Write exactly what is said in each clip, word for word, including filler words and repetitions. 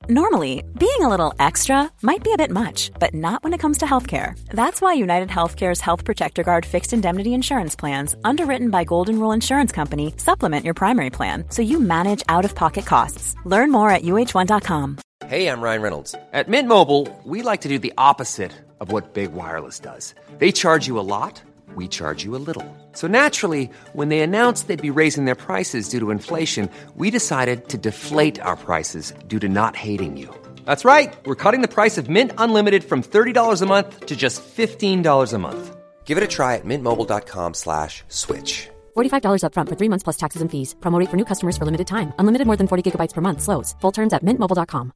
Normally, being a little extra might be a bit much, but not when it comes to healthcare. That's why United Healthcare's Health Protector Guard fixed indemnity insurance plans, underwritten by Golden Rule Insurance Company, supplement your primary plan so you manage out-of-pocket costs. Learn more at U H one dot com. Hey, I'm Ryan Reynolds. At Mint Mobile, we like to do the opposite of what Big Wireless does. They charge you a lot, we charge you a little. So naturally, when they announced they'd be raising their prices due to inflation, we decided to deflate our prices due to not hating you. That's right. We're cutting the price of Mint Unlimited from thirty dollars a month to just fifteen dollars a month. Give it a try at mintmobile.com slash switch. forty-five dollars up front for three months plus taxes and fees. Promo rate for new customers for limited time. Unlimited more than forty gigabytes per month. Slows full terms at mint mobile dot com.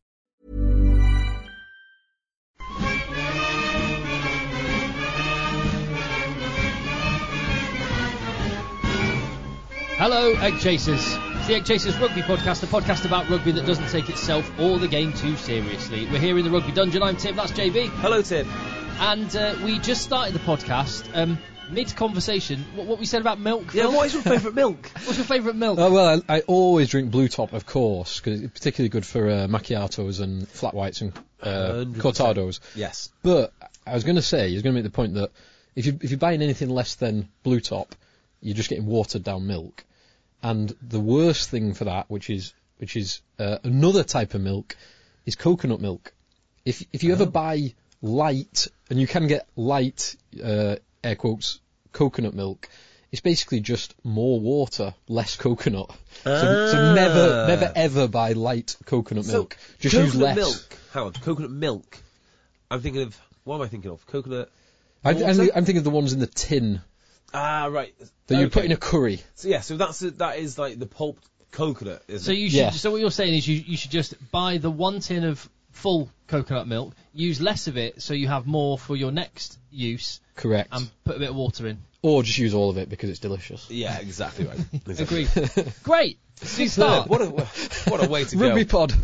Hello, Egg Chasers. It's the Egg Chasers Rugby Podcast, a podcast about rugby that doesn't take itself or the game too seriously. We're here in the Rugby Dungeon. I'm Tim, that's J B. Hello, Tim. And uh, we just started the podcast, um, mid-conversation, what, what we said about milk. Yeah, Phil? what is your favourite milk? What's your favourite milk? Oh, well, I, I always drink Blue Top, of course, because it's particularly good for uh, macchiatos and flat whites and uh, cortados. Yes. But I was going to say, I was going to make the point that if, you, if you're buying anything less than Blue Top, you're just getting watered down milk. And the worst thing for that, which is which is uh, another type of milk, is coconut milk. If if you oh. ever buy light, and you can get light, uh, air quotes, coconut milk, it's basically just more water, less coconut. Ah. So, so never never ever buy light coconut so milk. Just coconut use less. milk. Howard, coconut milk. I'm thinking of, what am I thinking of? Coconut. I, I'm, I'm thinking of the ones in the tin. Ah, right. That okay. you put in a curry. So yeah, so that's that is like the pulped coconut, isn't so it? you should. Yeah. So what you're saying is you you should just buy the one tin of full coconut milk, use less of it, so you have more for your next use. Correct. And put a bit of water in. Or just use all of it because it's delicious. Yeah, exactly right. Exactly. Agreed. Great. So you start. What a what a way to Rugby go. pod.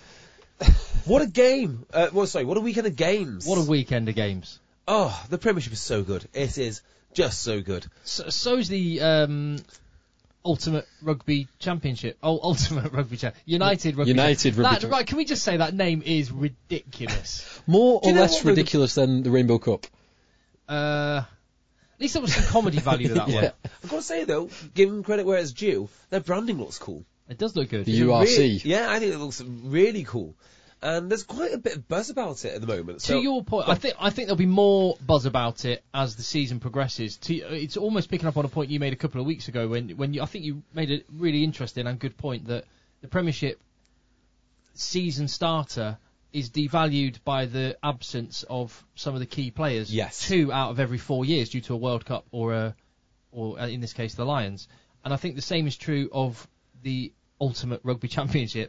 What a game. Uh, well, sorry. What a weekend of games. What a weekend of games. Oh, the Premiership is so good. It is. Just so good. So, so's the um, Ultimate Rugby Championship. Oh, Ultimate Rugby Championship. United Rugby United Rugby Championship. Right, can we just say that name is ridiculous? More or you know less ridiculous than the Rainbow Cup? Uh, at least there was some comedy value to that Yeah. one. I've got to say, though, give them credit where it's due, their branding looks cool. It does look good. The U R C. Really, yeah, I think it looks really cool. And there's quite a bit of buzz about it at the moment. To So, your point, I think I think there'll be more buzz about it as the season progresses. To, it's almost picking up on a point you made a couple of weeks ago when when you, I think you made a really interesting and good point that the Premiership season starter is devalued by the absence of some of the key players. Yes. Two out of every four years due to a World Cup or a, or in this case the Lions. And I think the same is true of the Ultimate Rugby Championship.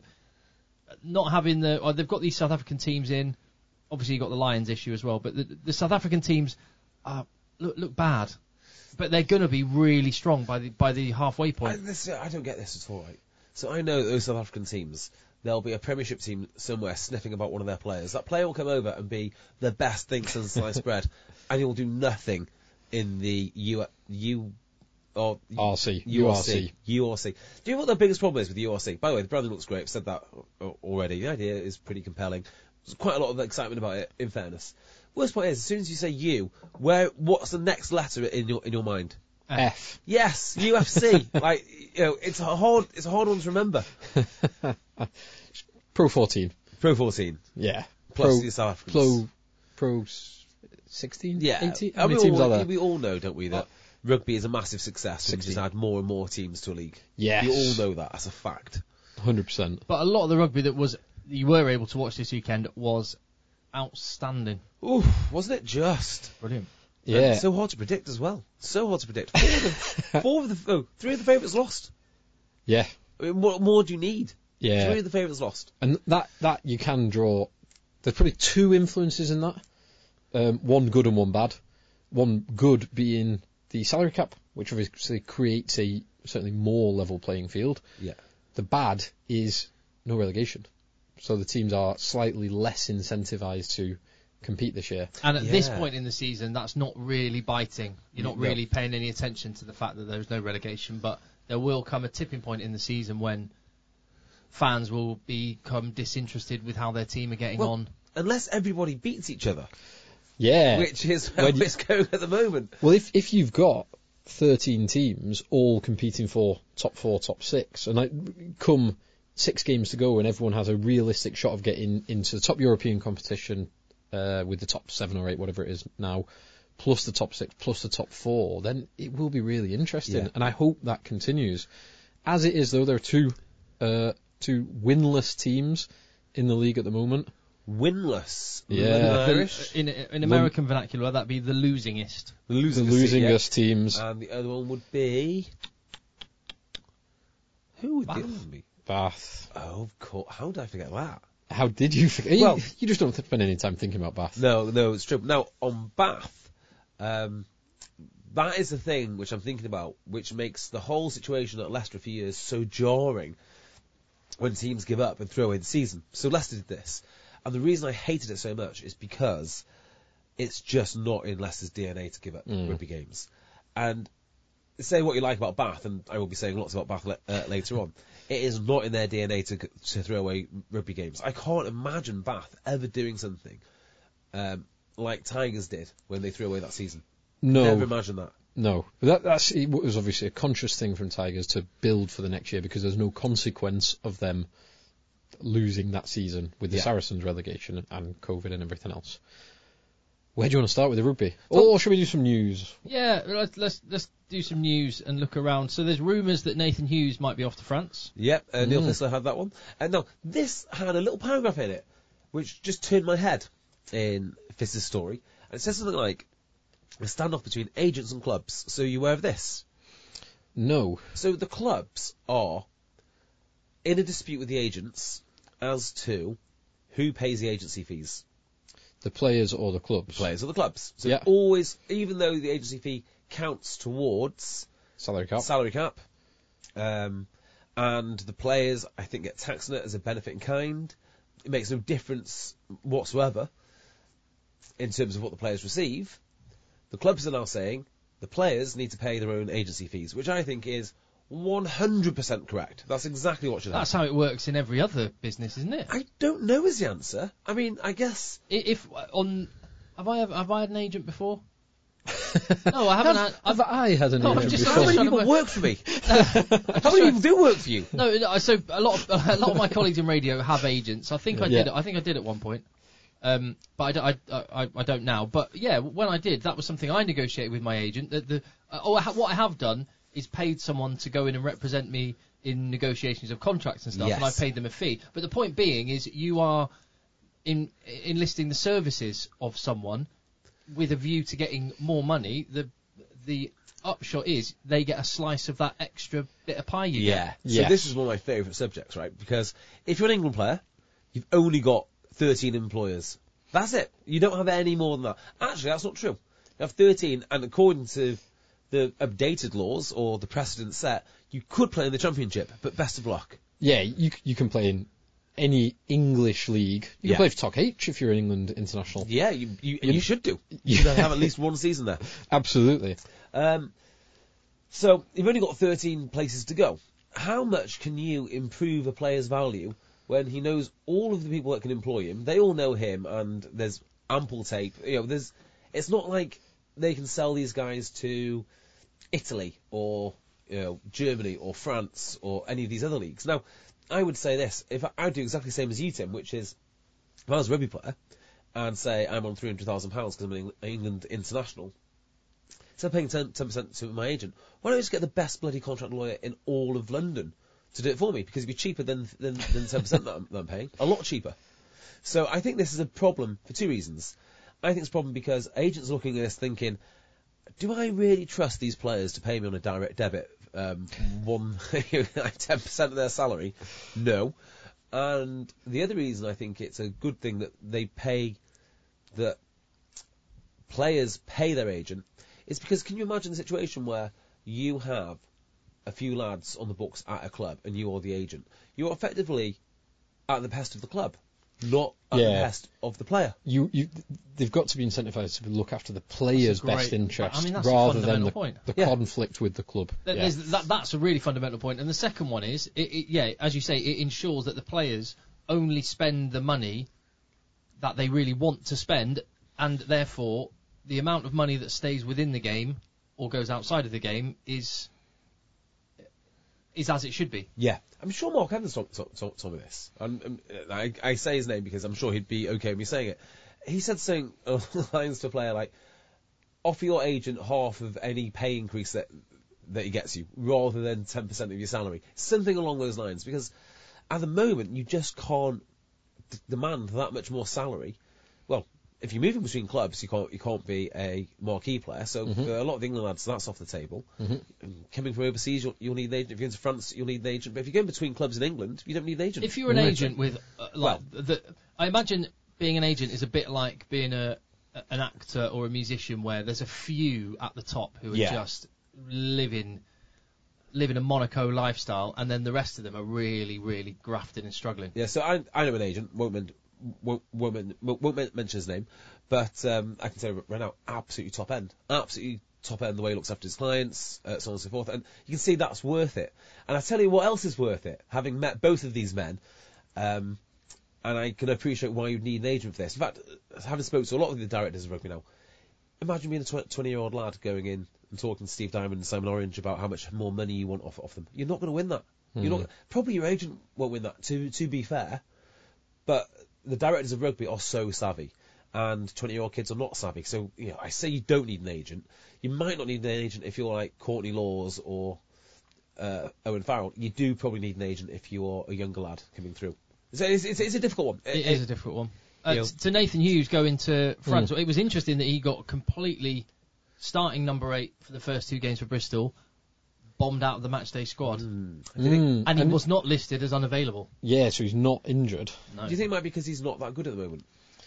Not having the, oh, they've got these South African teams in. Obviously, you've got the Lions issue as well, but the, the South African teams are, look, look bad, but they're going to be really strong by the by the halfway point. I, this, I don't get this at all, right? So I know that those South African teams, there'll be a Premiership team somewhere sniffing about one of their players. That player will come over and be the best thing since sliced bread, and he'll do nothing in the U. U Or R C. U R C. U R C. Do you know what the biggest problem is with the U R C? By the way, the branding looks great. I've said that already. The idea is pretty compelling. There's quite a lot of excitement about it, in fairness. Worst part is, as soon as you say U, where what's the next letter in your in your mind? F. Yes, U F C. Like, you know, it's a hard it's a hard one to remember. Pro fourteen. Pro fourteen. Yeah. Plus Pro, the South Africans. Pro, Pro sixteen? Yeah. eighteen? How How many we, teams all, are there? we all know, don't we, that rugby is a massive success and sixteen. just add more and more teams to a league. Yes. You all know that. That's a fact. one hundred percent. But a lot of the rugby that was you were able to watch this weekend was outstanding. Ooh, wasn't it just? Brilliant. Yeah. And so hard to predict as well. So hard to predict. Four of the, four of the oh, three of the favourites lost. Yeah. I mean, what more do you need? Yeah. Three of the favourites lost. And that, that you can draw. There's probably two influences in that. Um, one good and one bad. One good being the salary cap, which obviously creates a certainly more level playing field. Yeah. The bad is no relegation. So the teams are slightly less incentivised to compete this year. And at Yeah. this point in the season, that's not really biting. You're not No. really paying any attention to the fact that there's no relegation, but there will come a tipping point in the season when fans will become disinterested with how their team are getting Well, on. Unless everybody beats each other, Yeah. which is how When you- it's going at the moment. Well, if if you've got thirteen teams all competing for top four, top six, and like, come six games to go and everyone has a realistic shot of getting into the top European competition uh, with the top seven or eight, whatever it is now, plus the top six, plus the top four, then it will be really interesting. Yeah. And I hope that continues. As it is, though, there are two uh, two winless teams in the league at the moment. Winless. Yeah. London The- Irish. in, in American vernacular, that'd be the losingest. The The losing losingest teams. And the other one would be. Who would the Bath. other one be? Bath. Oh, of course. How did I forget that? How did you forget? Well- you, you just don't spend any time thinking about Bath. No, no, it's true. Now, on Bath, um, that is the thing which I'm thinking about, which makes the whole situation at Leicester for years so jarring when teams give up and throw away the season. So Leicester did this. And the reason I hated it so much is because it's just not in Leicester's D N A to give up Mm. rugby games. And say what you like about Bath, and I will be saying lots about Bath le- uh, later on, it is not in their D N A to to throw away rugby games. I can't imagine Bath ever doing something um, like Tigers did when they threw away that season. No. Never imagine that. No, but that, that's it was obviously a conscious thing from Tigers to build for the next year because there's no consequence of them losing that season with the Yeah. Saracens relegation and COVID and everything else. Where do you want to start with the rugby? Or should we do some news? Yeah, let's, let's let's do some news and look around. So there's rumours that Nathan Hughes might be off to France. Yep, uh, Neil Mm. Fissler had that one. And now, this had a little paragraph in it, which just turned my head in Fissler's story. And it says something like, a standoff between agents and clubs. So you aware of this? No. So the clubs are in a dispute with the agents as to who pays the agency fees. The players or the clubs? Players or the clubs. So Yeah. always, even though the agency fee counts towards Salary cap. salary cap, um, and the players, I think, get taxed on it as a benefit in kind. It makes no difference whatsoever in terms of what the players receive. The clubs are now saying the players need to pay their own agency fees, which I think is one hundred percent correct. That's exactly what should happen. That's how it works in every other business, isn't it? I don't know is the answer. I mean, I guess... I- If on have I ever, have I had an agent before? No, I haven't had. Have I had an No, I'm agent just- How before? many trying to people work- work for me? How many people do work for you? No, no, so a lot of a lot of my colleagues in radio have agents. I think I Yeah. did. I think I did at one point, um, but I, don't- I, I, I don't now. But yeah, when I did, that was something I negotiated with my agent. That the uh, oh, I ha- what I have done is paid someone to go in and represent me in negotiations of contracts and stuff, and I Yes. paid them a fee. But the point being is, you are in enlisting the services of someone with a view to getting more money. The the upshot is they get a slice of that extra bit of pie you get. Yeah. So Yes. this is one of my favourite subjects, right? Because if you're an England player, you've only got thirteen employers. That's it. You don't have any more than that. Actually, that's not true. You have thirteen, and according to the updated laws or the precedent set, you could play in the Championship, but best of luck. Yeah, you you can play in any English league. You Yeah. can play for Talk H if you're an England international. Yeah, you you, and you should do. You Yeah. should have at least one season there. Absolutely. Um, so you've only got thirteen places to go. How much can you improve a player's value when he knows all of the people that can employ him? They all know him, and there's ample tape. You know, there's. It's not like they can sell these guys to Italy or you know Germany or France or any of these other leagues. Now, I would say this: if I, I'd do exactly the same as you, Tim, which is if I was a rugby player and say I'm on three hundred thousand pounds because I'm an Eng- England international. Instead of paying ten percent to my agent, why don't I just get the best bloody contract lawyer in all of London to do it for me? Because it'd be cheaper than than, than ten percent that, I'm, that I'm paying. A lot cheaper. So I think this is a problem for two reasons. I think it's a problem because agents are looking at this thinking, do I really trust these players to pay me on a direct debit um, one ten percent of their salary? No. And the other reason I think it's a good thing that they pay, that players pay their agent, is because can you imagine the situation where you have a few lads on the books at a club and you are the agent? You're effectively at the behest of the club. not at Yeah. the behest of the player. You, you, they've got to be incentivised to look after the player's great- best interest I mean, that's a rather than fundamental the, point. the Yeah. conflict with the club. Th- Yeah. there's- That, that's a really fundamental point. And the second one is, it, it, yeah, as you say, it ensures that the players only spend the money that they really want to spend, and therefore the amount of money that stays within the game or goes outside of the game is is as it should be. Yeah, I'm sure Mark Evans told, told, told, told me this. And um, I, I say his name because I'm sure he'd be okay with me saying it. He said something along the lines to a player like, offer your agent half of any pay increase that that he gets you, rather than ten percent of your salary. Something along those lines, because at the moment you just can't d- demand that much more salary. Well, if you're moving between clubs, you can't you can't be a marquee player. So Mm-hmm. for a lot of the England lads, that's off the table. Mm-hmm. And coming from overseas, you'll, you'll need an agent. If you're going to France, you'll need an agent. But if you're going between clubs in England, you don't need an agent. If you're an Right. agent with, uh, like, the, I imagine being an agent is a bit like being a an actor or a musician, where there's a few at the top who are Yeah. just living living a Monaco lifestyle, and then the rest of them are really, really grafting and struggling. Yeah, so I I know an agent. Won't men, won't, won't, men, won't men- mention his name, but um, I can say right now, absolutely top end, absolutely top end. The way he looks after his clients, uh, so on and so forth, and you can see that's worth it. And I tell you what else is worth it. Having met both of these men, um, and I can appreciate why you'd need an agent for this. In fact, having spoken to a lot of the directors of rugby now, imagine being a twenty-year-old lad going in and talking to Steve Diamond and Simon Orange about how much more money you want off, off them. You're not going to win that. You're not. Probably your agent won't win that. To to be fair, but the directors of rugby are so savvy, and twenty-year-old kids are not savvy. So you know, I say you don't need an agent. You might not need an agent if you're like Courtney Laws or uh, Owen Farrell. You do probably need an agent if you're a younger lad coming through. So it's, it's, it's a difficult one. It is a difficult one. Uh, you know- t- to Nathan Hughes going to France, it was interesting that he got completely starting number eight for the first two games for Bristol, bombed out of the matchday squad, Mm. and he was not listed as unavailable. Yeah, so he's not injured. No, Do you think it might be because he's not that good at the moment?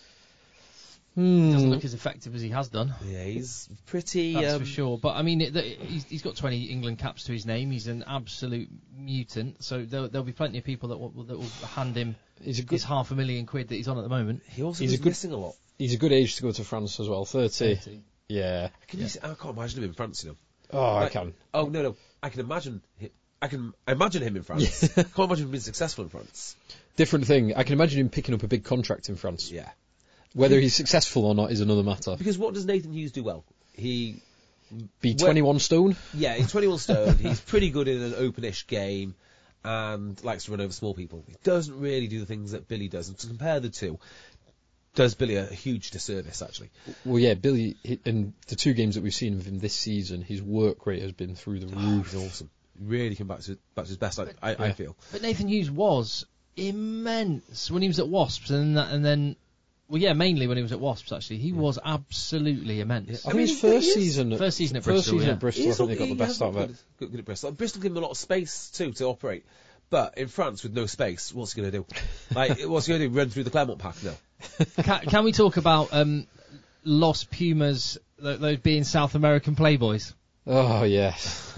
Hmm. doesn't look as effective as he has done. Yeah, he's pretty. That's um, for sure. But I mean, it, the, he's, he's got twenty England caps to his name. He's an absolute mutant. So there'll, there'll be plenty of people that will, that will hand him He's a good. his half a million quid that he's on at the moment. He also He's is a good- missing a lot. He's a good age to go to France as well. Thirty. thirty. Yeah. Can you see, I can't imagine him in France, you know. Oh, I Like- can. Oh no, no. I can imagine. Him, I can imagine him in France. Can't imagine him being successful in France. Different thing. I can imagine him picking up a big contract in France. Yeah. Whether he's successful or not is another matter. Because what does Nathan Hughes do well? He, Be Well- twenty-one stone. yeah, he's twenty-one stone. He's pretty good in an openish game, and likes to run over small people. He doesn't really do the things that Billy does. And to compare the two, does Billy a huge disservice actually. Well, yeah, Billy, he- in the two games that we've seen of him this season, his work rate has been through the Oh, roof. he's awesome. Really come back to back to his best. I, I, I Yeah. feel. But Nathan Hughes was immense when he was at Wasps, and that, and then, well, yeah, mainly when he was at Wasps. Actually, he was absolutely immense. I mean, his he- first he is- season, at, First season at first Bristol, season yeah. at Bristol, I He's think not- they got the he best has out of got it. Good, good at Bristol. Bristol give him a lot of space too to operate. But in France, with no space, what's he going to do? Like, what's he going to do? Run through the Clermont Pack? No. can, can we talk about um, Los Pumas, th- those being South American playboys? Oh yes,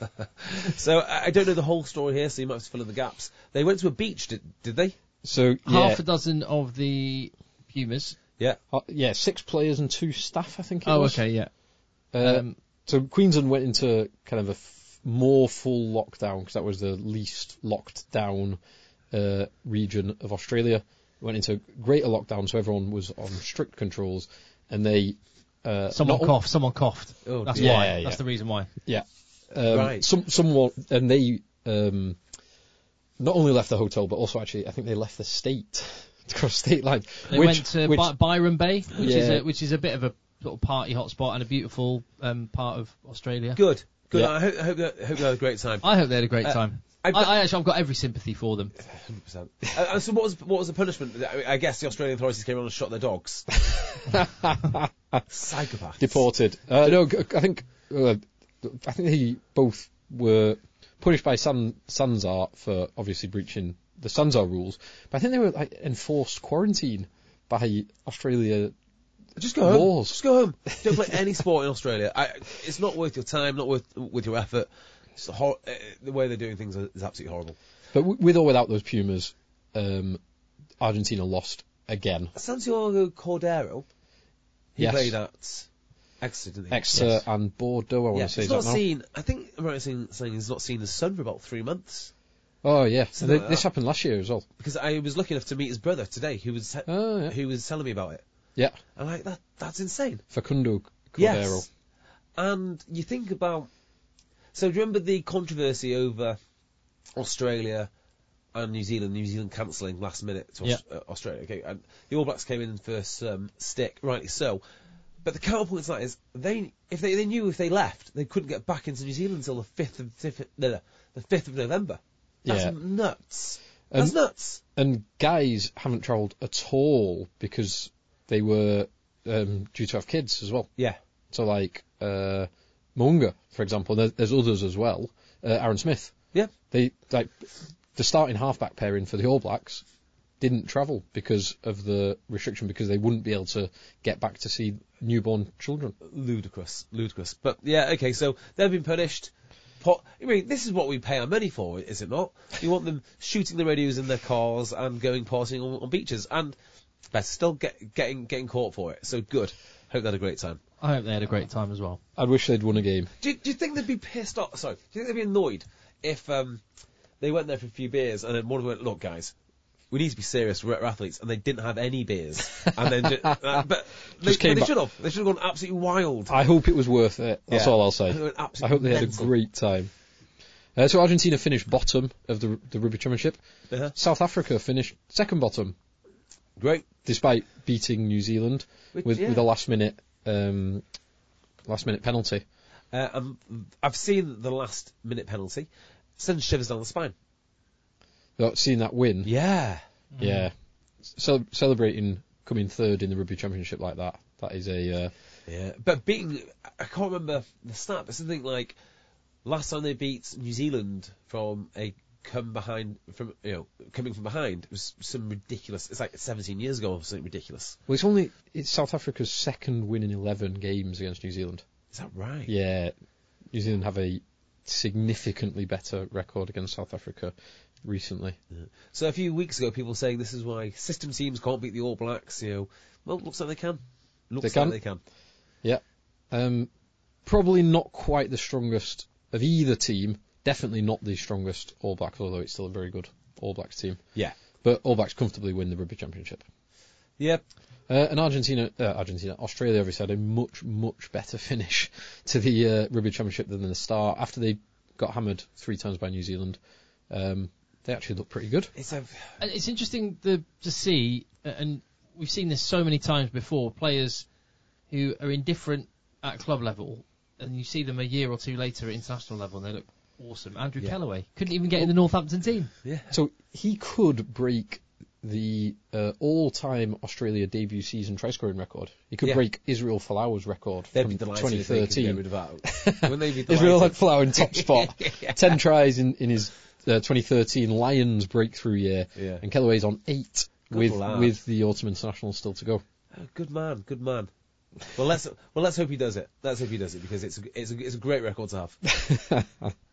So I I don't know the whole story here, so you might have to fill in the gaps. They went to a beach, did, did they? so yeah, Half a dozen of the Pumas. Yeah. uh, yeah, six players and two staff, I think it Oh, was. okay, yeah. Uh, Um, so Queensland went into kind of a f- more full lockdown because that was the least locked down uh, region of Australia. Went into greater lockdown, so everyone was on strict controls, and they uh, Someone not- coughed. Someone coughed. Oh, That's dear. why. Yeah, yeah, That's yeah. the reason why. Yeah. Um, Right. Some, somewhat, and they um, not only left the hotel, but also actually, I think they left the state to cross state line. They which, went to which, By- Byron Bay, which is Yeah. a, which is a bit of a sort of party hotspot and a beautiful um, part of Australia. Good. Good. Yeah. I hope, I hope, you- I hope you had a great time. I hope they had a great Uh, time. I've I, got- I actually, I've got every sympathy for them. one hundred percent. Uh, uh, so what was what was the punishment? I, I guess the Australian authorities came around and shot their dogs. Psychopaths. deported. Uh, no, g- I think uh, I think they both were punished by San Sanzar for obviously breaching the Sanzar rules, but I think they were like enforced quarantine by Australia. Just go home. Laws. Just go home. Don't play any sport in Australia. I, it's not worth your time, not worth with your effort. It's hor- uh, the way they're doing things is absolutely horrible. But w- with or without those Pumas, um, Argentina lost again. Santiago Cordero, he Yes. played at Exeter, didn't he? Exeter Yes. and Bordeaux, I want Yeah, to say. he's Is not that now? seen, I think I'm right in saying, saying he's not seen his son for about three months. Oh, yeah. Something Th- like this that. happened last year as well. Because I was lucky enough to meet his brother today, who was, Oh, yeah. who was telling me about it. Yeah. I'm like, that, that's insane. Facundo Cordero. Yes. And you think about... So do you remember the controversy over Australia and New Zealand, New Zealand cancelling last minute to Aus- uh, Australia? Okay, and the All Blacks came in for some stick, rightly so. But the counterpoint to that is, they if they, they knew if they left, they couldn't get back into New Zealand until the fifth of, fifth, no, no, the fifth of November. That's Yeah. nuts. That's Um, nuts. And guys haven't travelled at all because they were um, due to have kids as well. Yeah. So, like, uh, Mounga, for example, there, there's others as well. Uh, Aaron Smith. Yeah. They, like, the starting halfback pairing for the All Blacks didn't travel because of the restriction, because they wouldn't be able to get back to see newborn children. Ludicrous, ludicrous. But yeah, okay, so they've been punished. Po- I mean, this is what we pay our money for, is it not? You want them shooting the radios in their cars and going partying on, on beaches, and they're still get, getting getting caught for it. So good. Hope they had a great time. I hope they had a great time as well. I wish they'd won a game. Do you, do you think they'd be pissed off? Sorry, do you think they'd be annoyed if um, they went there for a few beers and then one of them went, "Look, guys, we need to be serious. We're athletes," and they didn't have any beers, and then just, uh, but they, Just came but they back- should have. They should have gone absolutely wild. I hope it was worth it. That's Yeah. all I'll say. I hope it I absolutely hope they had a mental. great time. Uh, so Argentina finished bottom of the the Rugby Championship. Uh-huh. South Africa finished second bottom, Great. despite beating New Zealand Which- with yeah. with a last minute um, last minute penalty. Uh, um, I've seen the last minute penalty. Sends shivers down the spine. But seeing that win, Yeah. yeah, Cel- celebrating coming third in the Rugby Championship like that, that is a uh, Yeah. But beating, I can't remember the stat, but something like last time they beat New Zealand from a come behind, from you know, coming from behind, it was some ridiculous, it's like seventeen years ago or something ridiculous. well, it's only it's South Africa's second win in eleven games against New Zealand. Is that right? Yeah, New Zealand have a significantly better record against South Africa recently. So a few weeks ago, people were saying this is why system teams can't beat the All Blacks, you know. Well, looks like they can. Looks They like can. they can. Yeah, um, probably not quite the strongest of either team. Definitely not the strongest All Blacks, although it's still a very good All Blacks team. Yeah. But All Blacks comfortably win the Rugby Championship. Yep. Uh, and Argentina, uh, Argentina, Australia obviously had a much, much better finish to the uh, Rugby Championship than the start. After they got hammered three times by New Zealand, um, they actually looked pretty good. It's a, And it's interesting to, to see, uh, and we've seen this so many times before, players who are indifferent at club level, and you see them a year or two later at international level, and they look awesome. Andrew Yeah. Kellaway couldn't even get in the Northampton team. yeah. So he could break the uh, all-time Australia debut season try-scoring record. He could Yeah. break Israel Folau's record They'd from be delighted twenty if they could get thirteen. rid of that. Wouldn't they be delighted? Israel had Folau in top spot. Yeah. Ten tries in, in his uh, twenty thirteen Lions breakthrough year, Yeah. and Kellaway's on eight Good with lad. with the autumn internationals still to go. Oh, good man, good man. Well, let's well let's hope he does it. Let's hope he does it because it's a, it's a, it's a great record to have.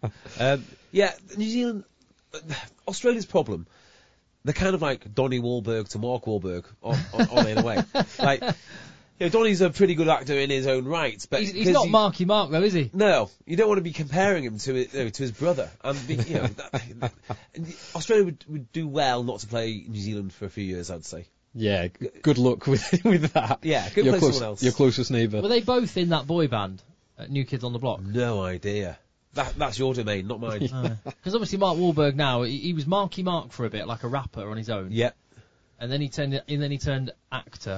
um, yeah, New Zealand, Australia's problem. They're kind of like Donnie Wahlberg to Mark Wahlberg on, on, on in a way. Like, you know, Donnie's a pretty good actor in his own right, but He's, he's 'cause not he- Marky Mark though, is he? No, you don't want to be comparing him to you know, to his brother. And be, you know, that, and Australia would, would do well not to play New Zealand for a few years, I'd say. Yeah, g- good luck with with that. Yeah, go your play close- someone else. Your closest neighbour. Were they both in that boy band at New Kids on the Block? No idea. That that's your domain, not mine. Because obviously Mark Wahlberg now, he, he was Marky Mark for a bit, like a rapper on his own. Yeah. And then he turned, and then he turned actor,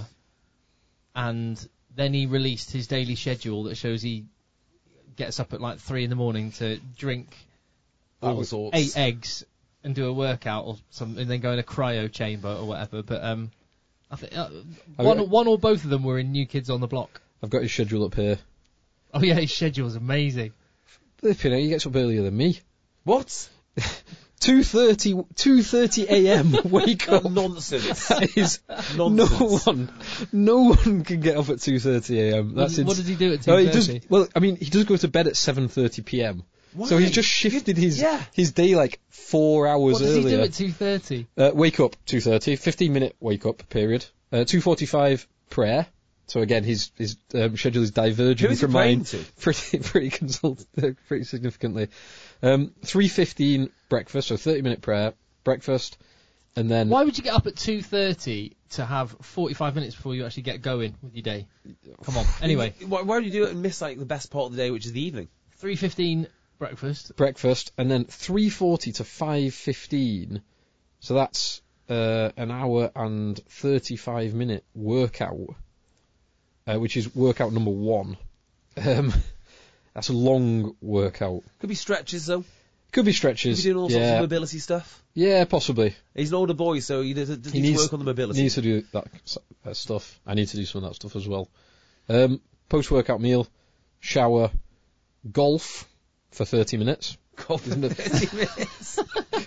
and then he released his daily schedule that shows he gets up at like three in the morning to drink All all sorts. eight eggs and do a workout or something, and then go in a cryo chamber or whatever. But um, I think uh, I one, mean- one or both of them were in New Kids on the Block. I've got his schedule up here. Oh yeah, his schedule's amazing. Flipping it, he gets up earlier than me. What? two thirty two thirty a.m. wake up. Nonsense. That is Nonsense. no one, no one can get up at two thirty a.m. What, That's does- what ins- does he do at Oh, two he does, thirty? well, I mean, he does go to bed at seven thirty p.m. Why? So he's just shifted his Yeah. his day like four hours What does earlier. he do at two thirty? Uh, wake up two thirty, fifteen minute wake up period. Uh, two forty-five prayer. So again, his his um, schedule is diverging Who is he from praying mine to? pretty pretty consult uh, pretty significantly. Um, three fifteen breakfast, so thirty minute prayer, breakfast, and then Why would you get up at two thirty to have forty-five minutes before you actually get going with your day? Come on. Anyway, Why, why would you do it and miss like the best part of the day, which is the evening? three fifteen breakfast. breakfast, and then three forty to five fifteen. So that's uh, an hour and thirty-five minute workout, uh, which is workout number one. Um, that's a long workout. Could be stretches though. Could be Could stretches. be doing all sorts yeah, of mobility stuff. yeah, possibly. He's an older boy, so he does, does He need needs to work on the mobility. needs to do that uh, stuff. I need to do some of that stuff as well. Um, post workout meal, shower, golf for thirty minutes. Golf for thirty minutes.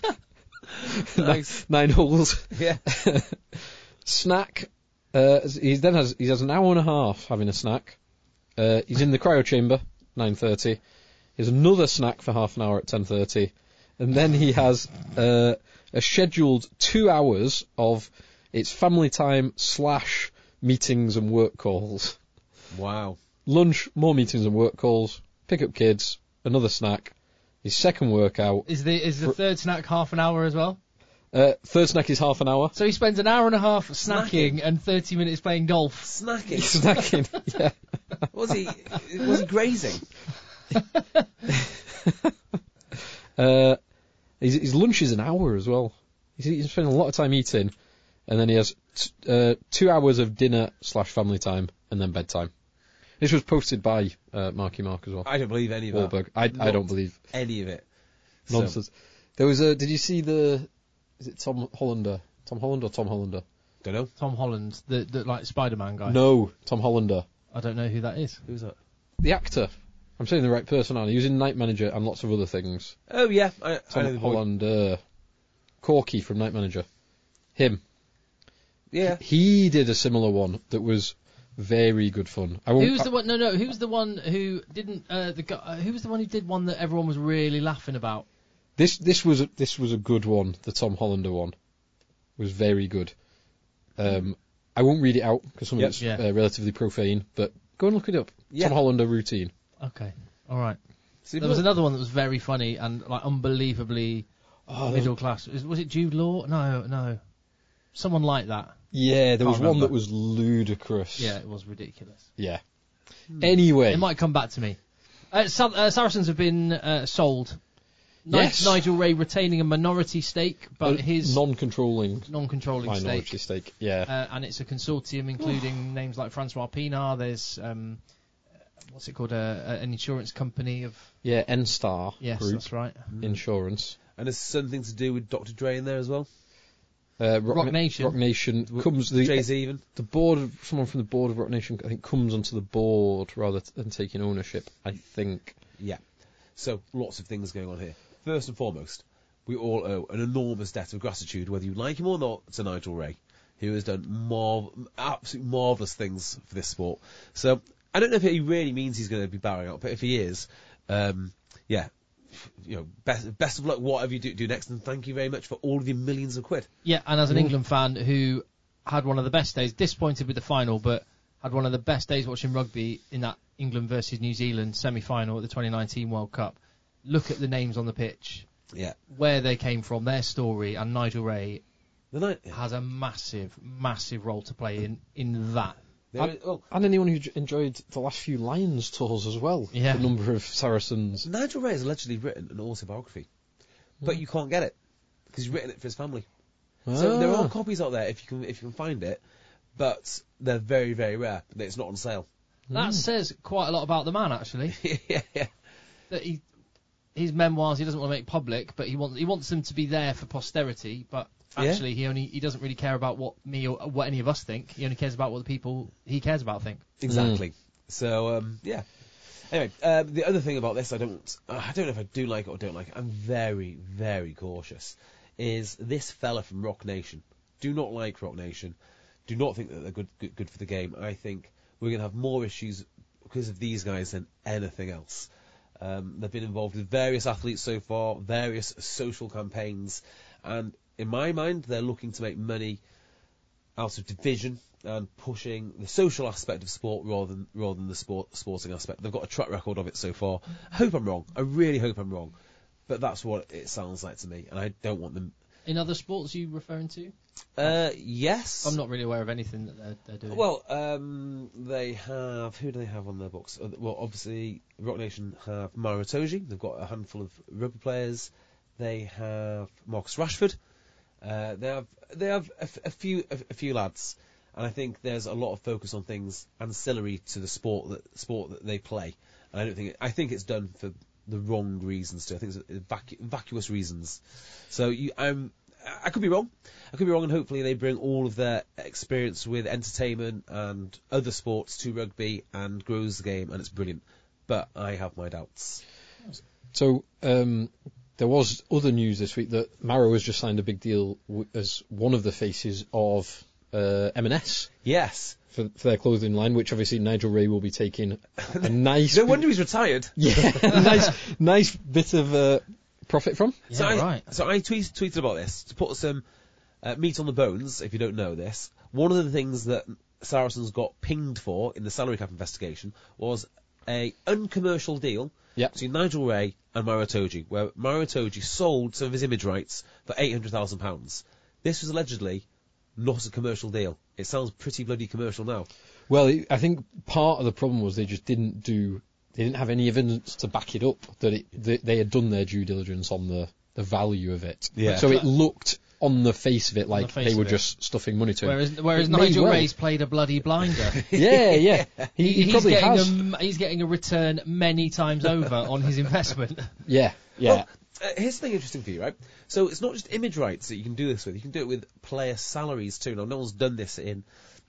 Nice. Nine holes. Yeah. Snack. Uh, he then has he has an hour and a half having a snack. Uh, he's in the cryo chamber, nine thirty. He has another snack for half an hour at ten thirty, and then he has uh, a scheduled two hours of it's family time slash meetings and work calls. Wow. Lunch, more meetings and work calls. Pick up kids, another snack. His second workout. Is the is the For- third snack half an hour as well? Uh, third snack is half an hour. So he spends an hour and a half snacking, Snacking. and thirty minutes playing golf. Snacking. Snacking. Yeah. Was he? Was he grazing? Uh, his, his lunch is an hour as well. He's, he's spending a lot of time eating, and then he has t- uh, two hours of dinner slash family time, and then bedtime. This was posted by uh, Marky Mark as well. I don't believe any of that. Wahlberg. I, I Not don't believe any of it. So- nonsense. There was a. Did you see the? Is it Tom Hollander? Tom Holland or Tom Hollander? Don't know. Tom Holland, the, the like Spider-Man guy. No, Tom Hollander. I don't know who that is. Who's that? The actor. I'm saying the right person, aren't I? He was in Night Manager and lots of other things. Oh yeah, I, I know Tom the boy. Hollander. Corky from Night Manager. Him. Yeah. He did a similar one that was very good fun. I won't, Who was I- the one? No, no. Who was the one who didn't? Uh, the guy. Uh, who was the one who did one that everyone was really laughing about? This this was a, this was a good one. The Tom Hollander one was very good. Um, I won't read it out because some Yep. of it's Yeah. uh, relatively profane, but go and look it up. Yeah. Tom Hollander routine. Okay. All right. See, There was look, another one that was very funny and like unbelievably Oh, middle class. Was, was it Jude Law? No, no. Someone like that. yeah, there was Can't one that remember. was ludicrous. Yeah, it was ridiculous. Yeah. Anyway, It might come back to me. Uh, Sa- uh, Saracens have been uh, sold. Ni- Yes. Nigel Ray retaining a minority stake, but a his non-controlling non-controlling minority stake. stake. Yeah. Uh, and it's a consortium including names like Francois Pinard. There's um, uh, what's it called? Uh, uh, an insurance company of yeah. N-Star yes, Group that's right. Insurance. and there's something to do with Doctor Dre in there as well. Uh, Rock, Rock Na- Nation. Rock Nation comes the Jay Z even. the board of someone from the board of Rock Nation. I think comes onto the board rather than taking ownership. I think. Yeah. So lots of things going on here. First and foremost, we all owe an enormous debt of gratitude, whether you like him or not, to Nigel Ray, who has done mar- absolute marvellous things for this sport. So I don't know if he really means he's going to be bowing out, but if he is, um, yeah, you know, best best of luck. Whatever you do, do next, and thank you very much for all of your millions of quid. Yeah, and as an England fan who had one of the best days, disappointed with the final, but had one of the best days watching rugby in that England versus New Zealand semi-final at the twenty nineteen World Cup. Look at the names on the pitch, Yeah. where they came from, their story, and Nigel Ray The night. has a massive, massive role to play in, in that. There is- well, And anyone who j- enjoyed the last few Lions tours as well. Yeah. The number of Saracens. Nigel Ray has allegedly written an autobiography, but you can't get it because he's written it for his family. So there Ah. are copies out there if you can if you can find it, but they're very very rare. It's not on sale. That says quite a lot about the man, actually. yeah, yeah. That he, his memoirs, he doesn't want to make public, but he wants he wants them to be there for posterity. But Yeah. actually, he only he doesn't really care about what me or what any of us think. He only cares about what the people he cares about think. Exactly. So um, yeah. Anyway, um, the other thing about this, I don't, uh, I don't know if I do like it or don't like it. I'm very, very cautious. Is this fella from Rock Nation? Do not like Rock Nation. Do not think that they're good, good, good for the game. I think we're going to have more issues because of these guys than anything else. Um, they've been involved with various athletes so far, various social campaigns, and in my mind, they're looking to make money out of division and pushing the social aspect of sport rather than rather than the sport sporting aspect. They've got a track record of it so far. I hope I'm wrong. I really hope I'm wrong, but that's what it sounds like to me, and I don't want them. In other sports, you referring to? Uh, yes. I'm not really aware of anything that they're, they're doing. Well, um, they have. Who do they have on their books? Uh, Well, obviously, Rock Nation have Maro Itoje. They've got a handful of rugby players. They have Marcus Rashford. Uh, they have they have a, f- a few a, a few lads, and I think there's a lot of focus on things ancillary to the sport that sport that they play. And I don't think it, I think it's done for the wrong reasons too. I think it's vacu- vacuous reasons. So you, I'm. I could be wrong. I could be wrong, and hopefully they bring all of their experience with entertainment and other sports to rugby and grows the game, and it's brilliant. But I have my doubts. So um, there was other news this week that Maro has just signed a big deal w- as one of the faces of uh, M and S Yes. for, for their clothing line, which obviously Nigel Ray will be taking a nice, No wonder he's retired. yeah, a nice, nice bit of uh, profit from. yeah, so I, right. So I tweet, tweeted about this to put some uh, meat on the bones. If you don't know this, one of the things that Saracens got pinged for in the salary cap investigation was a uncommercial deal Yep. between Nigel Ray and Maro Itoje, where Maro Itoje sold some of his image rights for eight hundred thousand pounds. This was allegedly not a commercial deal. It sounds pretty bloody commercial now. Well, it- I think part of the problem was they just didn't do, they didn't have any evidence to back it up that it, they, they had done their due diligence on the, the value of it. Yeah. So it looked on the face of it like face they were of it. just stuffing money to him. Whereas, whereas It may Nigel well. Ray's played a bloody blinder. Yeah, yeah. He, he he's probably getting has. A, he's getting a return many times over on his investment. Yeah, yeah. Well, uh, here's something interesting for you, right? So it's not just image rights that you can do this with. You can do it with player salaries too. Now, no one's done this in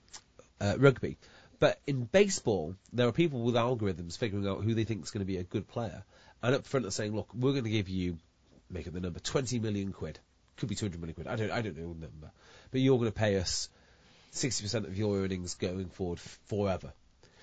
uh, rugby, but in baseball, there are people with algorithms figuring out who they think is going to be a good player, and up front are saying, "Look, we're going to give you, make up the number, twenty million quid. Could be two hundred million quid. I don't, I don't know the number, but you're going to pay us sixty percent of your earnings going forward forever."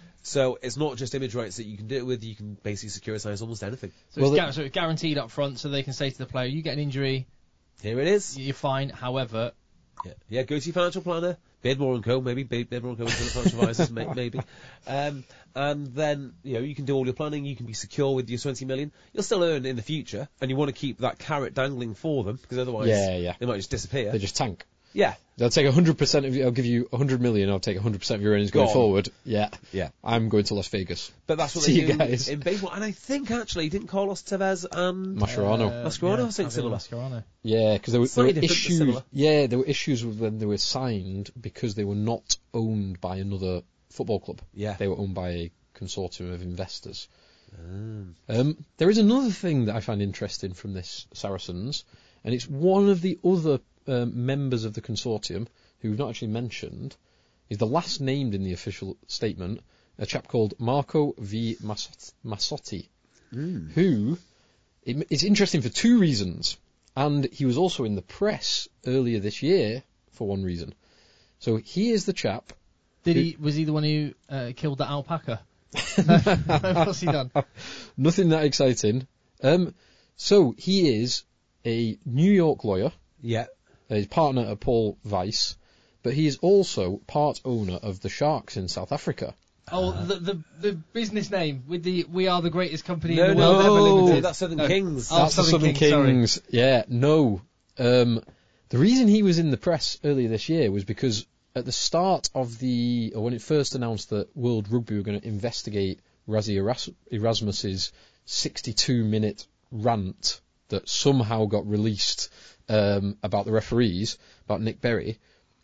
So it's not just image rights that you can do it with. You can basically securitize almost anything. So, Well, it's, the- gu- so it's guaranteed up front, so they can say to the player, "You get an injury, Here it is. you're fine. However, Yeah, yeah, go to your financial planner, Beardmore and Co, maybe, Be- Beardmore and Co, financial advisors, may- maybe. Um, and then, you know, you can do all your planning, you can be secure with your twenty million. You'll still earn in the future, and you want to keep that carrot dangling for them, because otherwise Yeah, yeah. they might just disappear. They just tank. Yeah, They'll take one hundred percent of you, I'll give you one hundred million, I'll take one hundred percent of your earnings going Gone. forward. Yeah. yeah. I'm going to Las Vegas. But that's what See they you do guys. in baseball. And I think, actually, didn't Carlos Tevez and... Mascherano. uh, Mascherano, yeah, I think Javier similar. Mascherano. Yeah, because there, were- there Slightly were different, but issues. similar. Yeah, there were issues with when they were signed because they were not owned by another football club. Yeah. They were owned by a consortium of investors. Mm. Um, there is another thing that I find interesting from this Saracens, and it's one of the other um, members of the consortium who we've not actually mentioned, is the last named in the official statement, a chap called Marco V. Masot- Masotti, Mm. who it, it's interesting for two reasons, and he was also in the press earlier this year for one reason. So he is the chap. Did he? Was he the one who uh, killed the alpaca? What's he done? Nothing that exciting. Um, so he is a New York lawyer. Yeah. He's partner at Paul Weiss, but he is also part owner of the Sharks in South Africa. Oh, the, the the business name with the "We are the greatest company No, in the no, world ever" no, limited. that's Southern No. Kings. Oh, That's the Southern Southern Kings, sorry. Kings. Yeah, no. Um, the reason he was in the press earlier this year was because at the start of the, or when it first announced that World Rugby were going to investigate Razzie Eras- Erasmus's sixty-two minute rant that somehow got released um, about the referees, about Nick Berry,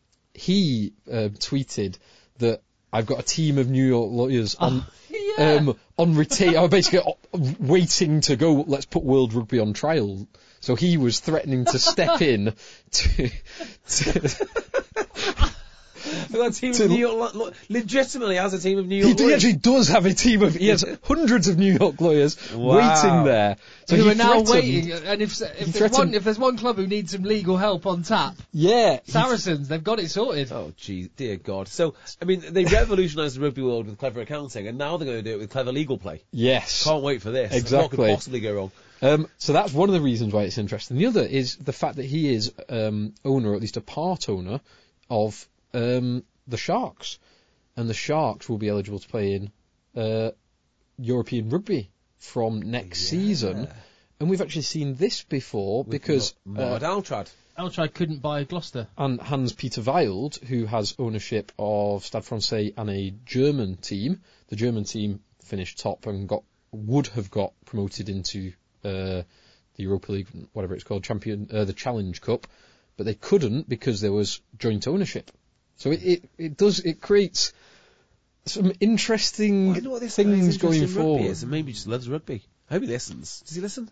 he uh, tweeted that I've got a team of New York lawyers on Yeah. um, on retain, oh, basically uh, waiting to go. Let's put World Rugby on trial. So he was threatening to step in to. to We've got a team of New York, lo- legitimately has a team of New York He, he lawyers. actually does have a team of. He has hundreds of New York lawyers Wow. waiting there. So who he are now threatened- waiting, and if, if, there's threatened- one, if there's one club who needs some legal help on tap, Yeah, he- Saracens, they've got it sorted. Oh, gee, dear God. So, I mean, they revolutionised the rugby world with clever accounting, and now they're going to do it with clever legal play. yes. Can't wait for this. What Exactly. could possibly go wrong? Um, so that's one of the reasons why it's interesting. The other is the fact that he is um, owner, or at least a part owner, of um, the Sharks, and the Sharks will be eligible to play in uh, European rugby from next Yeah. season. And we've actually seen this before because Mohamed uh, Altrad. Altrad couldn't buy Gloucester. and Hans-Peter Wild, who has ownership of Stade Francais and a German team. The German team finished top and got would have got promoted into uh, the Europa League, whatever it's called, champion, uh, the Challenge Cup, but they couldn't because there was joint ownership. So it it, it does it creates some interesting I wonder what this things guy's going interest in rugby forward. is, and maybe he just loves rugby. I hope he listens. Does he listen?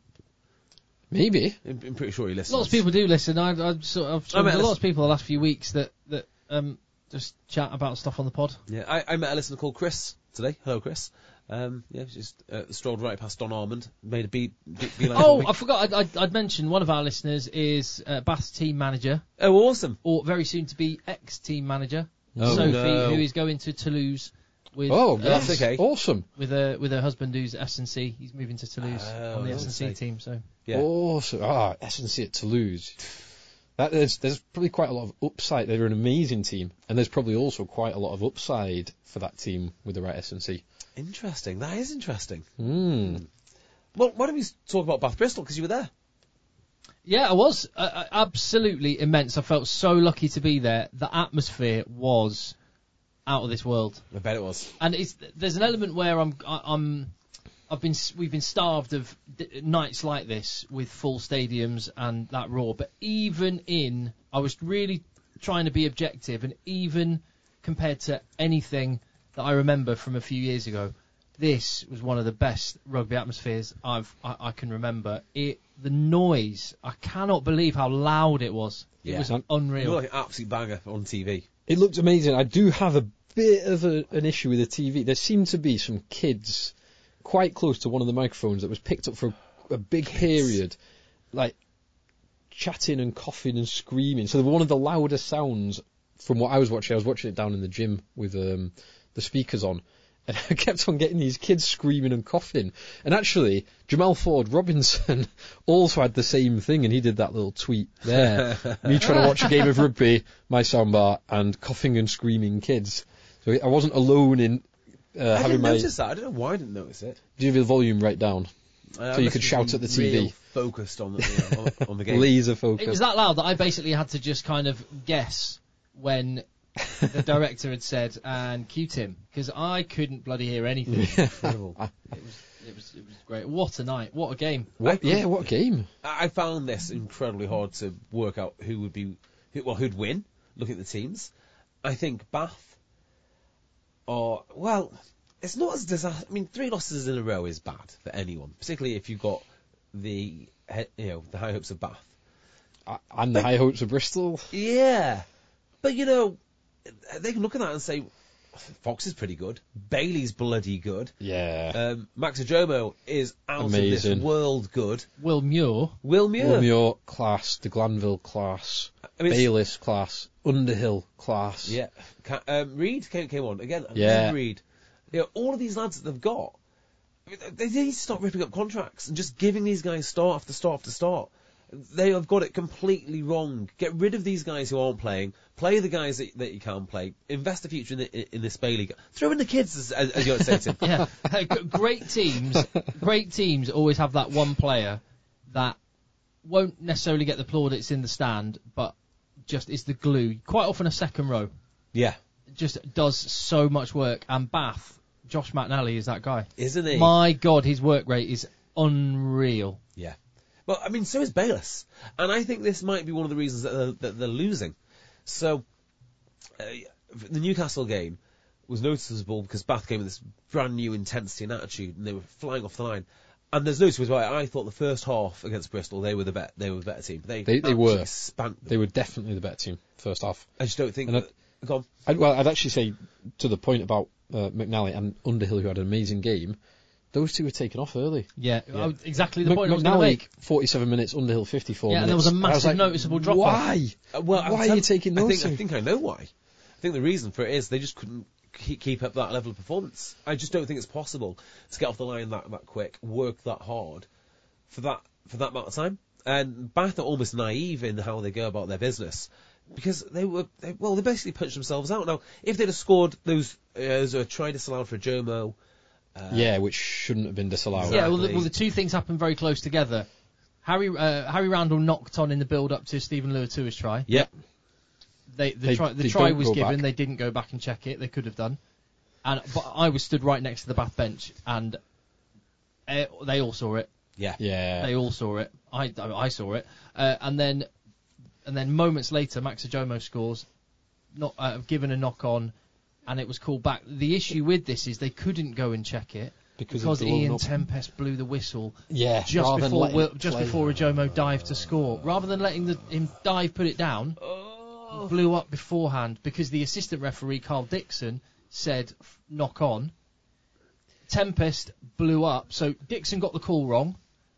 Maybe. I'm, I'm pretty sure he listens. Lots of people do listen. I, I've sort of I met talked to lots Alison- of people the last few weeks that that um, just chat about stuff on the pod. Yeah, I, I met a listener called Chris today. Hello, Chris. Um, yeah, just uh, strolled right past Don Armand, made a beat. Be, beeline for Oh, me. I forgot. I'd, I'd, I'd mentioned one of our listeners is uh, Bath's team manager, Oh, awesome. or very soon to be ex-team manager, Oh, Sophie, no. who is going to Toulouse with Oh, uh, that's that's okay. awesome. with her with her husband who's S and C. He's moving to Toulouse Oh, on the I S and C see. team. So Yeah. Awesome. Ah, S and C at Toulouse. That, there's, there's probably quite a lot of upside. They're an amazing team, and there's probably also quite a lot of upside for that team with the right S and C. Interesting. That is interesting. Mm. Well, why don't we talk about Bath Bristol, because you were there. yeah, I was uh, uh, absolutely immense. I felt so lucky to be there. The atmosphere was out of this world. I bet it was. And it's there's an element where I'm I, I'm I've been we've been starved of d- nights like this with full stadiums and that roar. But even in I was really trying to be objective, and even compared to anything that I remember from a few years ago, this was one of the best rugby atmospheres I've I, I can remember. It the noise, I cannot believe how loud it was. It Yeah. was It unreal. looked like an absolute banger on T V. It looked amazing. I do have a bit of a, an issue with the T V. There seemed to be some kids quite close to one of the microphones that was picked up for a, a big period, like chatting and coughing and screaming. So they were one of the loudest sounds from what I was watching. I was watching it down in the gym with um, the speakers on. And I kept on getting these kids screaming and coughing. And actually, Jamal Ford Robinson also had the same thing, and he did that little tweet there. Me trying to watch a game of rugby, my soundbar, and coughing and screaming kids. So I wasn't alone in uh, I having didn't my... notice that. I don't know why I didn't notice it. Do you have the volume right down? Uh, So you I must could have shout been at the T V. real focused on the, you know, on, on the game. Laser It focus. was that loud that I basically had to just kind of guess when the director had said, and cue Tim, because I couldn't bloody hear anything. Incredible. It was, it was, it was great. What a night! What a game! What? Yeah, what a game. I found this incredibly hard to work out who would be, who, well, who'd win. Looking at the teams, I think Bath are well. It's not as disaster. I mean, three losses in a row is bad for anyone, particularly if you've got the he- you know the high hopes of Bath. Uh, And the high hopes of Bristol. Yeah, but you know they can look at that and say Fox is pretty good, Bailey's bloody good, Yeah. um, Max Ajomo is out of Amazing. this world good. Will Muir. Will Muir, Will Muir class, the Glanville class, I mean, it's- Bayliss class, Underhill class. Yeah, Ca- um, Reed came, came on again. I Yeah. love Reed. You know, all of these lads that they've got, I mean, they need to stop ripping up contracts and just giving these guys start after start after start. They have got it completely wrong. Get rid of these guys who aren't playing. Play the guys that, that you can play. Invest the future in, the, in this Bailey. Throw in the kids, as, as, as you would say, Tim. Yeah, G- great teams. Great teams always have that one player that won't necessarily get the plaudits in the stand, but just is the glue. Quite often a second row. Yeah, Just does so much work. And Bath, Josh McNally is that guy. isn't he? My God, his work rate is unreal. Yeah. Well, I mean, so is Bayliss. And I think this might be one of the reasons that they're, that they're losing. So, uh, the Newcastle game was noticeable because Bath came with this brand new intensity and attitude, and they were flying off the line. And there's noticeable as well, I thought the first half against Bristol, they were the bet, they were the better team. They, They- they absolutely were. spanked them. They were definitely the better team first half. I just don't think And that Go on. I'd, well, I'd actually say to the point about uh, McNally and Underhill, who had an amazing game, those two were taken off early. Yeah, Yeah. oh, exactly the Mc- point I was going to McNally, make. forty-seven minutes, Underhill, fifty-four Yeah, and minutes. there was a I massive like, noticeable drop-off. Why? Uh, well, I'll Why are tell- you taking I those think, I two? think I know why. I think the reason for it is they just couldn't keep, keep up that level of performance. I just don't think it's possible to get off the line that, that quick, work that hard for that for that amount of time. And Bath are almost naive in how they go about their business because they were they, well, they basically punched themselves out. Now, if they'd have scored those uh, as a try disallowed for Jomo, uh, Yeah, which shouldn't have been disallowed. Yeah, well the, Exactly. well, the two things happened very close together. Harry uh, Harry Randall knocked on in the build-up to Stephen Luatua's try. Yep. They, the They- try, the they try don't was go given. back. They didn't go back and check it. They could have done. And but I was stood right next to the Bath bench, and uh, they all saw it. yeah, Yeah. They all saw it. I, I saw it. Uh, and then and then moments later, Max Ajomo scores, not uh, given a knock on, and it was called back. The issue with this is they couldn't go and check it Because because of blown Ian up. Tempest blew the whistle Yeah, just rather than before letting Will, it just play. before Ajomo dived to score. Rather than letting the, him dive, put it down, Oh. blew up beforehand because the assistant referee Carl Dixon said f- knock on. Tempest blew up, so Dixon got the call wrong.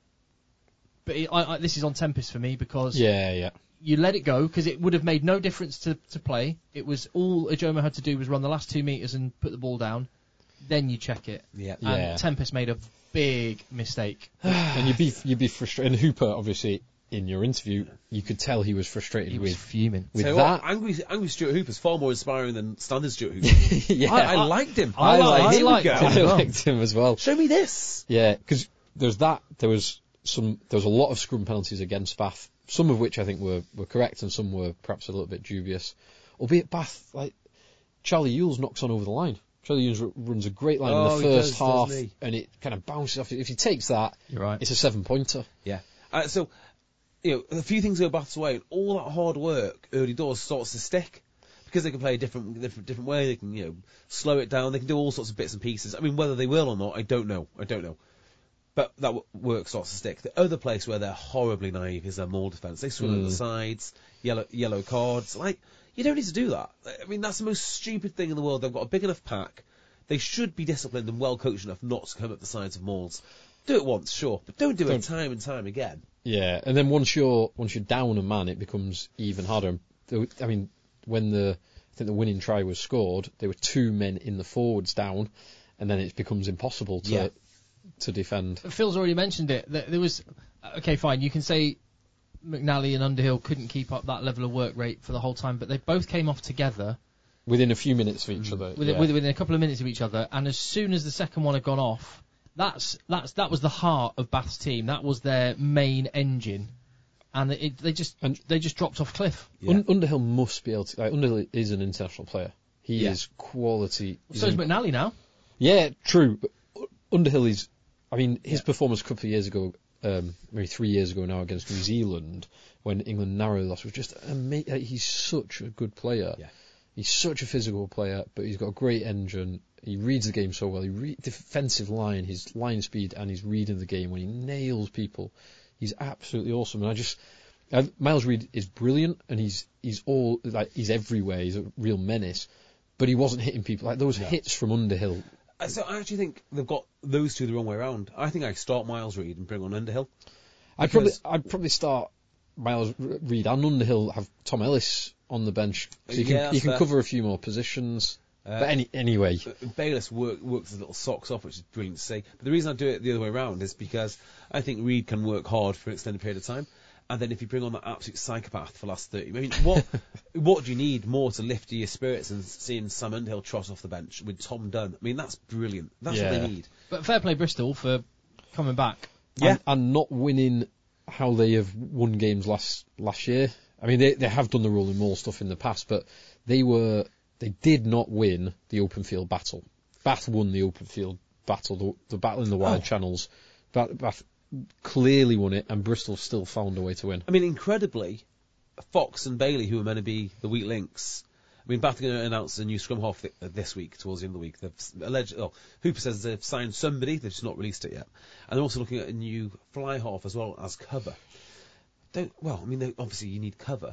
But it, I, I, this is on Tempest for me because Yeah, yeah. you let it go because it would have made no difference to, to play. It was all Ajomo had to do was run the last two metres and put the ball down. Then you check it. yeah. And Yeah. Tempest made a big mistake. And you'd be you'd be frustrated. And Hooper, obviously, in your interview, you could tell he was frustrated He was with fuming. with Tell you that. what, angry, angry Stuart Hooper's far more inspiring than standard Stuart Hooper. yeah, I, I liked him. I was like- I here we liked go. him. I well. liked him as well. Show me this. Yeah, because there's that. There was some. There was a lot of scrum penalties against Bath. Some of which I think were, were correct, and some were perhaps a little bit dubious. Albeit Bath, like Charlie Ewells knocks on over the line. Charlie Ewells r- runs a great line Oh, in he the first does, half, doesn't he? and it kind of bounces off. If he takes that, You're right. it's a seven pointer. Yeah. Uh, so, you know, a few things go Bath's way, and all that hard work early doors starts to stick because they can play a different, different, different way. They can, you know, slow it down. They can do all sorts of bits and pieces. I mean, whether they will or not, I don't know. I don't know. But that w- work starts to stick. The other place where they're horribly naive is their maul defence. They swing over the sides, yellow yellow cards. Like, you don't need to do that. I mean, that's the most stupid thing in the world. They've got a big enough pack. They should be disciplined and well coached enough not to come up the sides of mauls. Do it once, sure, but don't do it Don't. time and time again. Yeah, and then once you're once you're down a man, it becomes even harder. And there- I mean, when the I think the winning try was scored, there were two men in the forwards down, and then it becomes impossible to Yeah. to defend. Phil's already mentioned it. There there was okay, fine. You can say McNally and Underhill couldn't keep up that level of work rate for the whole time, but they both came off together Within a few minutes of each other. within, yeah. within a couple of minutes of each other. And as soon as the second one had gone off, that's that's that was the heart of Bath's team. That was their main engine, and it, they just And- they just dropped off cliff. Un- Underhill must be able to. Like, Underhill is an international player. He Yeah. is quality. he's So is in- McNally now. Yeah, true. But U- Underhill is. I mean, his performance a couple of years ago, um, maybe three years ago now, against New Zealand, when England narrowly lost, was just amazing. He's such a good player. Yeah. He's such a physical player, but he's got a great engine. He reads the game so well. He re- defensive line, his line speed, and his reading the game when he nails people. He's absolutely awesome. And I just, uh, Miles Reid is brilliant, and he's he's all like he's everywhere. He's a real menace, but he wasn't hitting people like those hits from Underhill. Uh, So I actually think they've got those two the wrong way around. I think I start Miles Reid and bring on Underhill. I'd probably Because- I'd probably start Miles Reid and Underhill, have Tom Ellis on the bench, so you can Yeah, that's you can fair. cover a few more positions. Uh, but any anyway, Uh, Bayliss work, works his little socks off, which is brilliant to see. But the reason I do it the other way around is because I think Reid can work hard for an extended period of time. And then if you bring on that absolute psychopath for the last thirty, I mean, what what do you need more to lift your spirits than seeing Sam Underhill trot off the bench with Tom Dunn? I mean, that's brilliant. That's what Yeah. they need. But fair play Bristol for coming back. Yeah. and, and not winning how they have won games last last year. I mean, they they have done the rolling maul stuff in the past, but they were they did not win the open field battle. Bath won the open field battle, the, the battle in the wide Oh. channels. Bath, Bath clearly won it, and Bristol still found a way to win. I mean, incredibly, Fox and Bailey, who are meant to be the weak links. I mean, Bath are going to announce a new scrum half th- this week, towards the end of the week. They've s- alleged, oh, Hooper says they've signed somebody, they've just not released it yet. And they're also looking at a new fly half as well as cover. Don't, well, I mean, they, obviously you need cover,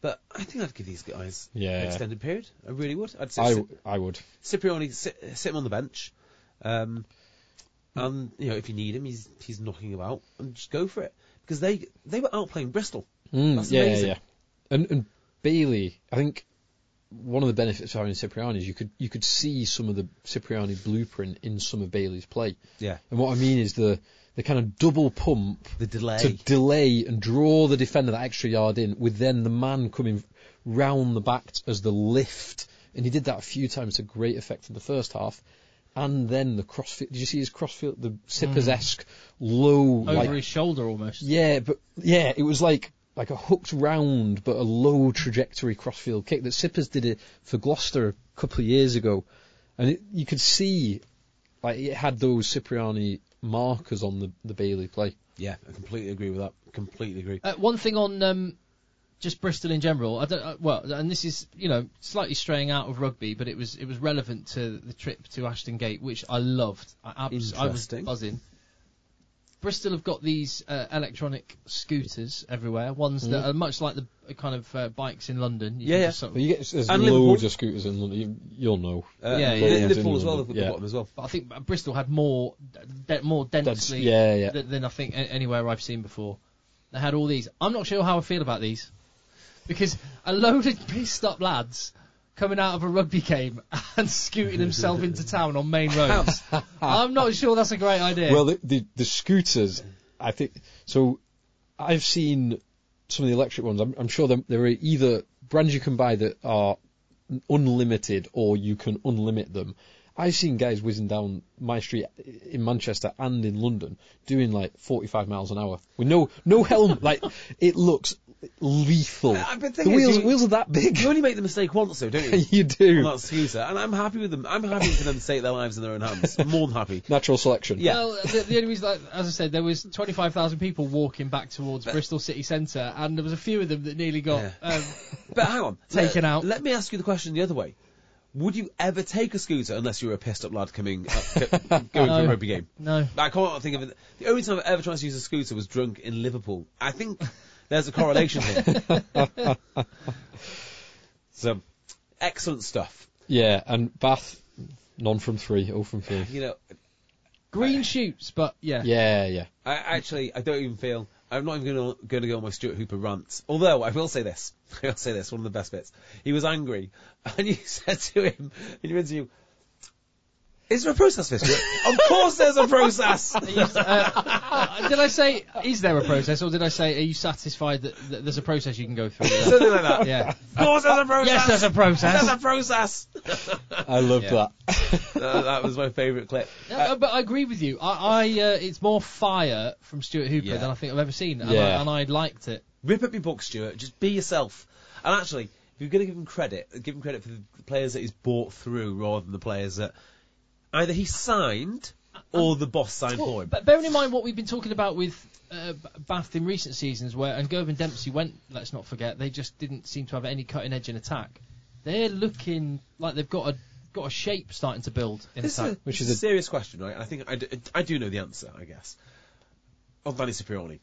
But I think I'd give these guys Yeah. an extended period. I really would. I'd say I, Ci- I would. Cipriani, sit, sit him on the bench. Um, and, you know, if you need him, he's he's knocking about. And just go for it. Because they they were outplaying Bristol. Mm, That's yeah, amazing. yeah. And, and Bailey, I think one of the benefits of having Cipriani is you could you could see some of the Cipriani blueprint in some of Bailey's play. Yeah. And what I mean is the the kind of double pump The delay. to delay and draw the defender that extra yard in, with then the man coming round the back as the lift. And he did that a few times to great effect in the first half. And then the crossfield. Did you see his crossfield? The Sippers-esque low, Over like, his shoulder almost. yeah, but yeah, it was like like a hooked round but a low trajectory crossfield kick that Sippers did it for Gloucester a couple of years ago, and it, you could see like it had those Cipriani markers on the, the Bailey play. Yeah, I completely agree with that. Completely agree. Uh, one thing on um, just Bristol in general. I don't. Uh, well, and this is you know slightly straying out of rugby, but it was it was relevant to the trip to Ashton Gate, which I loved. I, abs- I was Interesting. buzzing. Bristol have got these uh, electronic scooters everywhere. Ones that are much like the uh, kind of uh, bikes in London. You Yeah, can yeah. just sort of- But you get there's And loads Liverpool. of scooters in London. You, you'll know. Uh, Yeah, Li- yeah. Liverpool as well, London, at the yeah. bottom as well. But I think Bristol had more, de- more densely yeah, yeah. th- than I think a- anywhere I've seen before. They had all these. I'm not sure how I feel about these because a load of pissed up lads coming out of a rugby game and scooting himself into town on main roads. I'm not sure that's a great idea. Well, the, the the scooters, I think. So, I've seen some of the electric ones. I'm, I'm sure there, there are either brands you can buy that are unlimited or you can unlimit them. I've seen guys whizzing down my street in Manchester and in London doing like forty-five miles an hour with no no helmet. Like, it looks lethal. Uh, but the The thing is, wheels you- wheels are that big. You only make the mistake once, though, don't you? You do. On that scooter, and I'm happy with them. I'm happy for them to take their lives in their own hands. I'm more than happy. Natural selection. Yeah. Well, the, the only reason, like, as I said, there was twenty-five thousand people walking back towards Bristol city centre, and there was a few of them that nearly got Yeah. um, But hang on, Taken let, out. Let me ask you the question the other way: would you ever take a scooter unless you were a pissed up lad coming up, going to No. a rugby game? no. I can't think of it. The only time I've ever tried to use a scooter was drunk in Liverpool. I think there's a correlation here. So, excellent stuff. Yeah, and Bath, none from three, oh from three. You know, Green shoots, but yeah. Yeah, yeah. I actually, I don't even feel, I'm not even going to going to go on my Stuart Hooper rant. Although, I will say this, I will say this, one of the best bits. He was angry, and you said to him in your interview, is there a process for this, Stuart? Of course there's a process! Uh, did I say, is there a process, or did I say, are you satisfied that, that there's a process you can go through? Something like that. Yeah. Of course there's a process! Yes, there's a process. There's a process! I loved Yeah. that. Uh, that was my favourite clip. Uh, but I agree with you. I, I uh, it's more fire from Stuart Hooper Yeah. than I think I've ever seen, and, Yeah. I, and I liked it. Rip up your book, Stuart. Just be yourself. And actually, if you're going to give him credit, give him credit for the players that he's brought through rather than the players that either he signed or the boss signed for him. But bearing in mind what we've been talking about with uh, B- Bath in recent seasons, where and Govan Dempsey went, let's not forget, they just didn't seem to have any cutting edge in attack. They're looking like they've got a got a shape starting to build in This is, attack. a, Which this is is a serious question, right? I think I do, I do know the answer, I guess. On Danny Cipriani.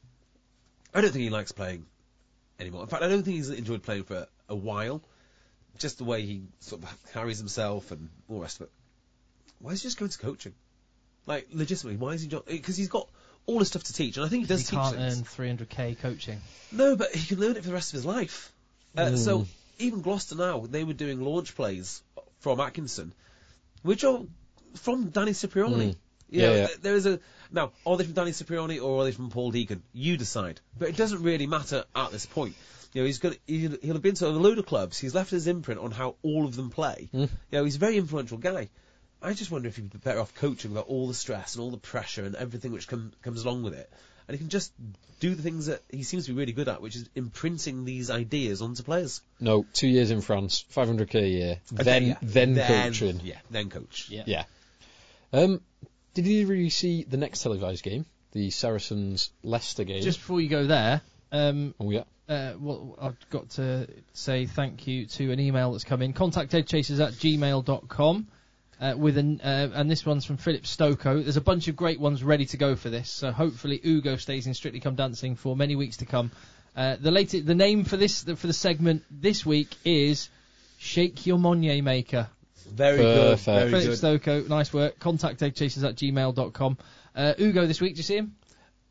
I don't think he likes playing anymore. In fact, I don't think he's enjoyed playing for a, a while. Just the way he sort of carries himself and all the rest of it. Why is he just going to coaching? Like, legitimately, why is he not... Because he's got all this stuff to teach, and I think he does He teach can't things. earn three hundred k coaching. No, but he can learn it for the rest of his life. Uh, Mm. So, even Gloucester now, they were doing launch plays from Atkinson, which are from Danny Cipriani. Mm. You Yeah, know, yeah. th- there is a... Now, are they from Danny Cipriani or are they from Paul Deacon? You decide. But it doesn't really matter at this point. You know, he's got, he'll, he'll have been to a load of clubs. He's left his imprint on how all of them play. Mm. You know, he's a very influential guy. I just wonder if he'd be better off coaching without all the stress and all the pressure and everything which com- comes along with it. And he can just do the things that he seems to be really good at, which is imprinting these ideas onto players. No, two years in France, five hundred k a year, Okay, then yeah. then coaching. Yeah, then coach. Yeah. Yeah. Um, did you really see the next televised game, the Saracens Leicester game? Just before you go there, um, oh yeah. uh, well, I've got to say thank you to an email that's come in. Contact edchasers at gmail dot com. Uh, with an, uh, and this one's from Philip Stoko. There's a bunch of great ones ready to go for this, so hopefully Ugo stays in Strictly Come Dancing for many weeks to come. Uh, the latest, the name for this for the segment this week is Shake Your Monnier Maker. Very Perfect. good. Very Philip good. Stoko, nice work. Contact eggchasers at gmail dot com. Uh, Ugo this week, did you see him?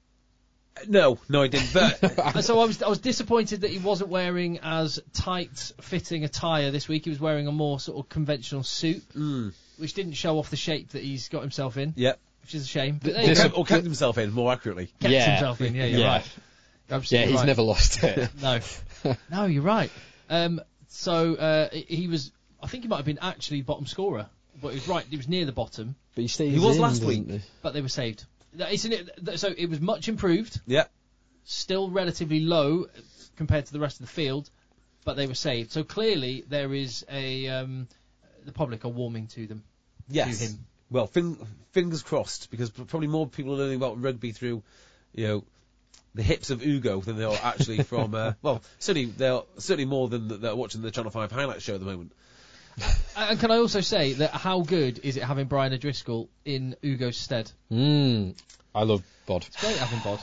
No, no, I didn't. But Uh, so I was I was disappointed that he wasn't wearing as tight fitting attire this week. He was wearing a more sort of conventional suit, mm, which didn't show off the shape that he's got himself in, yeah, which is a shame. But there or you This- go. kept, or kept himself in more accurately. Kept Yeah. himself in. Yeah, you're Yeah. right. You're Yeah, absolutely he's right. never lost it. No, no, you're right. Um, so uh, he was. I think he might have been actually bottom scorer, but he was right. He was near the bottom, But he stays He was in, last doesn't week. he? but they were saved. That- Isn't it? So it was much improved. Yeah, Still relatively low compared to the rest of the field, but they were saved. So clearly there is a um, the public are warming to them. yes. To him. Well, fin- fingers crossed, because probably more people are learning about rugby through, you know, the hips of Ugo than they are actually from. Uh, well, certainly they're certainly more than they're watching the Channel Five highlight show at the moment. And can I also say that how good is it having Brian O'Driscoll in Ugo's stead? Mm, I love Bod. It's great having Bod.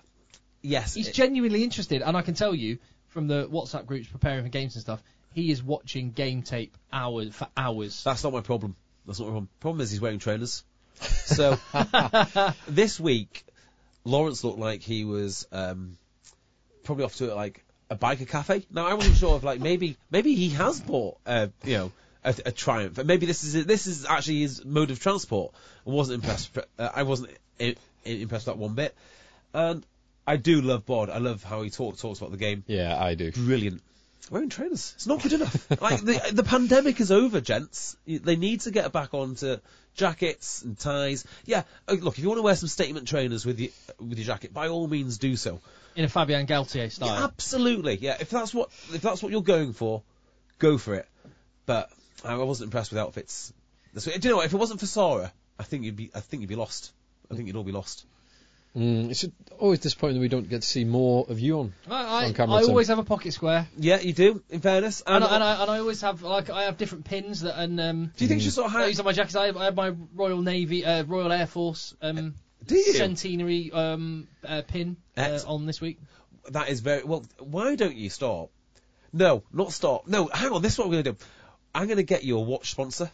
Yes, He's it- genuinely interested, and I can tell you from the WhatsApp groups preparing for games and stuff, he is watching game tape hours for hours. that's not my problem. That's not my problem. Problem is he's wearing trainers. So this week, Lawrence looked like he was um, probably off to like a biker cafe. Now I wasn't sure if like maybe maybe he has bought uh, you know a, a Triumph, and maybe this is this is actually his mode of transport. I wasn't impressed. Uh, I wasn't I- I- impressed with that one bit, and I do love Bod. I love how he talk, talks about the game. Yeah, I do. Brilliant. Wearing trainers. It's not good enough. Like the, the pandemic is over, gents. You- They need to get back onto jackets and ties. Yeah, uh, look, if you want to wear some statement trainers with your with your jacket, by all means do so. In a Fabien Galtier style. Yeah, absolutely. Yeah, if that's what if that's what you're going for, go for it. But I wasn't impressed with outfits. This way. Do you know what? If it wasn't for Sarah, I think you'd be I think you'd be lost. I think you'd all be lost. Mm, it's always disappointing that we don't get to see more of you on. I, on I, camera, I Tim. always have a pocket square, Yeah, you do. In fairness, and, I, and, I, and I always have like I have different pins that and um. do you think you should sort of I have? use on my jackets. I have, I have my Royal Navy, uh, Royal Air Force um, Do you? centenary um, uh, pin uh, Ex- on this week. That is very well. Why don't you stop? No, not stop. No, hang on. This is what we're going to do. I'm going to get you a watch sponsor,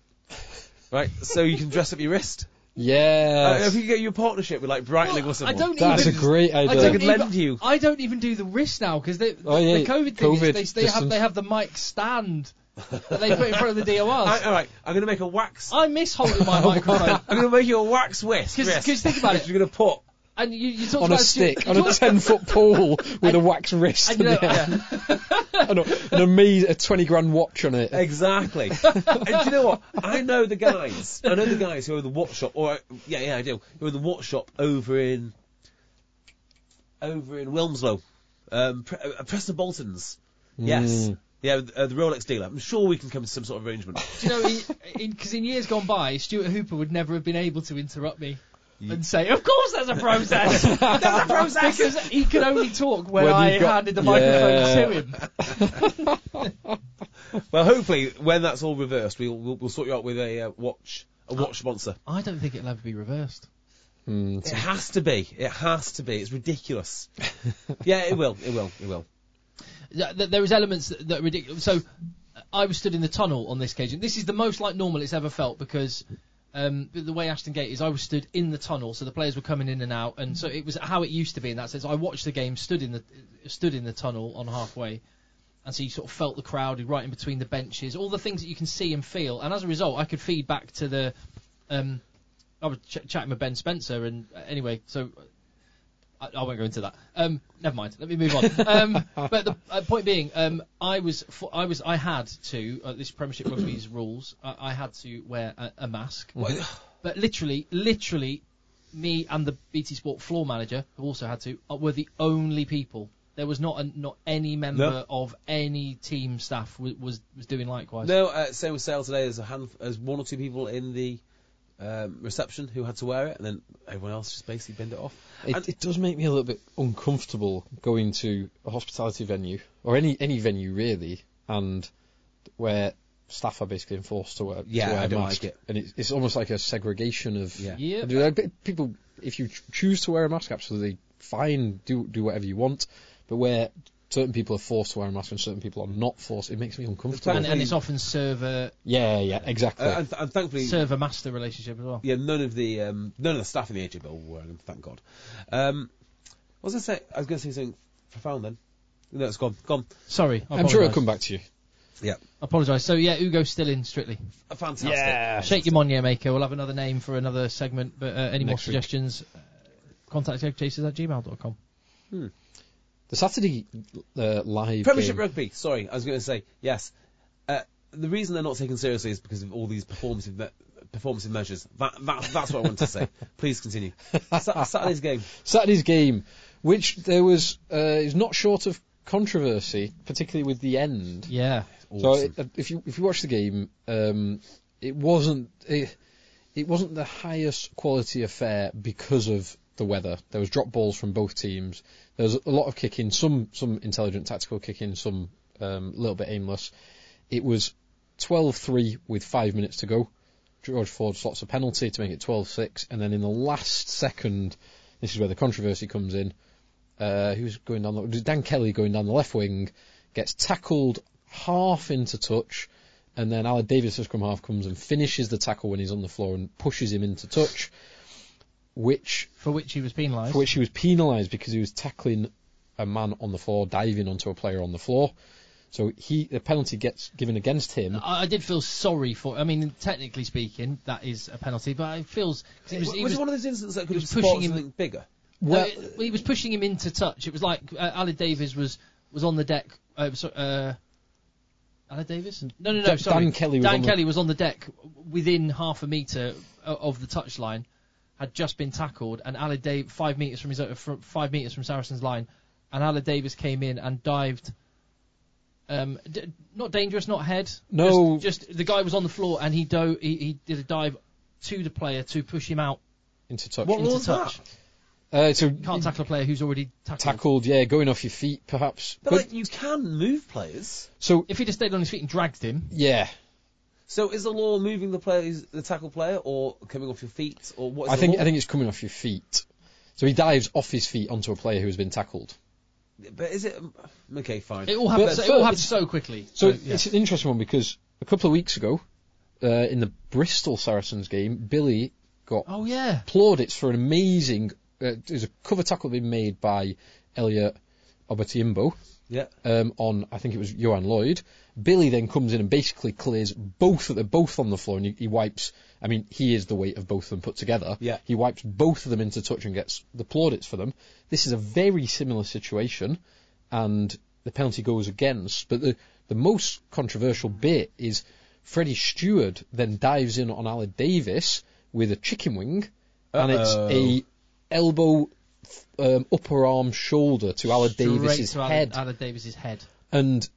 right? So you can dress up your wrist. Yeah, Uh, if you could get you a partnership with like Breitling Well, or someone. I don't that's a even, great I idea. don't, could even, lend you. I don't even do the wrist now because the, Oh, yeah, the COVID thing COVID is they, they have distance. they have the mic stand that they put in front of the D O Rs. I, all right, I'm going to make a wax. I miss holding my microphone. I'm going to make you a wax wrist. 'Cause- wrist 'cause think about which it. You're going to put. And you, you talked on a about Stu- stick, you on a talked- ten foot pole with a wax wrist and, you and, know, a, and a, an amazing a twenty grand watch on it. Exactly. And do you know what? I know the guys. I know the guys who are in the watch shop. Or yeah, yeah, I do. Who are in the watch shop over in over in Wilmslow. Um, Pre- uh, Preston Bolton's. Yes. Mm. Yeah, uh, the Rolex dealer. I'm sure we can come to some sort of arrangement. Do you know, because in, 'cause in years gone by, Stuart Hooper would never have been able to interrupt me and say, "Of course, there's a process." There's a process because he could only talk when, When I you've got- handed the Yeah. microphone to him. Well, hopefully, when that's all reversed, we'll we'll, we'll sort you out with a uh, watch a watch sponsor. I don't think it'll ever be reversed. Mm, It has to be. It has to be. It's ridiculous. Yeah, it will. It will. It will. Yeah, th- There is elements that, that are ridiculous. So I was stood in the tunnel on this occasion. This is the most like normal it's ever felt because um, the way Ashton Gate is, I was stood in the tunnel, so the players were coming in and out, and so it was how it used to be in that sense. I watched the game, stood in the stood in the tunnel on halfway, and so you sort of felt the crowd right in between the benches, all the things that you can see and feel, and as a result, I could feed back to the. Um, I was ch- chatting with Ben Spencer, and uh, anyway, so. I, I won't go into that. Um, never mind. Let me move on. Um, but the uh, point being, um, I was, for, I was, I had to. Uh, this Premiership Rugby's rules. I, I had to wear a, a mask. But literally, literally, me and the B T Sport floor manager, who also had to, uh, were the only people. There was not a, not any member No. of any team staff w- was was doing likewise. No, uh, same with Sale today. There's a hand, there's one or two people in the um, reception who had to wear it, and then everyone else just basically binned it off. It, And- it does make me a little bit uncomfortable going to a hospitality venue or any any venue really, and where staff are basically enforced to wear, Yeah, to wear I a don't mask, like it. and it's, it's almost like a segregation of. Yeah. Yeah. I do- I bet people, if you ch- choose to wear a mask, absolutely fine, do do whatever you want, but where certain people are forced to wear a mask and certain people are not forced, it makes me uncomfortable. And, and it's often server yeah, yeah, exactly. Uh, and, th- and thankfully, server master relationship as well. yeah, none of the um, none of the staff in the A J B L were wearing them. Thank God. Um, what was I say? I was going to say something profound then. No, it's gone. Gone. Sorry, I I'm sure it'll apologise. come back to you. Yeah. I apologise. So yeah, Ugo's still in Strictly. Uh, Fantastic. Yeah. Shake your Monye maker. We'll have another name for another segment. But uh, any more Next week. suggestions? Uh, contact eggchasers at gmail dot com. The Saturday uh, live Premiership game, rugby. Sorry, I was going to say yes. Uh, the reason they're not taken seriously is because of all these performative me- performative measures. That, that that's what I want to say. Please continue. Sa- Saturday's game. Saturday's game, which there was uh, is not short of controversy, particularly with the end. Yeah. So Awesome. it, if you if you watch the game, um, it wasn't it, it wasn't the highest quality affair because of the weather. There was drop balls from both teams. There was a lot of kicking, some some intelligent tactical kicking, some a um, little bit aimless. It was twelve three with five minutes to go. George Ford slots a penalty to make it twelve six, and then in the last second, this is where the controversy comes in. Uh, who's going down? The, Dan Kelly going down the left wing, gets tackled half into touch, and then Aled Davis, as scrum half, comes and finishes the tackle when he's on the floor and pushes him into touch, which For which he was penalised. for which he was penalised because he was tackling a man on the floor, diving onto a player on the floor. So he the penalty gets given against him. I, I did feel sorry for. I mean, technically speaking, that is a penalty, but it feels 'cause it was, was, he it was one of those instances that could have was sparked pushing him- something bigger? Well, uh, he was pushing him into touch. It was like uh, Aled Davis was was on the deck. Uh, so, uh, Aled Davis? No, no, no. Dan sorry. Kelly was Dan on the- Kelly was on the deck within half a metre o- of the touchline, had just been tackled, and Aled Davis five metres from his uh, from five metres from Saracen's line, and Aled Davis came in and dived. Um, d- not dangerous, not head. No. Just, just the guy was on the floor and he do he, he did a dive to the player to push him out into touch. What into was touch. that? Uh, so Can't tackle a player who's already tackled. tackled, yeah, going off your feet, perhaps. But But- like, you can move players. so If he'd have stayed on his feet and dragged him, yeah, So is the law moving the players, the tackle player, or coming off your feet, or what is I the think law? I think it's coming off your feet. So he dives off his feet onto a player who has been tackled. But is it okay? Fine. it all happened. But- So, it all but happened it's- so quickly. So yeah. it's an interesting one because a couple of weeks ago, uh, in the Bristol Saracens game, Billy got Oh yeah. plaudits for an amazing. Uh, there's a cover tackle being made by Elliot Obertiimbo Yeah. um, on, I think it was Johan Lloyd. Billy then comes in and basically clears both of them, both on the floor, and he, he wipes. I mean, he is the weight of both of them put together. Yeah. He wipes both of them into touch and gets the plaudits for them. This is a very similar situation, and the penalty goes against. But the the most controversial bit is Freddie Stewart then dives in on Aled Davis with a chicken wing, and it's Uh-oh. a elbow, um, upper arm, shoulder to Aled Straight Davis's to Aled- head. Aled Davis's head. And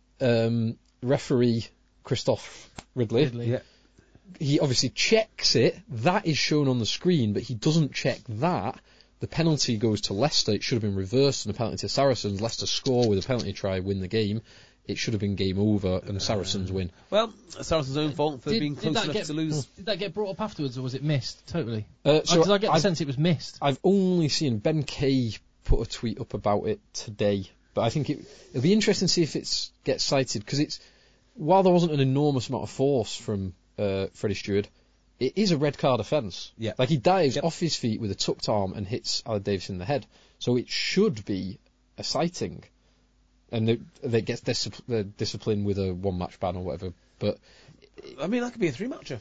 um, referee Christoph Ridley, Ridley. Yeah. he obviously checks it. That is shown on the screen, but he doesn't check that. The penalty goes to Leicester. It should have been reversed, and the penalty to Saracens. Leicester score with a penalty try, win the game. It should have been game over, and Saracens win. Well, Saracens' own fault for Did- being did close that enough get- to lose. Did that get brought up afterwards, or was it missed totally? Uh, Because so I get the I've, sense it was missed. I've only seen Ben Kay put a tweet up about it today, but I think it, it'll be interesting to see if it gets cited, because it's while there wasn't an enormous amount of force from uh, Freddie Stewart, it is a red card offence. Yeah. Like he dives Yep. off his feet with a tucked arm and hits Aled Davis in the head, so it should be a citing, and it, it gets discipl- uh, disciplined with a one match ban or whatever. But I mean, that could be a three-matcher.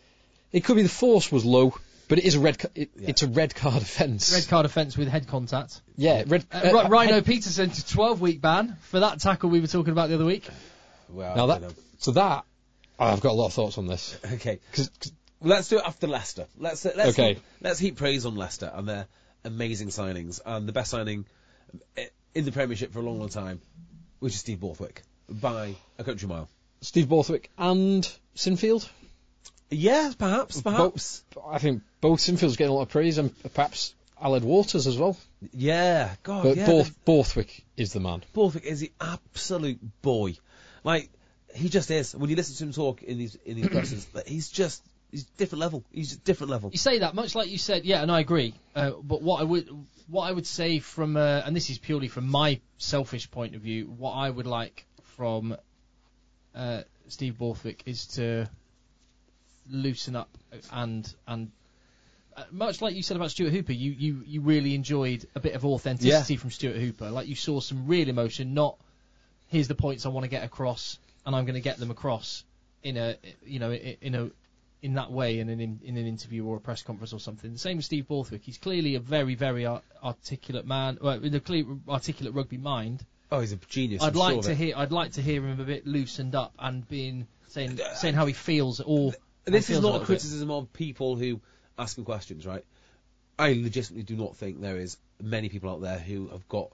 it could be the force was low, but it is a red. Ca- it, Yeah. It's a red card offence. Red card offence with head contact. Yeah, red. Uh, uh, Ri- Rhino head- Peterson to twelve week ban for that tackle we were talking about the other week. Well, Now I that don't so that I've got a lot of thoughts on this. know. Okay. 'Cause- 'cause- Let's do it after Leicester. Let's uh, let's Okay. heap, let's heap praise on Leicester and their amazing signings, and the best signing i- in the Premiership for a long, long time, which is Steve Borthwick by a country mile. Steve Borthwick and Sinfield. Yeah, perhaps, perhaps. Both, I think both Sinfield's getting a lot of praise, and perhaps Aled Waters as well. Yeah, God, But yeah. Borth, Borthwick is the man. Borthwick is the absolute boy. Like, he just is. When you listen to him talk in these in these presses, like, he's just he's different level. He's a different level. You say that much like you said, yeah, and I agree. Uh, but what I would, what I would say from, uh, and this is purely from my selfish point of view, what I would like from uh, Steve Borthwick is to loosen up and and. Uh, much like you said about Stuart Hooper, you, you, you really enjoyed a bit of authenticity yeah. from Stuart Hooper. Like you saw some real emotion, not here's the points I want to get across and I'm going to get them across in a you know in a in that way in an in, in an interview or a press conference or something. The same with Steve Borthwick. He's clearly a very very art- articulate man, well, with a clear articulate rugby mind. Oh, he's a genius. I'd I'm like sure to of it. hear I'd like to hear him a bit loosened up and being saying saying how he feels or This feels is a not a little bit. criticism of people who ask him questions, right? I legitimately do not think there is many people out there who have got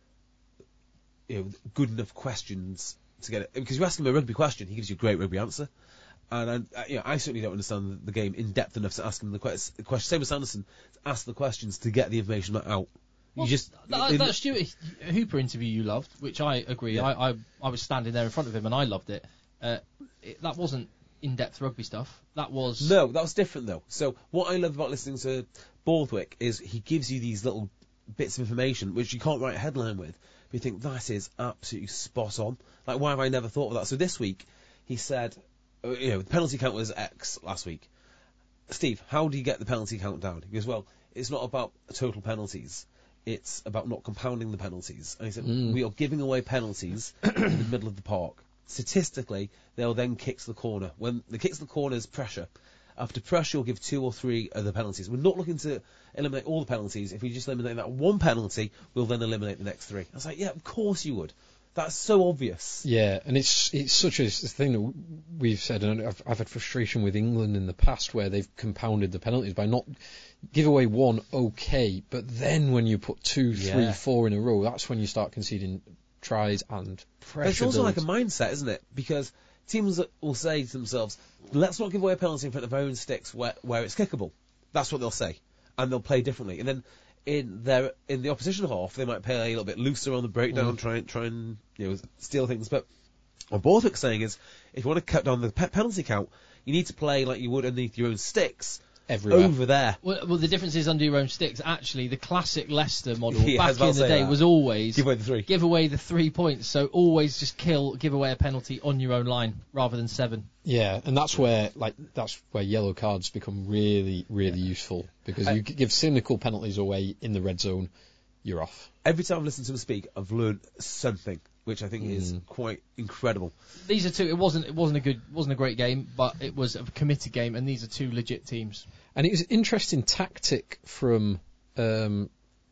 you know good enough questions to get it. Because you ask him a rugby question, he gives you a great rugby answer. And I, you know, I certainly don't understand the game in depth enough to ask him the que- question. Same with Sanderson, to ask the questions to get the information out. Well, you just that, in- that Stuart Hooper interview you loved, which I agree. Yeah. I, I I was standing there in front of him and I loved it. Uh, it that wasn't in-depth rugby stuff. That was No, that was different though. So what I love about listening to Borthwick is he gives you these little bits of information which you can't write a headline with. But you think that is absolutely spot on. Like, why have I never thought of that? So this week he said, uh, you know, the penalty count was X last week. Steve, how do you get the penalty count down? He goes, well, it's not about total penalties. It's about not compounding the penalties. And he said, Mm. we are giving away penalties in the middle of the park. Statistically, they'll then kick to the corner. When the kick to the corner is pressure. After pressure, you'll give two or three of the penalties. We're not looking to eliminate all the penalties. If we just eliminate that one penalty, we'll then eliminate the next three. I was like, yeah, of course you would. That's so obvious. Yeah, and it's it's such a it's a thing that we've said, and I've, I've had frustration with England in the past where they've compounded the penalties by not give away one, okay, but then when you put two, Yeah. three, four in a row, that's when you start conceding tries and pressure. But it's also builds. like a mindset, isn't it? Because teams will say to themselves, let's not give away a penalty in front of our own sticks where, where it's kickable. That's what they'll say. And they'll play differently. And then in their in the opposition half, they might play a little bit looser on the breakdown, Mm. try, and try and you know steal things. But what Borthwick's saying is, if you want to cut down the pe- penalty count, you need to play like you would underneath your own sticks everywhere. over there. Well, well, the difference is under your own sticks. Actually, the classic Leicester model Yeah, I was back about in to the say day that. was always Give away the three. give away the three points. So always just kill, give away a penalty on your own line rather than seven. Yeah, and that's where like that's where yellow cards become really, really useful because you give cynical penalties away in the red zone, you're off. Every time I've listened to him speak, I've learned something, which I think is quite incredible. These are two. It wasn't. It wasn't a good. Wasn't a great game, but it was a committed game, and these are two legit teams. And it was an interesting tactic from um,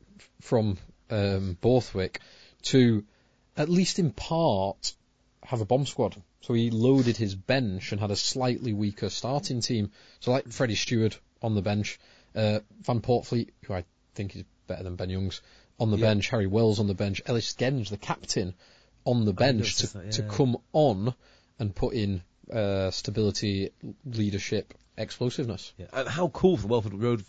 from um, Borthwick to, at least in part, have a bomb squad. So he loaded his bench and had a slightly weaker starting team. So like Freddie Stewart on the bench, uh, Van Portfleet, who I think is better than Ben Youngs, on the Yeah. bench, Harry Wells on the bench, Ellis Genge, the captain, on the bench to, noticed that, to yeah. come on and put in uh, stability, leadership, explosiveness. Yeah. And how cool for the Welford Road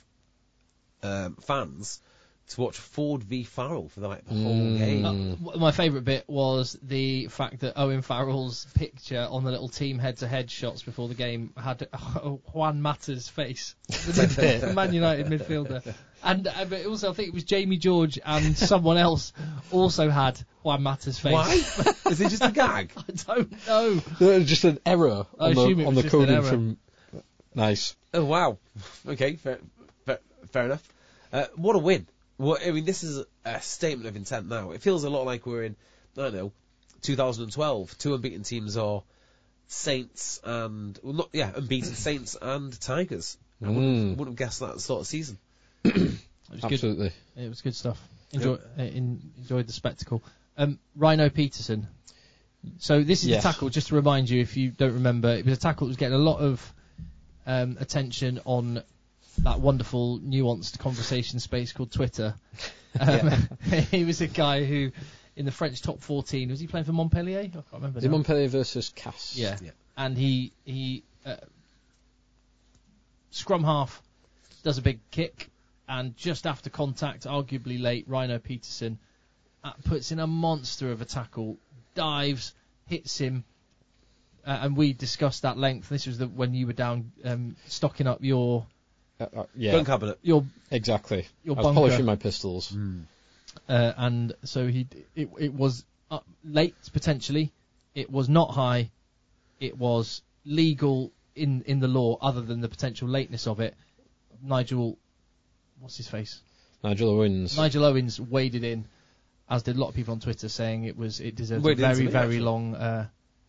um, fans to watch Ford v Farrell for the, like, the whole Mm. game. Uh, w- my favourite bit was the fact that Owen Farrell's picture on the little team head-to-head shots before the game had Juan Mata's face, the mid- Man United midfielder, and uh, but also I think it was Jamie George and someone else also had Juan Mata's face. Why? Is it just a gag? I don't know. Uh, Just an error I on assume the, it on was the just an coding error. from. Nice. Oh, wow. Okay, fair, fair, fair enough. Uh, what a win. What, I mean, this is a statement of intent now. It feels a lot like we're in, I don't know, two thousand twelve. Two unbeaten teams are Saints and, well, not, yeah, unbeaten Saints and Tigers. I wouldn't, Mm. wouldn't have guessed that sort of season. It was good. Absolutely. It was good stuff. Enjoy, uh, in, enjoyed the spectacle. Um, Rhino Peterson. So this is Yes. the tackle, just to remind you if you don't remember, it was a tackle that was getting a lot of um, attention on that wonderful nuanced conversation space called Twitter. Um, he was a guy who, in the French top fourteen, was he playing for Montpellier? I can't remember. Is it now. Montpellier versus Cass? Yeah. Yeah. And he he uh, scrum half does a big kick, and just after contact, arguably late, Rhino Peterson uh, puts in a monster of a tackle, dives, hits him uh, and we discussed at length. This was the, when you were down um, stocking up your Uh, uh, yeah, gun cabinet. your exactly. your I was bunker. polishing my pistols. Mm. Uh, and so he it, it was uh, late potentially. It was not high. It was legal in in the law, other than the potential lateness of it. Nigel, what's his face? Nigel Owens. Nigel Owens waded in, as did a lot of people on Twitter, saying it was it deserved Waded a into very me, very actually. long uh,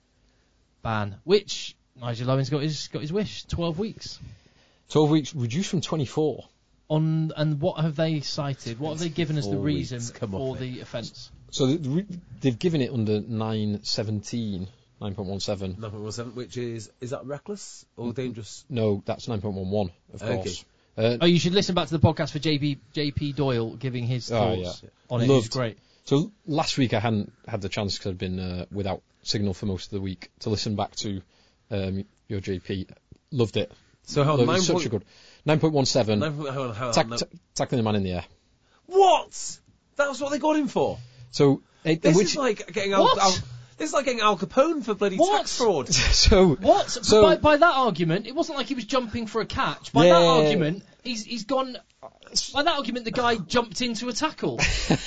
ban. Which Nigel Owens got his got his wish, twelve weeks. twelve weeks reduced from twenty-four. On and what have they cited? What have they given as the Four reason weeks, come for off the offence? So the- the re- they've given it under nine seventeen, nine point one seven. nine point one seven, which is is that reckless or dangerous? No, that's nine point one one, of Okay. course. Uh, Oh, you should listen back to the podcast for J B, J P Doyle giving his Oh, thoughts yeah. on it. Loved. It's great. So last week I hadn't had the chance because I'd been uh, without signal for most of the week to listen back to um, your J P. Loved it. So how Loved it. nine Such point- a good nine point one seven. nine point- hang on, hang on, Tack- no. ta- tackling the man in the air. What? That's what they got him for. So it, This which is like getting Al, What? Al, this is like getting Al Capone for bloody What? tax fraud. so What? So by, by that argument, it wasn't like he was jumping for a catch. By Yeah. that argument, he's he's gone. By that argument, the guy jumped into a tackle,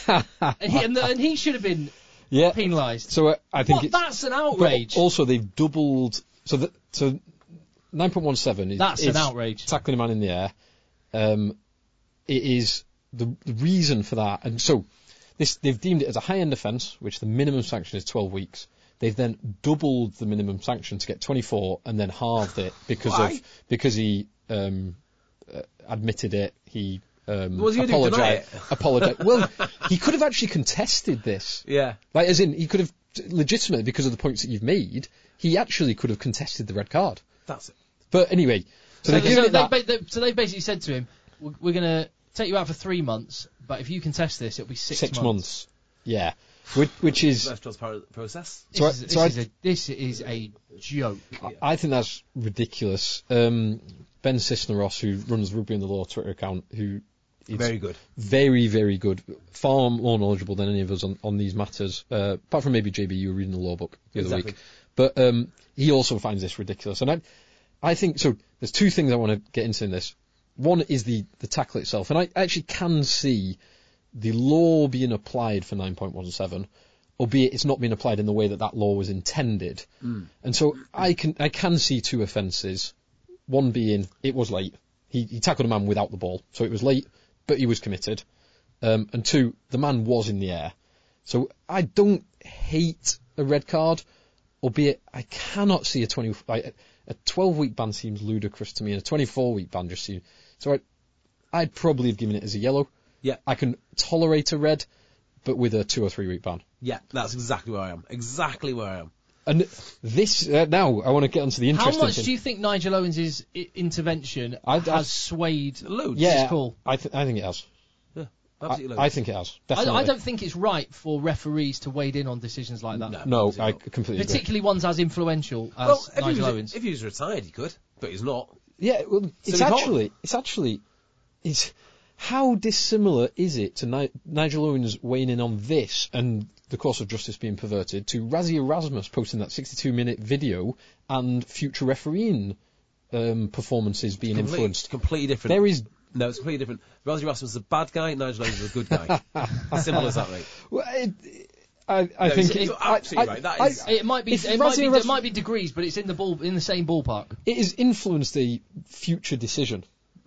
and, he, and, the, and he should have been yeah. penalised. So uh, I think What? it's That's an but outrage. also they've doubled. So that so nine point one seven is That's is an outrage. tackling a man in the air. Um, it is the, the reason for that, and so this they've deemed it as a high-end offence, which the minimum sanction is twelve weeks. They've then doubled the minimum sanction to get twenty-four, and then halved it because Why? of because he um, uh, admitted it. He um, What was he gonna do, deny apologized. it? Apologized. Well, he could have actually contested this. Yeah. Like, as in, he could have legitimately, because of the points that you've made, he actually could have contested the red card. That's it. But anyway, so, So, they've given so it that. they, they, so they basically said to him, "We're, we're going to take you out for three months, but if you contest this, it'll be six, Six months. Yeah. Which, which is, Best transparent process. This, So I- is, this, so I- is a, this is a joke. I think that's ridiculous. Um, Ben Cisneros, who runs Rugby in the Law Twitter account, who is Very good. very, very good, far more knowledgeable than any of us on, on these matters, uh, apart from maybe J B, you were reading the law book the other Exactly. week. But um, he also finds this ridiculous. And I, I think, so there's two things I want to get into in this. One is the, the tackle itself, and I actually can see the law being applied for nine point one seven, albeit it's not being applied in the way that that law was intended. Mm. And so I can I can see two offences. One being it was late. He, he tackled a man without the ball, so it was late, but he was committed. Um, and two, the man was in the air. So I don't hate a red card, albeit I cannot see a twenty like, a twelve week ban seems ludicrous to me, and a twenty-four week ban just seems. So I, I'd probably have given it as a yellow. Yeah. I can tolerate a red, but with a two or three week ban. Yeah, that's exactly where I am. Exactly where I am. And this uh, now I want to get onto the How interesting much thing. do you think Nigel Owens' I- intervention I- I- has swayed Loads. yeah, his call? I, th- I think it has. Yeah, I, absolutely I loads. think it has. I, Definitely. I don't think it's right for referees to wade in on decisions like that. No. No, Absolutely I not. completely agree. Particularly ones as influential as Well, if he, Nigel was, Owens. if he was retired, he could, but he's not. Yeah, well, it's he can't. actually, it's actually, it's how dissimilar is it to Ni- Nigel Owens weighing in on this and the course of justice being perverted to Razzie Erasmus posting that sixty-two minute video and future refereeing um, performances being Complete- influenced. Completely different. There is, No, it's completely different. Razzie Rasmus is a bad guy, Nigel Owens is a good guy. Simple as that, mate. well, it, I, I No, think you're it- absolutely I- right. That I- is- It might be. If It might Razzie be. Erasmus- It might be degrees, but it's in the ball in the same ballpark. it has influenced a future decision.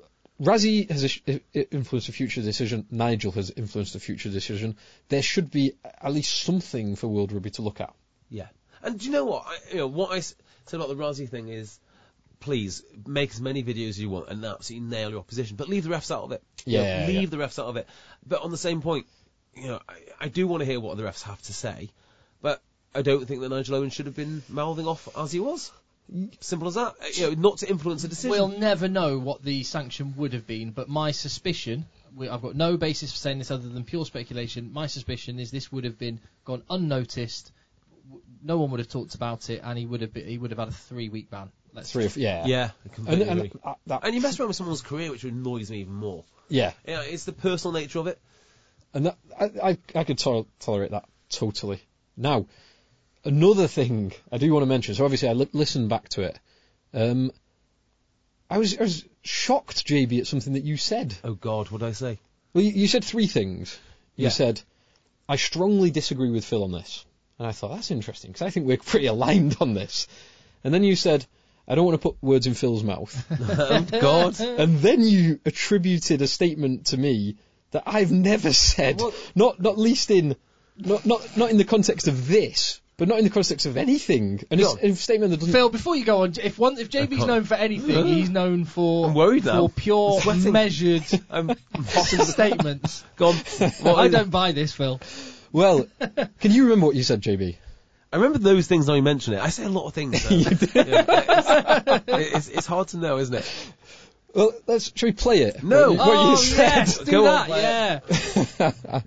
Razzie has a, i- influenced a future decision. Nigel has influenced a future decision. There should be at least something for World Rugby to look at. Yeah. And do you know what? I, you know, what I s- said about the Razzie thing is, please, make as many videos as you want and absolutely nail your opposition, but leave the refs out of it. You know, Yeah, leave yeah. the refs out of it. But on the same point, you know, I, I do want to hear what the refs have to say, but I don't think that Nigel Owens should have been mouthing off as he was. Simple as that. You know, not to influence a decision. We'll never know what the sanction would have been, but my suspicion, we, I've got no basis for saying this other than pure speculation, my suspicion is this would have been gone unnoticed, w- no one would have talked about it, and he would have been, he would have had a three-week ban. Let's Three, or f- yeah, Yeah, I completely and, agree. and uh, that, And you mess around with someone's career, which annoys me even more. yeah, You know, it's the personal nature of it. and that, I, I, I could tol- tolerate that totally. Now, another thing I do want to mention. So obviously I li- listened back to it. Um, I was I was shocked, J B, at something that you said. Oh God, what did I say? Well, you, you said three things. You Yeah. said, I strongly disagree with Phil on this. And I thought, that's interesting, because I think we're pretty aligned on this. And then you said, I don't want to put words in Phil's mouth. Oh God. And then you attributed a statement to me that I've never said. What? Not not least in, not, not, not in the context of this, but not in the context of anything. And it's Go on. a statement that doesn't... Phil, before you go on, if one, if J B's can't- known for anything, he's known for I'm worried now. for pure, I'm sweating. measured I'm hot statements. Gone. I don't buy this, Phil. Well, can you remember what you said, J B? I remember those things now you mention it. I say a lot of things. though. Yeah, it's, it's, it's hard to know, isn't it? Well, let's, shall we play it? No. What, you- what oh you said. yes, do Go on, that. play Yeah.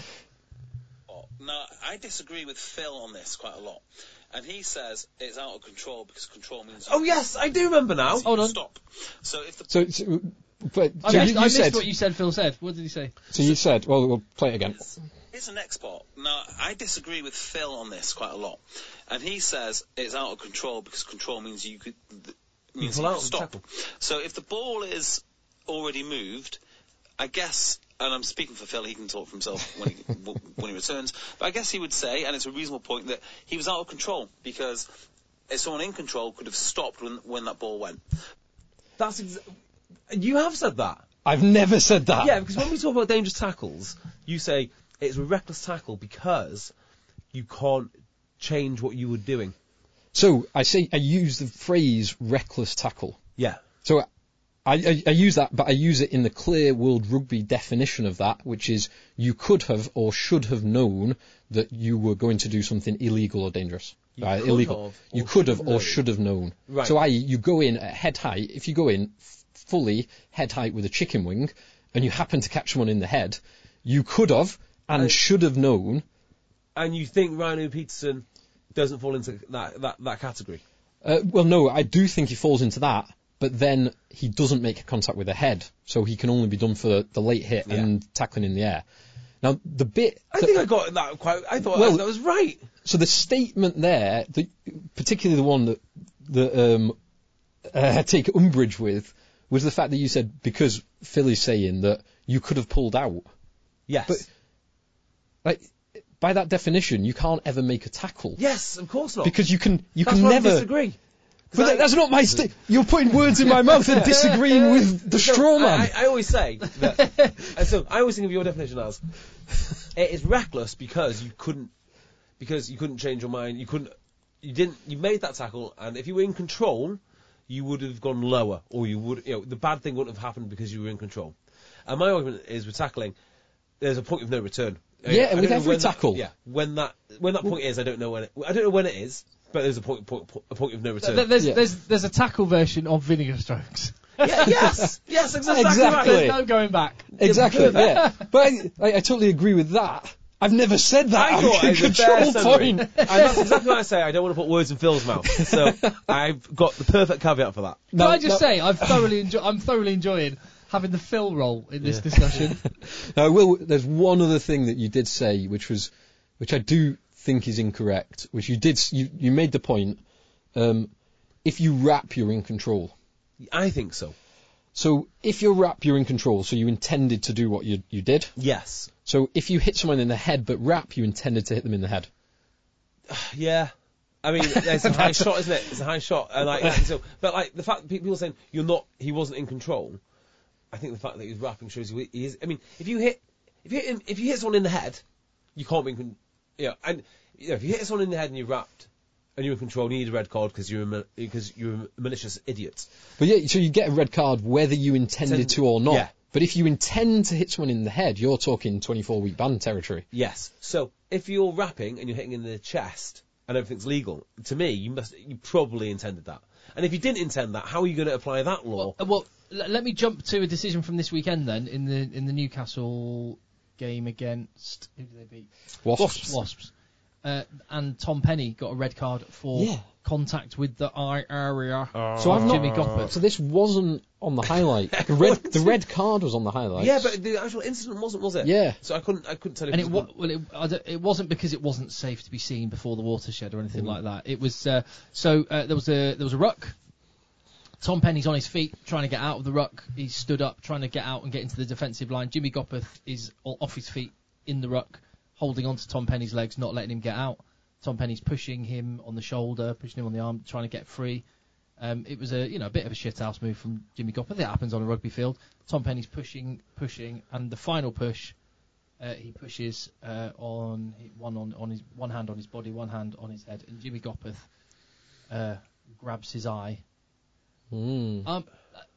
No, I disagree with Phil on this quite a lot. And he says it's out of control because control means... Oh yes, I do remember now. Hold on. Stop. So if the... So, so, but, I so missed, you, I you missed said, what you said. Phil said. What did he say? so you said, well, we'll play it again. Here's the next part. Now, I disagree with Phil on this quite a lot. And he says it's out of control because control means you could... th- means pull you out could and stop. tackle. So if the ball is already moved, I guess... And I'm speaking for Phil, he can talk for himself when he, w- when he returns. But I guess he would say, and it's a reasonable point, that he was out of control because if someone in control could have stopped when, when that ball went. That's exa- you have said that. I've never said that. Yeah, because when we talk about dangerous tackles, you say it's a reckless tackle because you can't change what you were doing. So I say I use the phrase reckless tackle. Yeah. So I, I, I use that, but I use it in the clear World Rugby definition of that, which is you could have or should have known that you were going to do something illegal or dangerous. You Right, could illegal. have You or could should have have or known. should have known. Right. So I, you go in at head height. If you go in f- fully head height with a chicken wing, and you happen to catch someone in the head, you could have and And- should have known. And you think Ryan Peterson doesn't fall into that that, that category? Uh, well, no, I do think he falls into that, but then he doesn't make contact with the head, so he can only be done for the, the late hit Yeah. and tackling in the air. Now, the bit... I think I got that quite. I thought Well- that was right. So the statement there, the, particularly the one that, that um, uh, I take umbrage with, was the fact that you said, because Phil is saying that you could have pulled out. Yes. But- Like, by that definition, you can't ever make a tackle. yes, of course not. Because you can, you That's can why never... I disagree. But that, that's not my sta- You're putting words in my mouth and disagreeing with the So, straw man. I, I, I always say that. and so I always think of your definition as it is reckless because you couldn't because you couldn't change your mind. You couldn't. You didn't. You made that tackle, and if you were in control, you would have gone lower, or you would. You know, the bad thing wouldn't have happened because you were in control. And my argument is with tackling, there's a point of no return. Yeah, I don't with know every when that- tackle. yeah, when that when that point is, I don't know when it. I don't know when it is, but there's a point point, point a point of no return. Th- There's, Yeah. there's, there's a tackle version of Vinegar Strokes. yeah, yes, yes, exactly. Exactly. There's no going back. Exactly, yeah. But I, I, I totally agree with that. I've never said that. I thought I'm it a was a fair control summary. point. And that's exactly what I say. I don't want to put words in Phil's mouth. So I've got the perfect caveat for that. Can No, I just no. say, I've thoroughly enjoy- I'm thoroughly enjoying having the Phil role in this discussion. Now, Will, there's one other thing that you did say, which was, which I do think is incorrect. Which you did, s- you, you made the point. Um, if you rap, you're in control. I think so. So if you're rap, you're in control. So you intended to do what you you did. Yes. So if you hit someone in the head, but rap, you intended to hit them in the head. Yeah. I mean, it's a high shot, isn't it? It's a high shot, and like, so, but like the fact that people are saying you're not, he wasn't in control. I think the fact that he was rapping shows you he is. I mean, if you hit, if you hit, him, if you hit someone in the head, you can't be in, con- you know, and you know, if you hit someone in the head and you rapped and you're in control, you need a red card because you're a, ma- because you're a malicious idiot. But yeah, so you get a red card whether you intended Intend- to or not. yeah. But if you intend to hit someone in the head, you're talking twenty-four week ban territory. Yes. So if you're rapping and you're hitting in the chest and everything's legal, to me, you must, you probably intended that. And if you didn't intend that, how are you going to apply that law? Well, uh, well l- let me jump to a decision from this weekend then in the in the Newcastle game against who did they beat? Wasps. Wasps. uh, and Tom Penny got a red card for Yeah. contact with the eye area. So I've not. Jimmy Gopperth. So this wasn't on the highlight. The red, the red card was on the highlight. Yeah, but the actual incident wasn't, was it? Yeah. So I couldn't, I couldn't tell you. And if it, was wa- well, it, I don't- it wasn't because it wasn't safe to be seen before the watershed or anything like that. It was uh, so uh, there was a there was a ruck. Tom Penny's on his feet trying to get out of the ruck. He's stood up trying to get out and get into the defensive line. Jimmy Gopperth is o- off his feet in the ruck, holding on to Tom Penny's legs, not letting him get out. Tom Penny's pushing him on the shoulder, pushing him on the arm, trying to get free. Um, it was a you know a bit of a shithouse move from Jimmy Gopperth. It happens on a rugby field. Tom Penny's pushing, pushing, and the final push, uh, he pushes uh, on one on, on his one hand on his body, one hand on his head, and Jimmy Gopperth uh, grabs his eye. Mm. Um,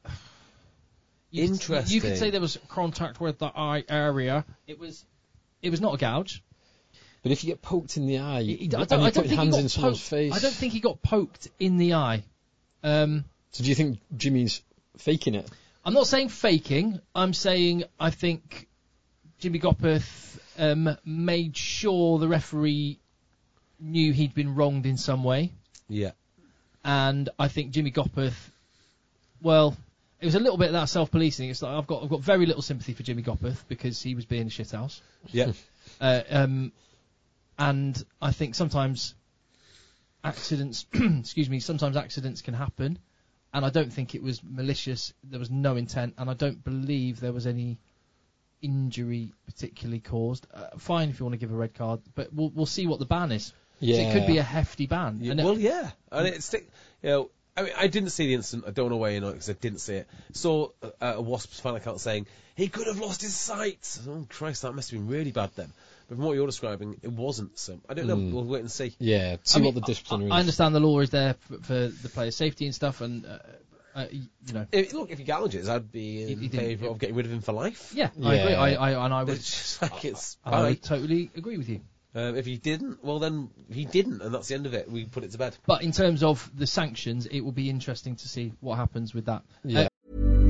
you could- Interesting. you could say there was contact with the eye area. It was, it was not a gouge. But if you get poked in the eye, He- he- I and don't, you I don't put think he hands got in someone's poked. face. I don't think he got poked in the eye. Um, So do you think Jimmy's faking it? I'm not saying faking. I'm saying I think Jimmy Gopperth um, made sure the referee knew he'd been wronged in some way, Yeah. and I think Jimmy Gopperth, well, it was a little bit of that self-policing. It's like I've got I've got very little sympathy for Jimmy Gopperth because he was being a shithouse. Yeah. Uh, um, and I think sometimes accidents, excuse me, sometimes accidents can happen, and I don't think it was malicious. There was no intent, and I don't believe there was any injury particularly caused. Uh, fine if you want to give a red card, but we'll we'll see what the ban is. 'Cause Yeah. It could be a hefty ban. Yeah, and it- well, yeah, and it's you know, I mean, I didn't see the incident. I don't want to weigh in on it because I didn't see it. Saw uh, a Wasps fan account saying he could have lost his sight. Oh Christ, that must have been really bad then. But from what you're describing, it wasn't. So I don't know. Mm. We'll wait and see. Yeah, see I mean, what the disciplinary. I, I understand the law is there for, for the player's safety and stuff, and uh, uh, you know. If, look, if he gouges, I'd be in He- he didn't- favour of getting rid of him for life. Yeah, I agree. Yeah. I, I and I would, It's just like it's I fine. would totally agree with you. Um, if he didn't, well then he didn't, and that's the end of it. We put it to bed. But in terms of the sanctions, it will be interesting to see what happens with that. Yeah. Uh,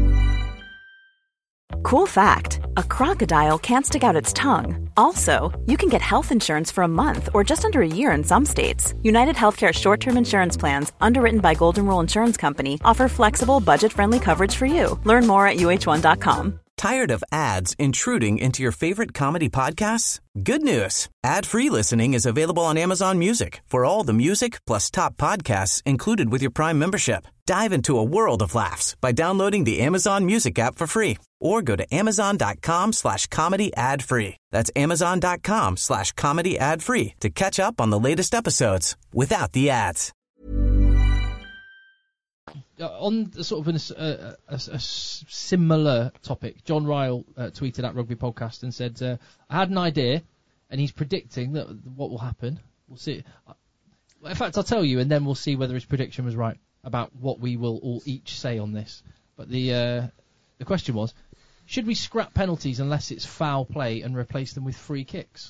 Cool fact, a crocodile can't stick out its tongue. Also, you can get health insurance for a month or just under a year in some states. United Healthcare short-term insurance plans, underwritten by Golden Rule Insurance Company, offer flexible, budget-friendly coverage for you. Learn more at U H one dot com. Tired of ads intruding into your favorite comedy podcasts? Good news. Ad-free listening is available on Amazon Music for all the music plus top podcasts included with your Prime membership. Dive into a world of laughs by downloading the Amazon Music app for free or go to amazon.com slash comedy ad free. That's amazon.com slash comedy ad free to catch up on the latest episodes without the ads. Uh, on the sort of an, uh, a, a, a s- similar topic, John Ryle uh, tweeted at Rugby Podcast and said, uh, I had an idea, and he's predicting that what will happen. We'll see. Uh, in fact, I'll tell you, and then we'll see whether his prediction was right about what we will all each say on this. But the uh, the question was, should we scrap penalties unless it's foul play and replace them with free kicks?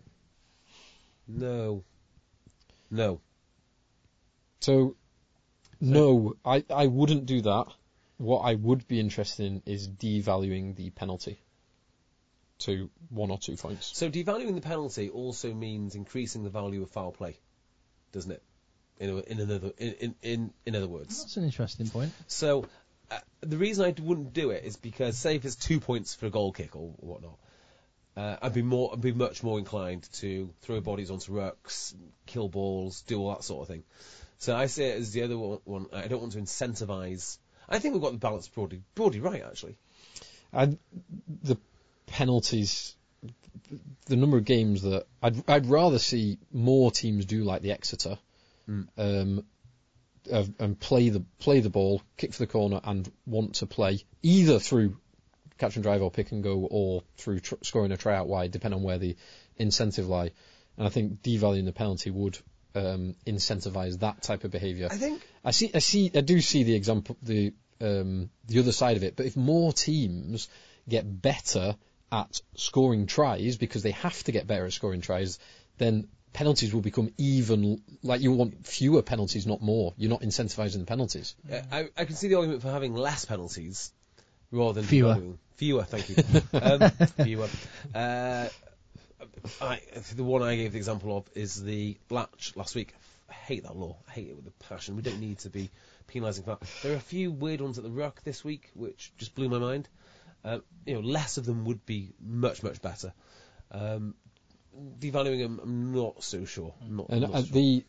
No. No. So, no, I, I wouldn't do that. What I would be interested in is devaluing the penalty to one or two points. So devaluing the penalty also means increasing the value of foul play, doesn't it? In, a, in another in, in, in, in other words. That's an interesting point. So uh, the reason I wouldn't do it is because, say, if it's two points for a goal kick or whatnot, uh, I'd be more, I'd be much more inclined to throw bodies onto rucks, kill balls, do all that sort of thing. So I see it as the other one. I don't want to incentivise. I think we've got the balance broadly, broadly right, actually. I, the penalties, the number of games that I'd I'd rather see more teams do like the Exeter, Mm. um, uh, and play the play the ball, kick for the corner, and want to play either through catch and drive or pick and go, or through tr- scoring a try out wide, depending on where the incentive lie. And I think devaluing the penalty would um, incentivise that type of behaviour. I think I see, I see, I do see the example, the um, the other side of it. But if more teams get better at scoring tries because they have to get better at scoring tries, then penalties will become even, like you want fewer penalties, not more. You're not incentivising the penalties. uh, I, I can see the argument for having less penalties rather than Fewer. devaluing. Fewer, thank you. um, fewer. Uh, I, the one I gave the example of is the latch last week. I hate that law. I hate it with a passion. We don't need to be penalising for that. There are a few weird ones at the Ruck this week which just blew my mind. Uh, you know, less of them would be much, much better. Um, devaluing them, I'm not so sure. Not, and not uh, so the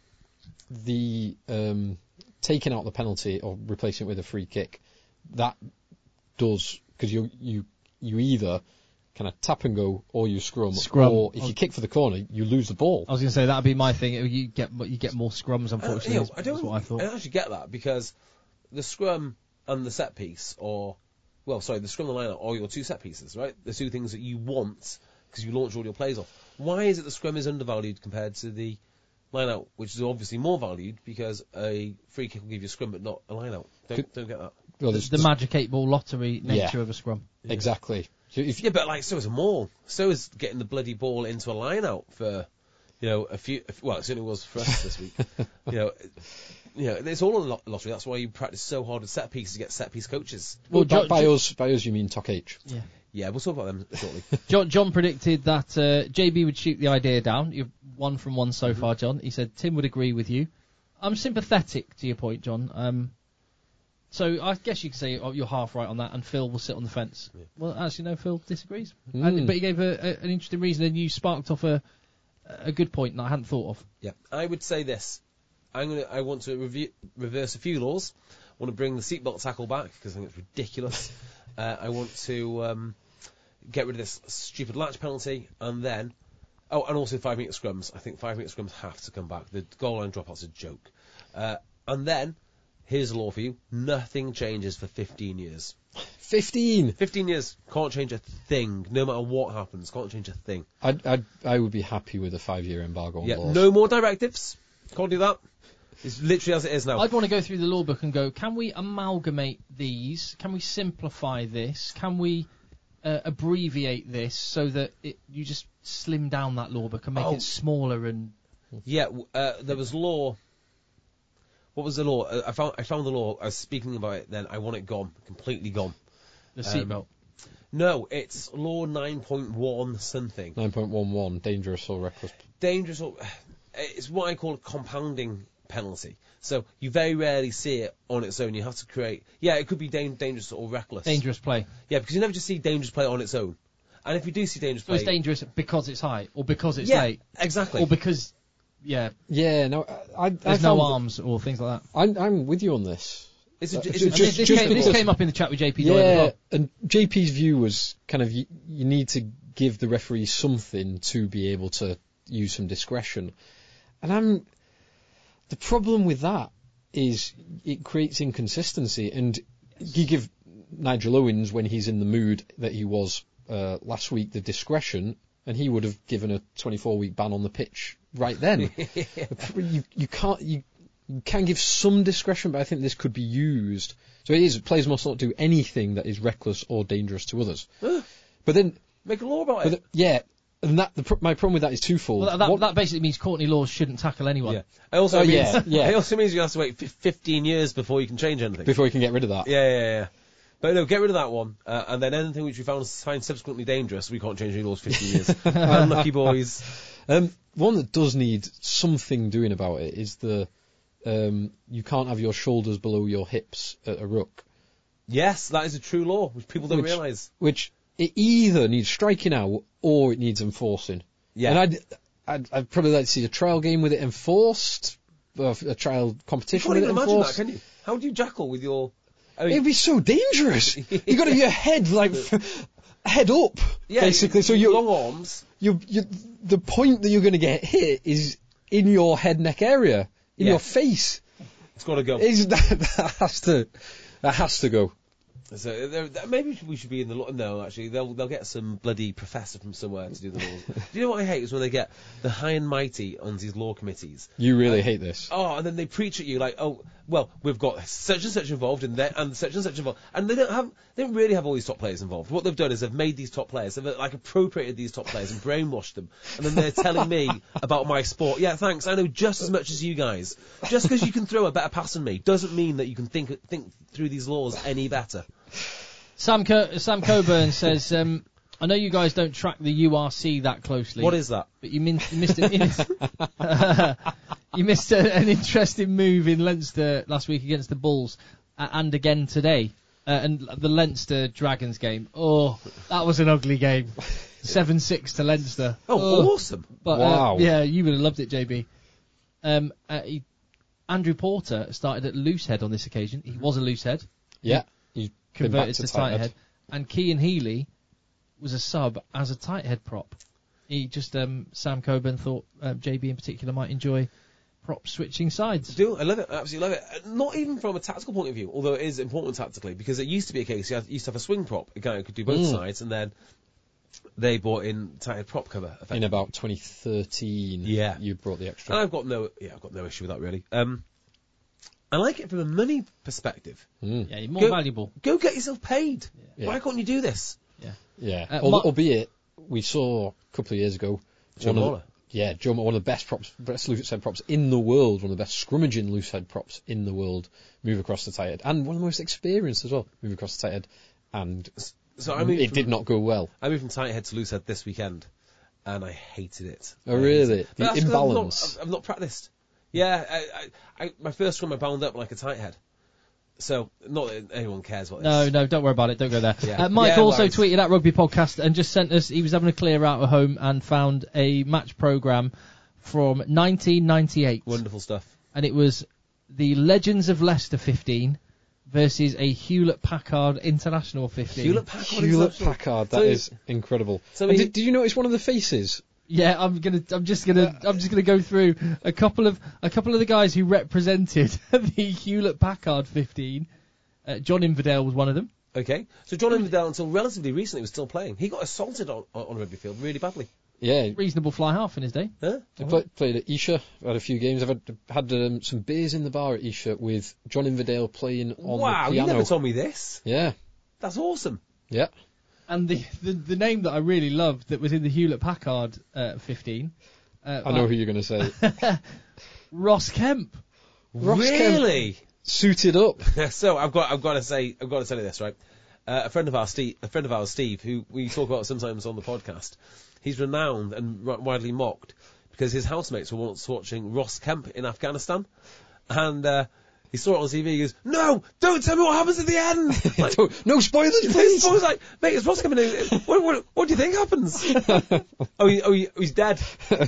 the um, taking out the penalty or replacing it with a free kick, that does, because you you you either kind of tap and go or you scrum, Scrum. or if you kick for the corner, you lose the ball. I was going to say that'd be my thing. You get you get more scrums, Uh, unfortunately. you know, is- I don't. is what I thought. I don't actually get that because the scrum and the set piece, or well, sorry, the scrum and the line-out are your two set pieces, right? The two things that you want because you launch all your plays off. Why is it the scrum is undervalued compared to the line-out, which is obviously more valued because a free kick will give you a scrum but not a line-out? Don't, don't get that. Well, The, there's- the magic eight ball lottery nature Yeah. of a scrum. Exactly. So if, Yeah, but like so is a maul. So is getting the bloody ball into a line-out for, you know, a few. Well, it certainly was for us this week. You know, you know, it's all a lot- lottery. That's why you practice so hard with set pieces to get set piece coaches. well, Well, by, Jo- by Jo- us, by us, you mean Tok H. Yeah. Yeah, we'll talk about them shortly. John, John predicted that uh, J B would shoot the idea down. You've one from one so Mm-hmm. far, John. He said Tim would agree with you. I'm sympathetic to your point, John. Um, so I guess you could say oh, you're half right on that, and Phil will sit on the fence. Well, actually, no, Phil disagrees. Mm. And, but he gave a, a, an interesting reason, and you sparked off a a good point that I hadn't thought of. Yeah, I would say this. I'm gonna. I want to review, reverse a few laws. I want to bring the seatbelt tackle back because I think it's ridiculous. uh, I want to um, get rid of this stupid latch penalty, and then oh, and also five metre scrums. I think five metre scrums have to come back. The goal line dropout's a joke. Uh, and then here's a law for you: nothing changes for fifteen years. Fifteen. fifteen years can't change a thing. No matter what happens, can't change a thing. I'd, I'd, I would be happy with a five-year embargo on Yeah, laws. no more directives. Can't do that. It's literally as it is now. I'd want to go through the law book and go, can we amalgamate these? Can we simplify this? Can we uh, abbreviate this so that it, you just slim down that law book and make Oh. it smaller and... Yeah, w- uh, there was law. What was the law? Uh, I found I found the law. I was speaking about it then. I want it gone, completely gone. The Um, seatbelt. No, it's law nine point one something. nine point one one, dangerous or reckless. Dangerous. Or, it's what I call a compounding penalty. So you very rarely see it on its own. You have to create. Yeah, it could be dan- dangerous or reckless. Dangerous play. Yeah, because you never just see dangerous play on its own. And if you do see dangerous So play, it's dangerous because it's high, or because it's yeah, late, exactly. or because, yeah, Yeah, no, I, I, I there's no found- arms or things like that. I'm, I'm with you on this. It's a, Uh, it's ju- a, And just- this, this, just came, this because- came up in the chat with J P Doyle as Yeah, well. and J P's view was kind of you, you need to give the referee something to be able to use some discretion. And I'm the problem with that is it creates inconsistency, and you give Nigel Owens, when he's in the mood that he was uh, last week, the discretion, and he would have given a twenty-four week ban on the pitch right then. you you can't you. You can give some discretion, but I think this could be used. So it is, players must not do anything that is reckless or dangerous to others. But then, make a law about but it. the, yeah, and that the, pro- my problem with that is twofold. Well, that, that, One- that basically means Courtney Laws shouldn't tackle anyone. Yeah. It also Oh, means yeah, yeah. it also means you have to wait f- fifteen years before you can change anything. before you can get rid of that. Yeah, yeah, yeah. But no, get rid of that one, uh, and then anything which we found find subsequently dangerous, we can't change any laws fifteen years. Unlucky boys. Um, one that does need something doing about it is the um, you can't have your shoulders below your hips at a ruck, Yes, that is a true law, which people don't Which- realise. which it either needs striking out or it needs enforcing. Yeah. And I'd, I'd, I'd probably like to see a trial game with it enforced, or a trial You competition can't with even it imagine enforced. that, can you? How do you jackal with your... I mean, It'd be so dangerous. You got to your head like head up, yeah, basically. you- So you, long arms. you, you, the point that you're going to get hit is in your head neck area, in Yeah. your face. It's got to go. Is that, that has to, that has to go. So there, there- maybe we should be in the law. No, actually, they'll they'll get some bloody professor from somewhere to do the laws. Do you know what I hate is when they get the high and mighty on these law committees. You really hate this. Oh, and then they preach at you like, oh, well, we've got such and such involved in there, and such and such involved, and they don't have, they don't really have all these top players involved. What they've done is they've made these top players, they've like appropriated these top players and brainwashed them, and then they're telling me about my sport. Yeah, thanks, I know just as much as you guys. Just because you can throw a better pass than me doesn't mean that you can think think through these laws any better. Sam Co- Sam Coburn says, um, I know you guys don't track the U R C that closely. What is that? But you, min- you missed, a, you missed, you missed a, an interesting move in Leinster last week against the Bulls, uh, and again today. Uh, and the Leinster Dragons game. Oh, that was an ugly game. seven six to Leinster. Oh, awesome. But, Wow. Uh, yeah, you would have loved it, J B. Um, uh, he, Andrew Porter started at loosehead on this occasion. He was a loosehead. Yeah. He's been back Converted to, to tight tight head. And Cian Healy was a sub as a tight head prop. He just, um, Sam Coburn thought uh, J B in particular might enjoy prop switching sides. I do. I love it. I absolutely love it. Uh, Not even from a tactical point of view, although it is important tactically, because it used to be a case you had, used to have a swing prop, a guy who could do both Mm. sides, and then they brought in tight head prop cover. In about twenty thirteen, Yeah. you brought the extra. And I've got no, yeah, I've got no issue with that really. Um, I like it from a money perspective. Mm. Yeah, you're more Go- valuable. Go get yourself paid. Yeah. Why can't you do this? Yeah, Uh, Al- Ma- albeit we saw a couple of years ago Joe one of the- Moore. yeah, Joe Moore, one of the best props, best loosehead props in the world, one of the best scrummaging loosehead props in the world, move across the tight head, and one of the most experienced as well, move across the tight head, and So I moved it from, did not go well. I moved from tight head to loose head this weekend, and I hated it. Oh, I hated really? it. The But that's 'cause I've not- imbalance. I've, I've not practiced. Yeah, I, I, I, my first swim I bound up like a tight head. So, not that anyone cares what No, this. no, don't worry about it. Don't go there. Yeah. Uh, Mike Yeah, also right. tweeted at Rugby Podcast and just sent us, he was having a clear out at home and found a match programme from nineteen ninety-eight. Wonderful stuff. And it was the Legends of Leicester fifteen versus a Hewlett-Packard International fifteen. Hewlett-Packard. Hewlett International. Packard, that So- is incredible. so And he- did, did you notice one of the faces? Yeah, I'm gonna. I'm just gonna. I'm just gonna go through a couple of a couple of the guys who represented the Hewlett-Packard fifteen. Uh, John Inverdale was one of them. Okay. So John Inverdale, until relatively recently, was still playing. He got assaulted on, on, on a rugby field really badly. Yeah, Reasonable fly half in his day. Huh? I play, played at Esher. I've had a few games. I've had, had um, some beers in the bar at Esher with John Inverdale playing on Wow, the you piano. never told me this. Yeah, That's awesome. yeah. And the, the the name that I really loved that was in the Hewlett-Packard uh, fifteen. Uh, I know who you're going to say. Ross Kemp. Ross Kemp. Really? Suited up. So I've got I've got to say I've got to tell you this, right? Uh, a friend of ours, Steve, a friend of ours, Steve, who we talk about sometimes on the podcast, he's renowned and r- widely mocked because his housemates were once watching Ross Kemp in Afghanistan, and uh, he saw it on T V. He goes, "No, don't tell me what happens at the end." Like, Don't- no spoilers, please. I was like, "Mate, it's Ross Kemp. in- What, what, what do you think happens?" oh, he, oh, he, oh, he's dead.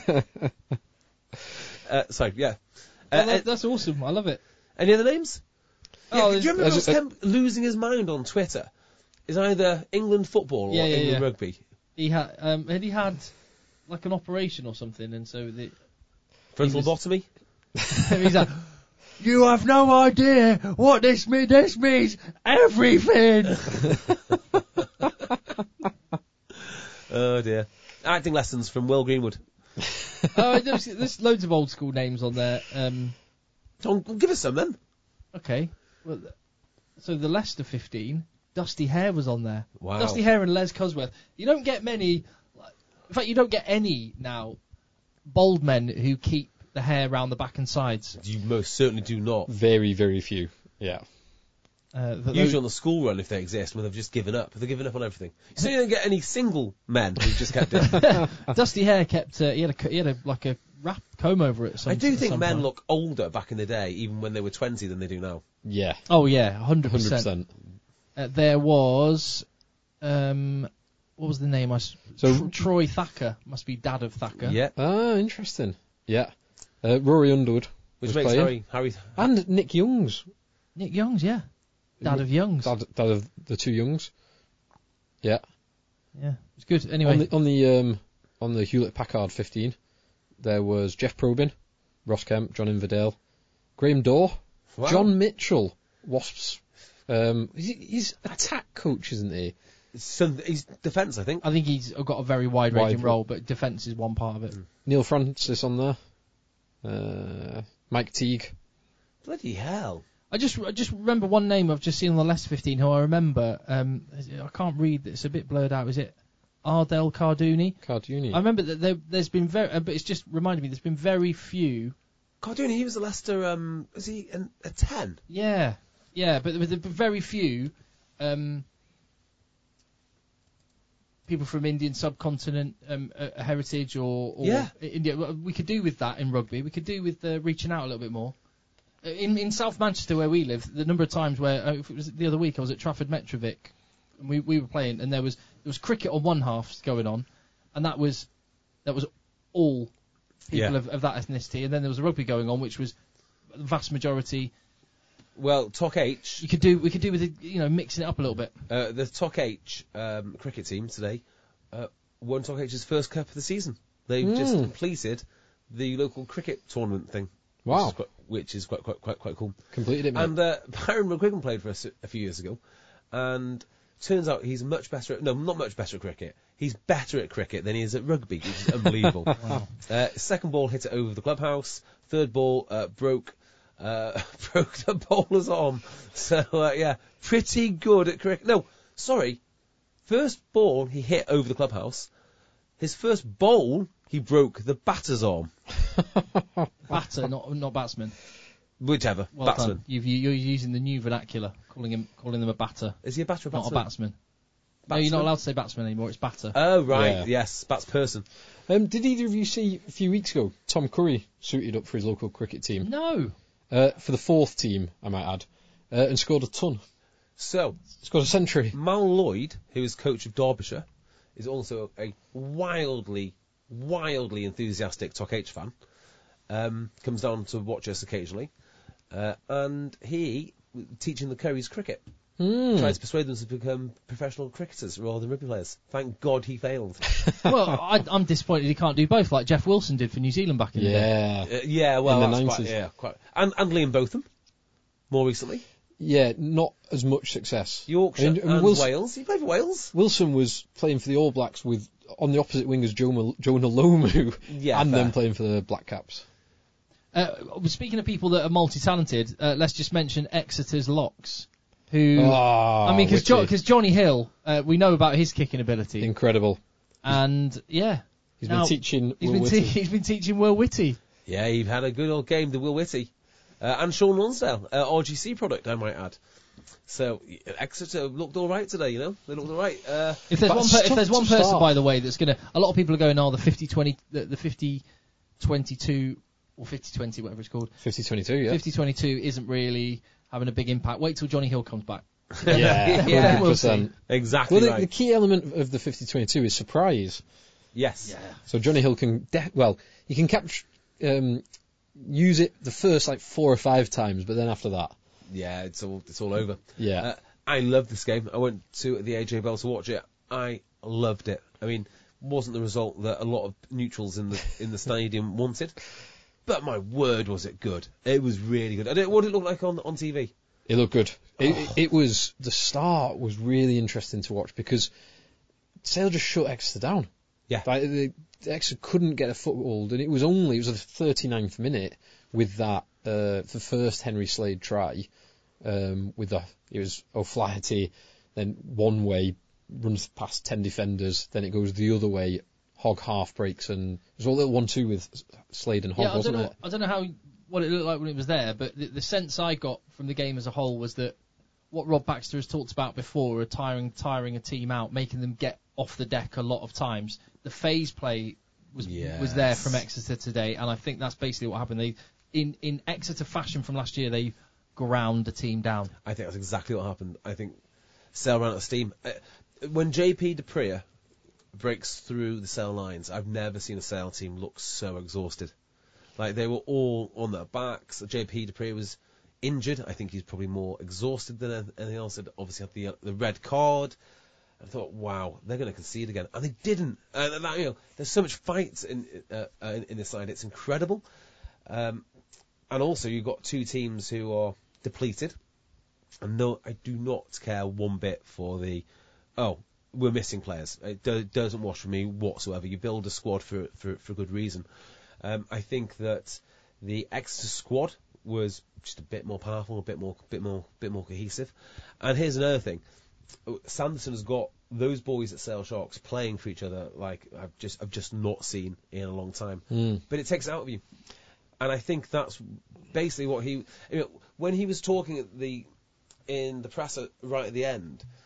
uh, sorry, yeah. Uh, Oh, that, that's awesome. I love it. any other names? Oh, Yeah, do there's- you remember there's Ross a- Kemp losing his mind on Twitter? Is either England football or Yeah, yeah, England yeah. rugby. He had um, had he had like an operation or something, and so the, Frontal was- lobotomy? he's like, "You have no idea what this means. This means everything." Oh dear. Acting lessons from Will Greenwood. Oh, there's, there's loads of old school names on there. Um, Tom, give us some then. okay, well, th- so the Leicester fifteen, Dusty Hare was on there. Wow. Dusty Hare and Les Cosworth. You don't get many. like- In fact, you don't get any now. Bold men who keep the hair round the back and sides. You most certainly do not. Very, very few. Yeah. Uh, th- Usually on the school run, if they exist, when they've just given up. They've given up on everything. So you don't get any single men who just kept it. Dusty Hare kept. Uh, he had a co- he had a like a wrap comb over it. Some, I do at think some men point. look older back in the day, even when they were twenty, than they do now. Yeah. Oh yeah, hundred one hundred percent. percent. Uh, there was, um, what was the name? I s- So- Tr- Troy Thacker must be dad of Thacker. Yeah. Ah, interesting. Yeah. Uh, Rory Underwood Which was makes playing. Harry, Harry, And Nick Youngs. Nick Youngs, yeah, dad of Youngs. Dad, dad of the two Youngs. Yeah. Yeah, it's good. Anyway, On the on the um on the Hewlett Packard fifteen, there was Jeff Probyn, Ross Kemp, John Inverdale, Graham Dorr, Wow. John Mitchell, Wasps. Um, he's, he's attack coach, isn't he? So he's defence, I think. I think he's got a very wide-ranging Wide- role, but defence is one part of it. Neil Francis on there. Uh, Mike Teague. Bloody hell. I just I just remember one name I've just seen on the Leicester fifteen who I remember. Um, I can't read. It's a bit blurred out. Is it Ardell Cardooni? Carduni. I remember that there, there's been very, uh, but it's just reminded me. There's been very few. Cardoni, he was a Leicester, um, was he an, a ten? Yeah, yeah, but there were very few. Um, people from Indian subcontinent um, uh, heritage or, or Yeah. India. We could do with that in rugby. We could do with uh, reaching out a little bit more. In in South Manchester where we live, the number of times where uh, if it was the other week I was at Trafford Metrovic, and we we were playing, and there was there was cricket on one half going on, and that was that was all people Yeah. of, of that ethnicity, and then there was a rugby going on, which was the vast majority. Well, T O C H, You could do we could do with it, you know, mixing it up a little bit. uh, the T O C H um, cricket team today uh, won T O C H's first cup of the season. They've Mm. just completed the local cricket tournament thing. Wow. Which is quite, which is quite quite quite quite cool. Completed it, mate. And uh, Byron McGuigan played for us a few years ago, and turns out he's much better at, no, not much better at cricket. He's better at cricket than he is at rugby, which is unbelievable. Wow. uh, second ball hit it over the clubhouse. Third ball uh, broke uh, broke the bowler's arm. So, uh, yeah, pretty good at cricket. No, sorry. First ball he hit over the clubhouse. His first bowl, he broke the batter's arm. Batter, not not batsman. Whichever, Well batsman. done. You've, you- you're using the new vernacular, calling him calling them a batter, Is he a batter or not batsman? a batsman. No, you're Batsman? not allowed to say batsman anymore. It's batter. Oh, right, Yeah. yes, bats person. Um, did either of you see a few weeks ago Tom Curry suited up for his local cricket team? no. Uh, for the fourth team, I might add, uh, and scored a ton. So, Scored a century. Mal Lloyd, who is coach of Derbyshire, is also a wildly, wildly enthusiastic T O C H fan. Um, comes down to watch us occasionally. Uh, and he, teaching the Currys cricket, Mm. tried to persuade them to become professional cricketers rather than rugby players. Thank God he failed. Well, I, I'm disappointed he can't do both, like Jeff Wilson did for New Zealand back in the day. Yeah. uh, yeah, well, In the that's quite, nineties. yeah, quite. And, and Liam Botham, more recently. Yeah, not as much success. Yorkshire I mean, I mean, and Wilson, Wales. He played for Wales. Wilson was playing for the All Blacks with, on the opposite wing as Joe Mal- Jonah Lomu, Yeah, and fair. then playing for the Black Caps. Uh, speaking of people that are multi-talented, uh, let's just mention Exeter's locks, who Ah, I mean, because wicked. jo- Johnny Hill, uh, we know about his kicking ability, Incredible. and yeah, He's now, been teaching He's Will been, Whitty. te- he's been teaching Will Whitty. Yeah, you've had a good old game, the Will Whitty. Uh, and Sean Lonsdale, uh, R G C product, I might add. So, y- Exeter looked all right today, you know? They looked all right. Uh, If there's But one, per- if tough there's to one person, start. by the way, that's gonna, a lot of people are going, oh, the fifty twenty, the, the fifty twenty-two or fifty twenty, whatever it's called. fifty twenty-two, yeah. fifty twenty-two isn't really having a big impact. Wait till Johnny Hill comes back. Yeah, Yeah. one hundred We'll percent. exactly Well, the, right. the key element of the fifty twenty-two is surprise. Yes. So Johnny Hill can, de- well, he can capture, um, use it the first like four or five times, but then after that, Yeah, it's all it's all over. yeah. Uh, I loved this game. I went to the A J Bell to watch it. I loved it. I mean, wasn't the result that a lot of neutrals in the in the stadium wanted, but my word, was it good! It was really good. I don't, what did it look like on on T V? It looked good. It, it, it was, the start was really interesting to watch because Sale just shut Exeter down. Yeah. Like, the, Exeter couldn't get a foothold, and it was only, it was the thirty-ninth minute with that, uh, the first Henry Slade try, um, with the, it was O'Flaherty, then one way, runs past ten defenders, then it goes the other way, Hogg half breaks, and it was all little one two with Slade and Hogg, Yeah, I don't wasn't know. it? I don't know how what it looked like when it was there, but the, the sense I got from the game as a whole was that what Rob Baxter has talked about before, tiring tiring a team out, making them get off the deck a lot of times. The phase play was was there from Exeter today, and I think that's basically what happened. They, in in Exeter fashion from last year, they ground the team down. I think that's exactly what happened. I think Sale ran out of steam. Uh, when J P Dupree breaks through the Sale lines, I've never seen a Sale team look so exhausted. Like, they were all on their backs. J P Dupree was injured. I think he's probably more exhausted than anything else. He'd obviously had the uh, the red card. I thought, wow, they're going to concede again, and they didn't. Uh, that, you know, there's so much fight in uh, uh, in this side. It's incredible. Um, and also, you've got two teams who are depleted. And no, I do not care one bit for the, oh, we're missing players. It do, doesn't wash for me whatsoever. You build a squad for for, for good reason. Um, I think that the Exeter squad was just a bit more powerful, a bit more, bit more, bit more cohesive. And here's another thing: Sanderson has got those boys at Sale Sharks playing for each other like I've just, I've just not seen in a long time. Mm. But it takes it out of you, and I think that's basically what he, you know, when he was talking at the in the press at, right at the end.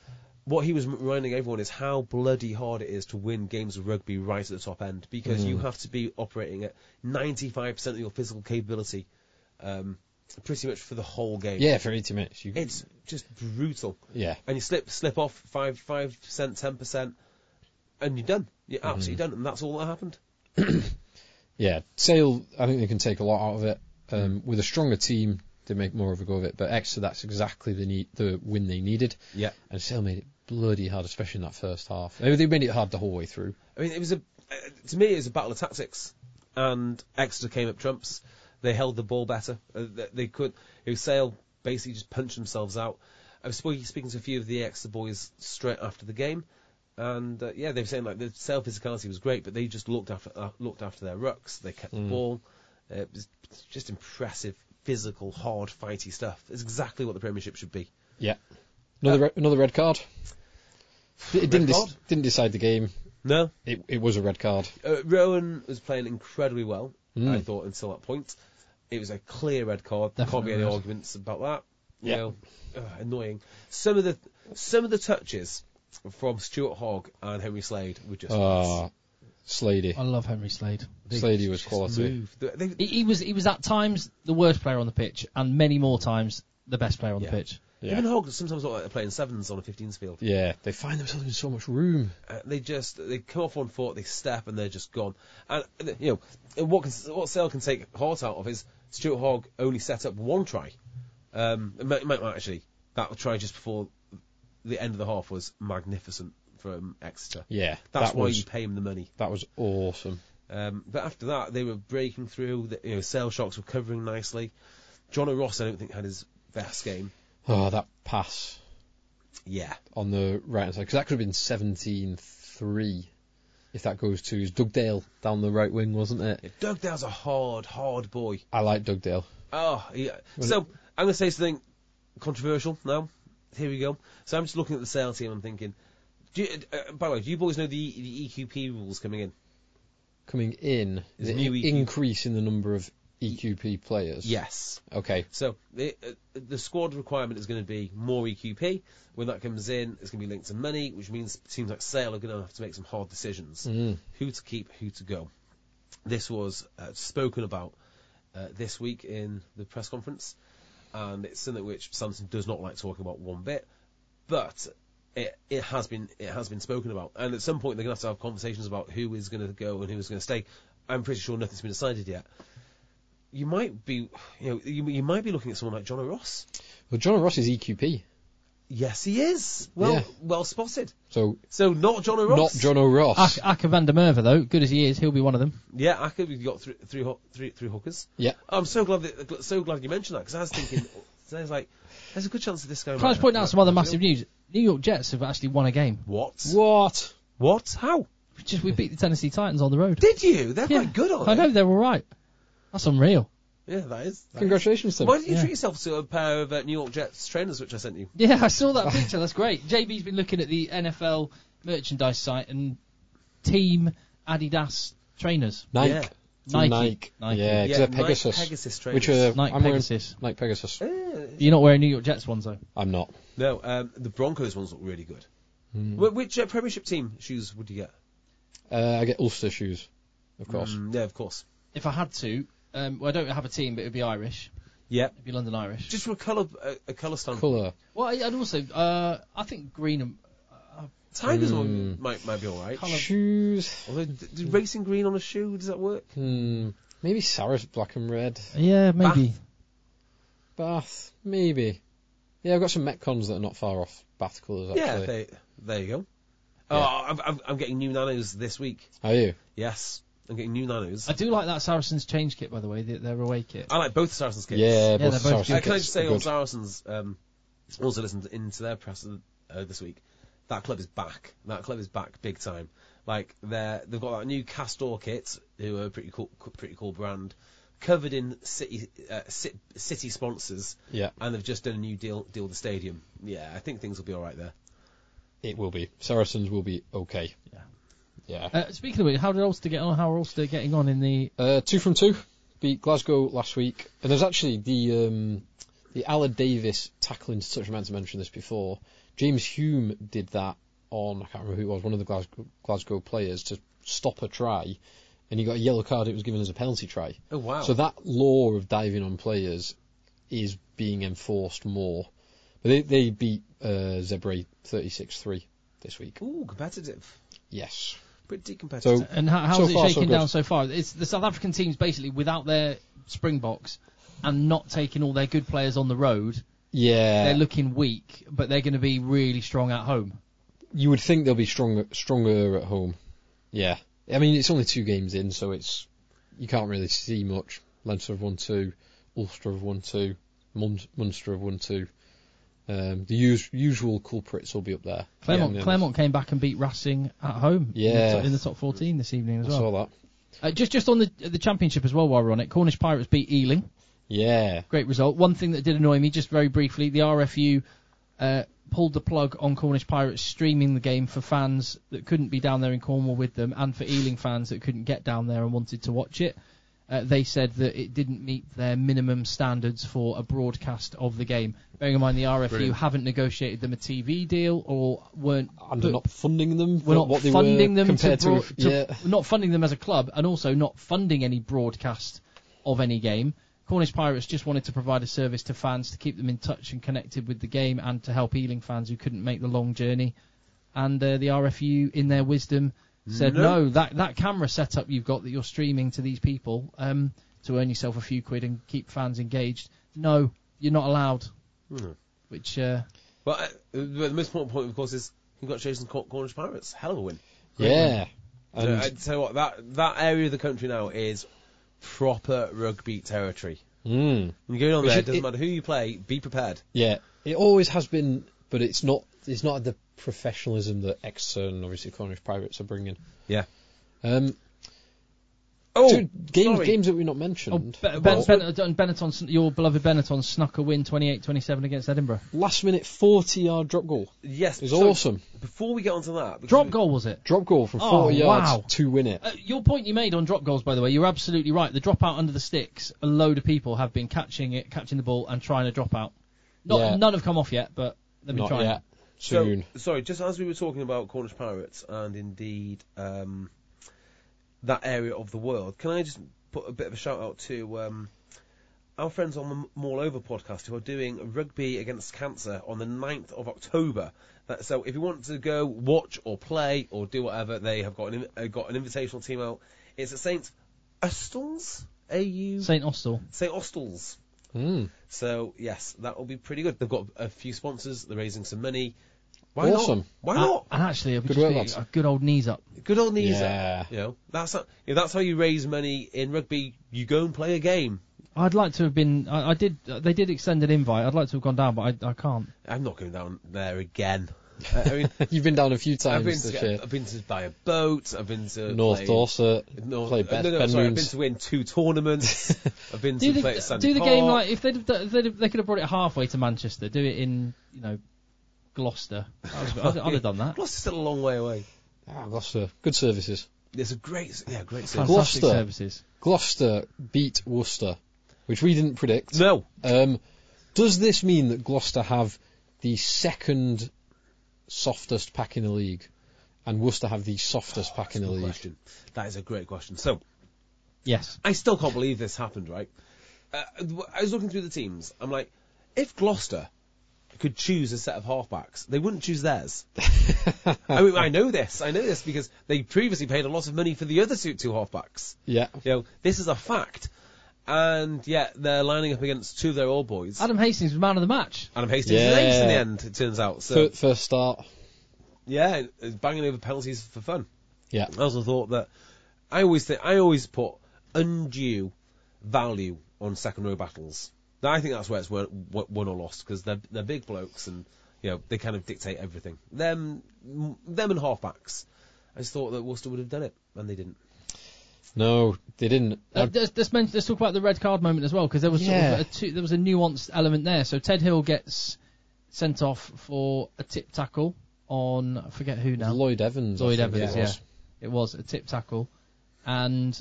what he was reminding everyone is how bloody hard it is to win games of rugby right at the top end, because Mm. you have to be operating at ninety-five percent of your physical capability, um, pretty much for the whole game. Yeah, for eighty minutes. You, It's just brutal. yeah. And you slip slip off five five percent, ten percent, and you're done. You're Mm-hmm. absolutely done, and that's all that happened. Yeah, Sale, I think they can take a lot out of it. Um, with a stronger team, they make more of a go of it. But Exeter, that's exactly the need, the win they needed. Yeah. And Sale made it bloody hard, especially in that first half. I mean, they made it hard the whole way through. I mean, it was a uh, to me it was a battle of tactics, and Exeter came up trumps. They held the ball better. Uh, they, they could. It was Sale basically just punched themselves out. I was speaking, speaking to a few of the Exeter boys straight after the game, and uh, yeah, they were saying like the Sale physicality was great, but they just looked after uh, looked after their rucks. They kept the ball. Uh, it was just impressive, physical, hard, fighty stuff. It's exactly what the Premiership should be. Yeah. Another re- another red card. It didn't Red dec- card? didn't decide the game. No, It it was a red card. uh, Rowan was playing incredibly well. Mm. I thought until that point, it was a clear red card. There can't Definitely be any was. arguments about that. You Yeah. know, ugh, annoying. Some of the some of the touches from Stuart Hogg and Henry Slade were just. Ah, Slady. I love Henry Slade. they Slady was just quality. moved. They- they- He, he was he was at times the worst player on the pitch, and many more times the best player on Yeah. the pitch. Yeah. Even Hogg sometimes look like they're playing sevens on a fifteens field. Yeah, they find themselves in so much room. Uh, they just they come off one foot, they step, and they're just gone. And uh, you know and what can, what Sale can take heart out of is Stuart Hogg only set up one try. Um, it might, it might actually that try just before the end of the half was magnificent from Exeter. Yeah, That's that why was you pay him the money. that was awesome. Um, but after that, they were breaking through. The, you know, Sale Sharks were covering nicely. John O'Ross, I don't think, had his best game. Oh, that pass Yeah, on the right hand side, because that could have been seventeen three if that goes to is Dugdale down the right wing, wasn't it? yeah Doug Dale's a hard, hard boy. I like Dugdale. Oh, yeah. So I'm going to say something controversial now. Here we go. So I'm just looking at the Sale team. I'm thinking. Do you, uh, by the way, do you boys know the, the E Q P rules coming in? Coming in, There's the new E Q. increase in the number of E Q P players. Yes. Okay. So the uh, the squad requirement is going to be more E Q P. When that comes in, it's going to be linked to money, which means teams like Sale are going to have to make some hard decisions: Mm. who to keep, who to go. This was uh, spoken about uh, this week in the press conference, and it's something which Samson does not like talking about one bit, but it it has been it has been spoken about, and at some point they're going to have to have conversations about who is going to go and who is going to stay. I'm pretty sure nothing's been decided yet. You might be, you know, you, you might be looking at someone like John O'Ross. Well, John Ross is E Q P, Yes, he is. Well, Yeah. well spotted. so So not John O'Ross. not John O'Ross. Ak- Aka van der Merwe, though, good as he is, he'll be one of them. Yeah, I could. We've got three, three, ho- three, three hookers. Yeah. I'm so glad that, so glad you mentioned that, because I was thinking, so I was like, there's a good chance that this guy. Can I might just point have- out some other might- massive news? New York Jets have actually won a game. What? What? What? How? We Just we beat the Tennessee Titans on the road. Did you? They're Yeah. quite good, aren't I they? know they're all right. That's unreal. Yeah, that is. that Congratulations is. to them. Why did you Yeah. treat yourself to a pair of uh, New York Jets trainers, which I sent you? Yeah, I saw that picture. That's great. J B's been looking at the N F L merchandise site and Team Adidas trainers. Nike. Yeah. From Nike. Nike. Nike. Yeah, because Yeah, they're Nike Pegasus. Pegasus trainers. which are Nike I'm wearing Pegasus. Nike Pegasus. Eh, You're not wearing New York Jets ones though. I'm not. No, um, the Broncos ones look really good. Hmm. Wh- Which uh, Premiership team shoes would you get? Uh, I get Ulster shoes, of course. Mm, yeah, of course. If I had to, um, well, I don't have a team, but it'd be Irish. Yeah. It'd be London Irish. Just from a colour, a, a colour standpoint. Colour. Well, and also, uh, I think green and Tigers Mm. one might might be all right. Colour- Shoes. Although, d- d- racing green on a shoe, does that work? Hmm. Maybe Sarah's black and red. yeah, maybe. Bath. Maybe. Yeah, I've got some Metcons that are not far off Bath colours, actually. Yeah, they, there you go. Oh, I'm, I'm, I'm getting new nanos this week. Are you? Yes, I'm getting new nanos. I do like that Saracens change kit, by the way, their, their away kit. I like both Saracens kits. Yeah, they're both both Saracen Uh, can I kits just say are on good. Saracens, um, also listened into their press uh, this week. That club is back. That club is back big time. Like they're they've got that new Castor kit, who are a pretty cool, pretty cool brand, covered in city uh, city, city sponsors. Yeah. And they've just done a new deal deal with the stadium. Yeah, I think things will be all right there. It will be. Saracens will be okay. Yeah. Yeah. Uh, speaking of which, how did Ulster get on? How are Ulster getting on in the? Uh, two from two. Beat Glasgow last week. And there's actually the um, the Aled Davis tackling touch. I meant to mention this before. James Hume did that on, I can't remember who it was, one of the Glasgow, Glasgow players, to stop a try, and he got a yellow card. It was given as a penalty try. Oh, wow. So that law of diving on players is being enforced more. But they, they beat uh, Zebre thirty-six three this week. Ooh, competitive. Yes. Pretty competitive. So, And how, how's so it far, so shaking good. down so far? It's the South African team's basically without their Springboks and not taking all their good players on the road. Yeah. They're looking weak, but they're going to be really strong at home. You would think they'll be stronger stronger at home. Yeah. I mean, it's only two games in, so it's you can't really see much. Leinster have won two, Ulster have won two, Mun- Munster have won two. Um, the us- usual culprits will be up there. Claremont, Yeah, Claremont came back and beat Racing at home. Yeah. in the, top, in the top fourteen this evening as I well. saw that. Uh, just just on the the championship as well, while we're on it, Cornish Pirates beat Ealing. Yeah. Great result. One thing that did annoy me, just very briefly, the R F U uh, pulled the plug on Cornish Pirates streaming the game for fans that couldn't be down there in Cornwall with them, and for Ealing fans that couldn't get down there and wanted to watch it. Uh, they said that it didn't meet their minimum standards for a broadcast of the game. Bearing in mind the R F U Brilliant. haven't negotiated them a T V deal or weren't And put- they're not funding them. we're not what they funding were them compared to, broad, to, to yeah. not funding them as a club, and also not funding any broadcast of any game. Cornish Pirates just wanted to provide a service to fans to keep them in touch and connected with the game, and to help Ealing fans who couldn't make the long journey. And uh, the R F U, in their wisdom, said No. no. That that camera setup you've got that you're streaming to these people um, to earn yourself a few quid and keep fans engaged. No, you're not allowed. Hmm. Which. Uh, Well, uh, the most important point, of course, is congratulations, Cor- Cornish Pirates. Hell of a win. Great Yeah. win. And So, I'd tell you what, that that area of the country now is proper rugby territory. mm, When you go on Which there, is- it doesn't it- matter who you play, be prepared. yeah, it always has been, but it's not. It's not the professionalism that Exeter and obviously Cornish Pirates are bringing. Yeah. Um, Oh, two games, sorry. games that we've not oh, mentioned. ben, Well, ben, ben, Benetton, your beloved Benetton snuck a win twenty-eight twenty-seven against Edinburgh. last minute forty yard drop goal. Yes. It was so awesome. Before we get onto that, because Drop we- goal, was it? Drop goal from Oh, forty yards wow. to win it. Uh, your point you made on drop goals, by the way, you're absolutely right. The drop out under the sticks, a load of people have been catching it, catching the ball and trying to drop out. Not, Yeah. None have come off yet, but they've been Not trying. yet. So, Soon. sorry, just as we were talking about Cornish Pirates and indeed um, that area of the world, can I just put a bit of a shout out to um, our friends on the Maul Over podcast who are doing Rugby Against Cancer on the ninth of October. That, so if you want to go watch or play or do whatever, they have got an, in- uh, got an invitational team out. It's at Saint Austell's? A U? Saint Austell. Saint Austell's. Mm. So, yes, that will be pretty good. They've got a few sponsors. They're raising some money. Why Awesome. not? Why Uh, not? and actually, it'll be Good just work, be lads. a good old knees up. Good old knees Yeah. up. You know, that's how, you know, that's how you raise money in rugby. You go and play a game. I'd like to have been. I, I did. Uh, they did extend an invite. I'd like to have gone down, but I, I can't. I'm not going down there again. I, I mean, You've been down a few I've times been, this to, year. I've been to buy a boat. I've been to North play, Dorset, North, play uh, Beth no, no, Ben sorry, I've been Moons. to win two tournaments. I've been Do to play the, at Sandy do the Park. game like if they'd, have- if they'd have- they could have brought it halfway to Manchester. Do it in you know Gloucester. That was- I'd, I'd have done that. Gloucester's still a long way away. Ah, Gloucester, good services. It's a great, yeah, great Fantastic service. Gloucester. services. Gloucester beat Worcester, which we didn't predict. No, Um, does this mean that Gloucester have the second softest pack in the league, and Worcester have the softest pack in the Good league? question. That is a great question. So, Yes. I still can't believe this happened, right? Uh, I was looking through the teams. I'm like, if Gloucester could choose a set of halfbacks, they wouldn't choose theirs. I mean, I know this. I know this because they previously paid a lot of money for the other two, two halfbacks. Yeah. You know, this is a fact. And yet they're lining up against two of their old boys. Adam Hastings was man of the match. Adam Hastings Yeah. is ace in the end, it turns out. So, Fir- First start. yeah, banging over penalties for fun. Yeah. I also thought that I always think I always put undue value on second row battles. Now, I think that's where it's won, won or lost because they're they're big blokes and you know they kind of dictate everything. Them them and halfbacks. I just thought that Worcester would have done it and they didn't. No, they didn't. Uh, let's, let's, mention, let's talk about the red card moment as well, because there was Yeah. sort of a two, there was a nuanced element there. So Ted Hill gets sent off for a tip tackle on I forget who now. Lloyd Evans. I Lloyd think Evans, it yeah, was. it was a tip tackle, and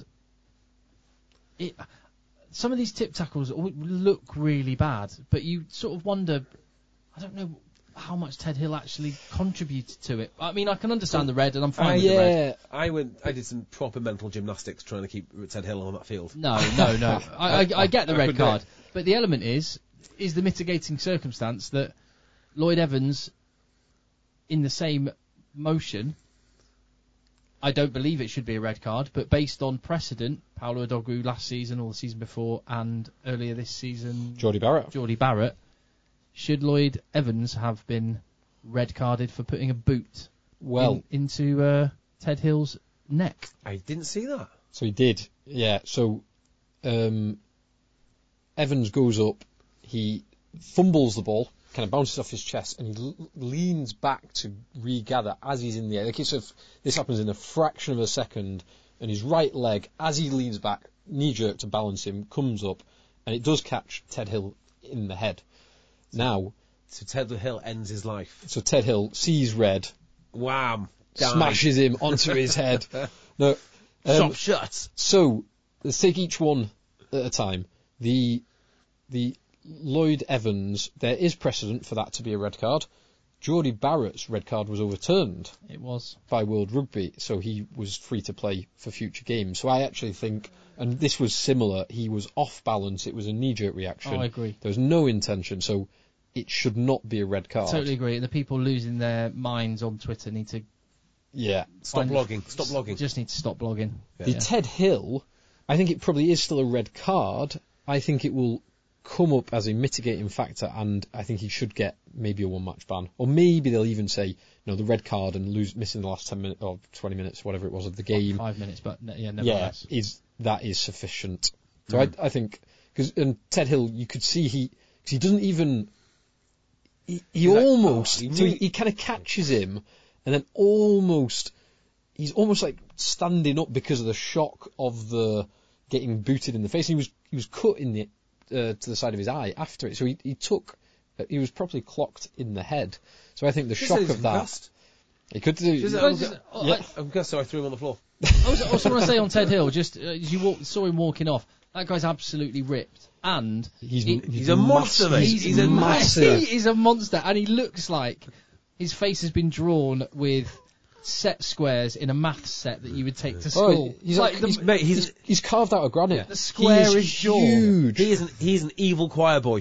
it. Some of these tip tackles al- look really bad, but you sort of wonder. I don't know. how much Ted Hill actually contributed to it. I mean, I can understand the red, and I'm fine I, with the red. I went. I did some proper mental gymnastics trying to keep Ted Hill on that field. No, no, no. I, I, I get the I red couldn't do card, it. but the element is is the mitigating circumstance that Lloyd Evans, in the same motion, I don't believe it should be a red card, but based on precedent, Paolo Odogwu last season or the season before and earlier this season, Geordie Barrett. Geordie Barrett, should Lloyd Evans have been red carded for putting a boot Well, in, into uh, Ted Hill's neck? I didn't see that. So he did, yeah. So um, Evans goes up, he fumbles the ball, kind of bounces off his chest, and he l- leans back to regather as he's in the air. Like it's a f- this happens in a fraction of a second, and his right leg, as he leans back, knee jerk to balance him, comes up, and it does catch Ted Hill in the head. Now, So Ted Hill ends his life. so Ted Hill sees red, Wham! Die. smashes him onto his head. No, um, Shop shut. So let's take each one at a time. The the Lloyd Evans, there is precedent for that to be a red card. Geordie Barrett's red card was overturned It was. by World Rugby, so he was free to play for future games. So I actually think, and this was similar, he was off balance, it was a knee-jerk reaction. Oh, I agree. There was no intention, so it should not be a red card. Totally agree. The people losing their minds on Twitter need to Yeah. Stop find- blogging. Stop blogging. Just need to stop blogging. The Yeah. Ted Hill, I think it probably is still a red card. I think it will come up as a mitigating factor, and I think he should get maybe a one-match ban, or maybe they'll even say no, the red card and lose missing the last ten minutes or twenty minutes, whatever it was of the game. Five minutes, but ne- yeah, Yeah, nevertheless. is that is sufficient. So I, I think because and Ted Hill, you could see he cause he doesn't even he, he like, almost oh, he so he, really- he kind of catches him, and then almost he's almost like standing up because of the shock of the getting booted in the face. He was he was cut in the uh, to the side of his eye after it, so he he took he was properly clocked in the head. So I think the She shock said he's of that concussed. he could do. She said, Well, I'm just- go- oh, yeah. I- I'm concussed, so I threw him on the floor. I also, also want to say on Ted Hill, just uh, as you walk, saw him walking off, that guy's absolutely ripped, and He's, he- He's a monster, mate. He's, He's a massive. he is a monster, and he looks like his face has been drawn with set squares in a maths set that you would take to Oh, school. he's like like- the, He's, mate, he's, He's carved out of granite. The square he is is jaw. huge. he is an, he's an evil choir boy.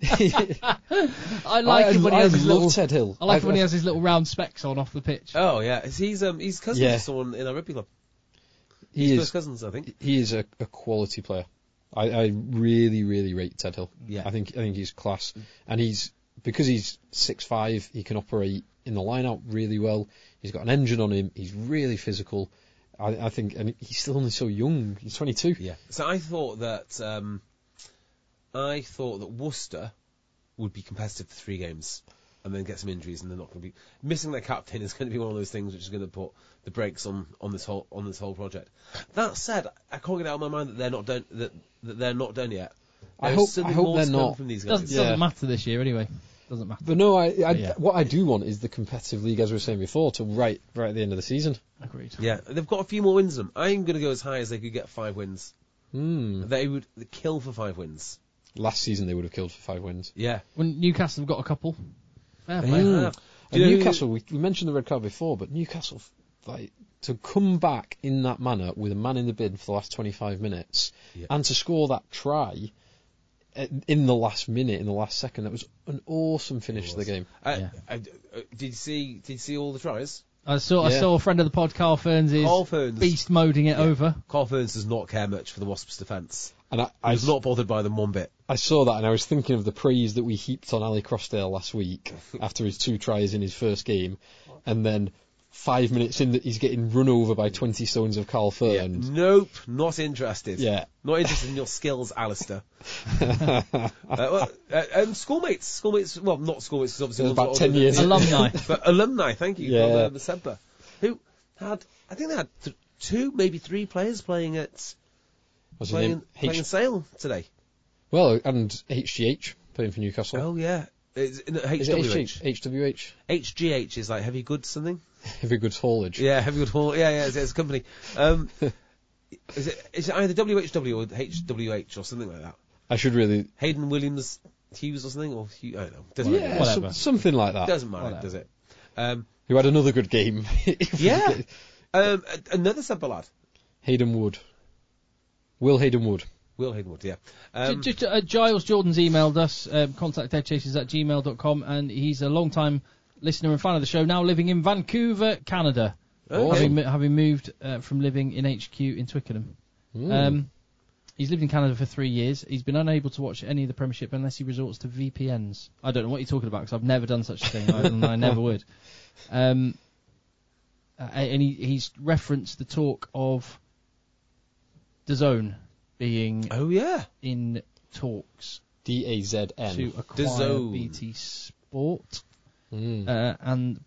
I like I, him when he I has his love little. Ted Hill. I like I- when he has his little round specs on off the pitch. Oh yeah, he's um he's cousins Yeah. to someone in our rugby club. He He's is. first cousins, I think. He is a, a quality player. I, I really, really rate Ted Hill. Yeah. I think I think he's class, and he's because he's six five. He can operate in the line-out really well. He's got an engine on him. He's really physical. I, I think, and he's still only so young. He's twenty-two. Yeah. So I thought that um, I thought that Worcester would be competitive for three games and then get some injuries, and they're not going to be missing their captain is going to be one of those things which is going to put the brakes on, on this whole on this whole project. That said, I can't get out of my mind that they're not done that, that they're not done yet. I There's hope- still I hope more they're to come not. from these Doesn't, guys. Yeah. doesn't matter this year anyway. Doesn't matter. But no, I, I Yeah. what I do want is the competitive league, as we were saying before, till right right at the end of the season. Agreed. Yeah, they've got a few more wins in them. I'm going to go as high as they could get five wins. Hmm. They would kill for five wins. Last season they would have killed for five wins. Yeah. When Newcastle have got a couple. Fair They play. have. Do And you know who- Newcastle, we, we mentioned the red card before, but Newcastle, like, to come back in that manner with a man in the bin for the last twenty-five minutes Yeah. and to score that try uh, in the last minute, in the last second, that was an awesome finish to the game. I, Yeah. I, uh, did you see? Did you see all the tries? I saw I Yeah. saw a friend of the pod, Carl Ferns, is Carl Ferns. beast moding it Yeah. over. Carl Ferns does not care much for the Wasps' defence. And I, I I, was not bothered by them one bit. I saw that and I was thinking of the praise that we heaped on Ali Crossdale last week after his two tries in his first game, and then five minutes in that he's getting run over by twenty stones of Carl Yeah. Ferns. Nope, not interested. Yeah. Not interested in your skills, Alistair. uh, well, uh, and schoolmates, schoolmates, well, not schoolmates, because obviously It was one's about older ten than- years. Alumni. But alumni, thank you, Yeah. from uh, the Semper, who had, I think they had th- two, maybe three players playing at What's his playing, name? playing H- in Sale today. well, and H G H playing for Newcastle. Oh yeah, it's, no, Is H it W H H. H? H W H? H G H is like heavy goods something. Heavy goods haulage. Yeah, heavy good haul. Yeah, yeah, it's, it's a company. Um, is it is it either W H W or H W H or something like that? I should really. Hayden Williams Hughes or something, or Hughes, I don't know. Doesn't Yeah, matter. Whatever. some- something like that. Doesn't matter, Whatever. does it? Um, Who had another good game. If we yeah. get- um, a- another Semper lad. Hayden Wood. Will Hayden Wood. Will Haydenwood, yeah. Ju- Um, Just, uh, Giles Jordan's emailed us, um, contact deadchasers at gmail dot com, and he's a long-time listener and fan of the show, now living in Vancouver, Canada, Okay. having, mo- having moved uh, from living in H Q in Twickenham. Mm. Um, he's lived in Canada for three years. He's been unable to watch any of the Premiership unless he resorts to V P Ns. I don't know what you're talking about because I've never done such a thing, I, and I never would. Um, uh, and he, he's referenced the talk of DAZN being oh, yeah. in talks D A Z N. to acquire DAZN. B T Sport, Mm. uh, and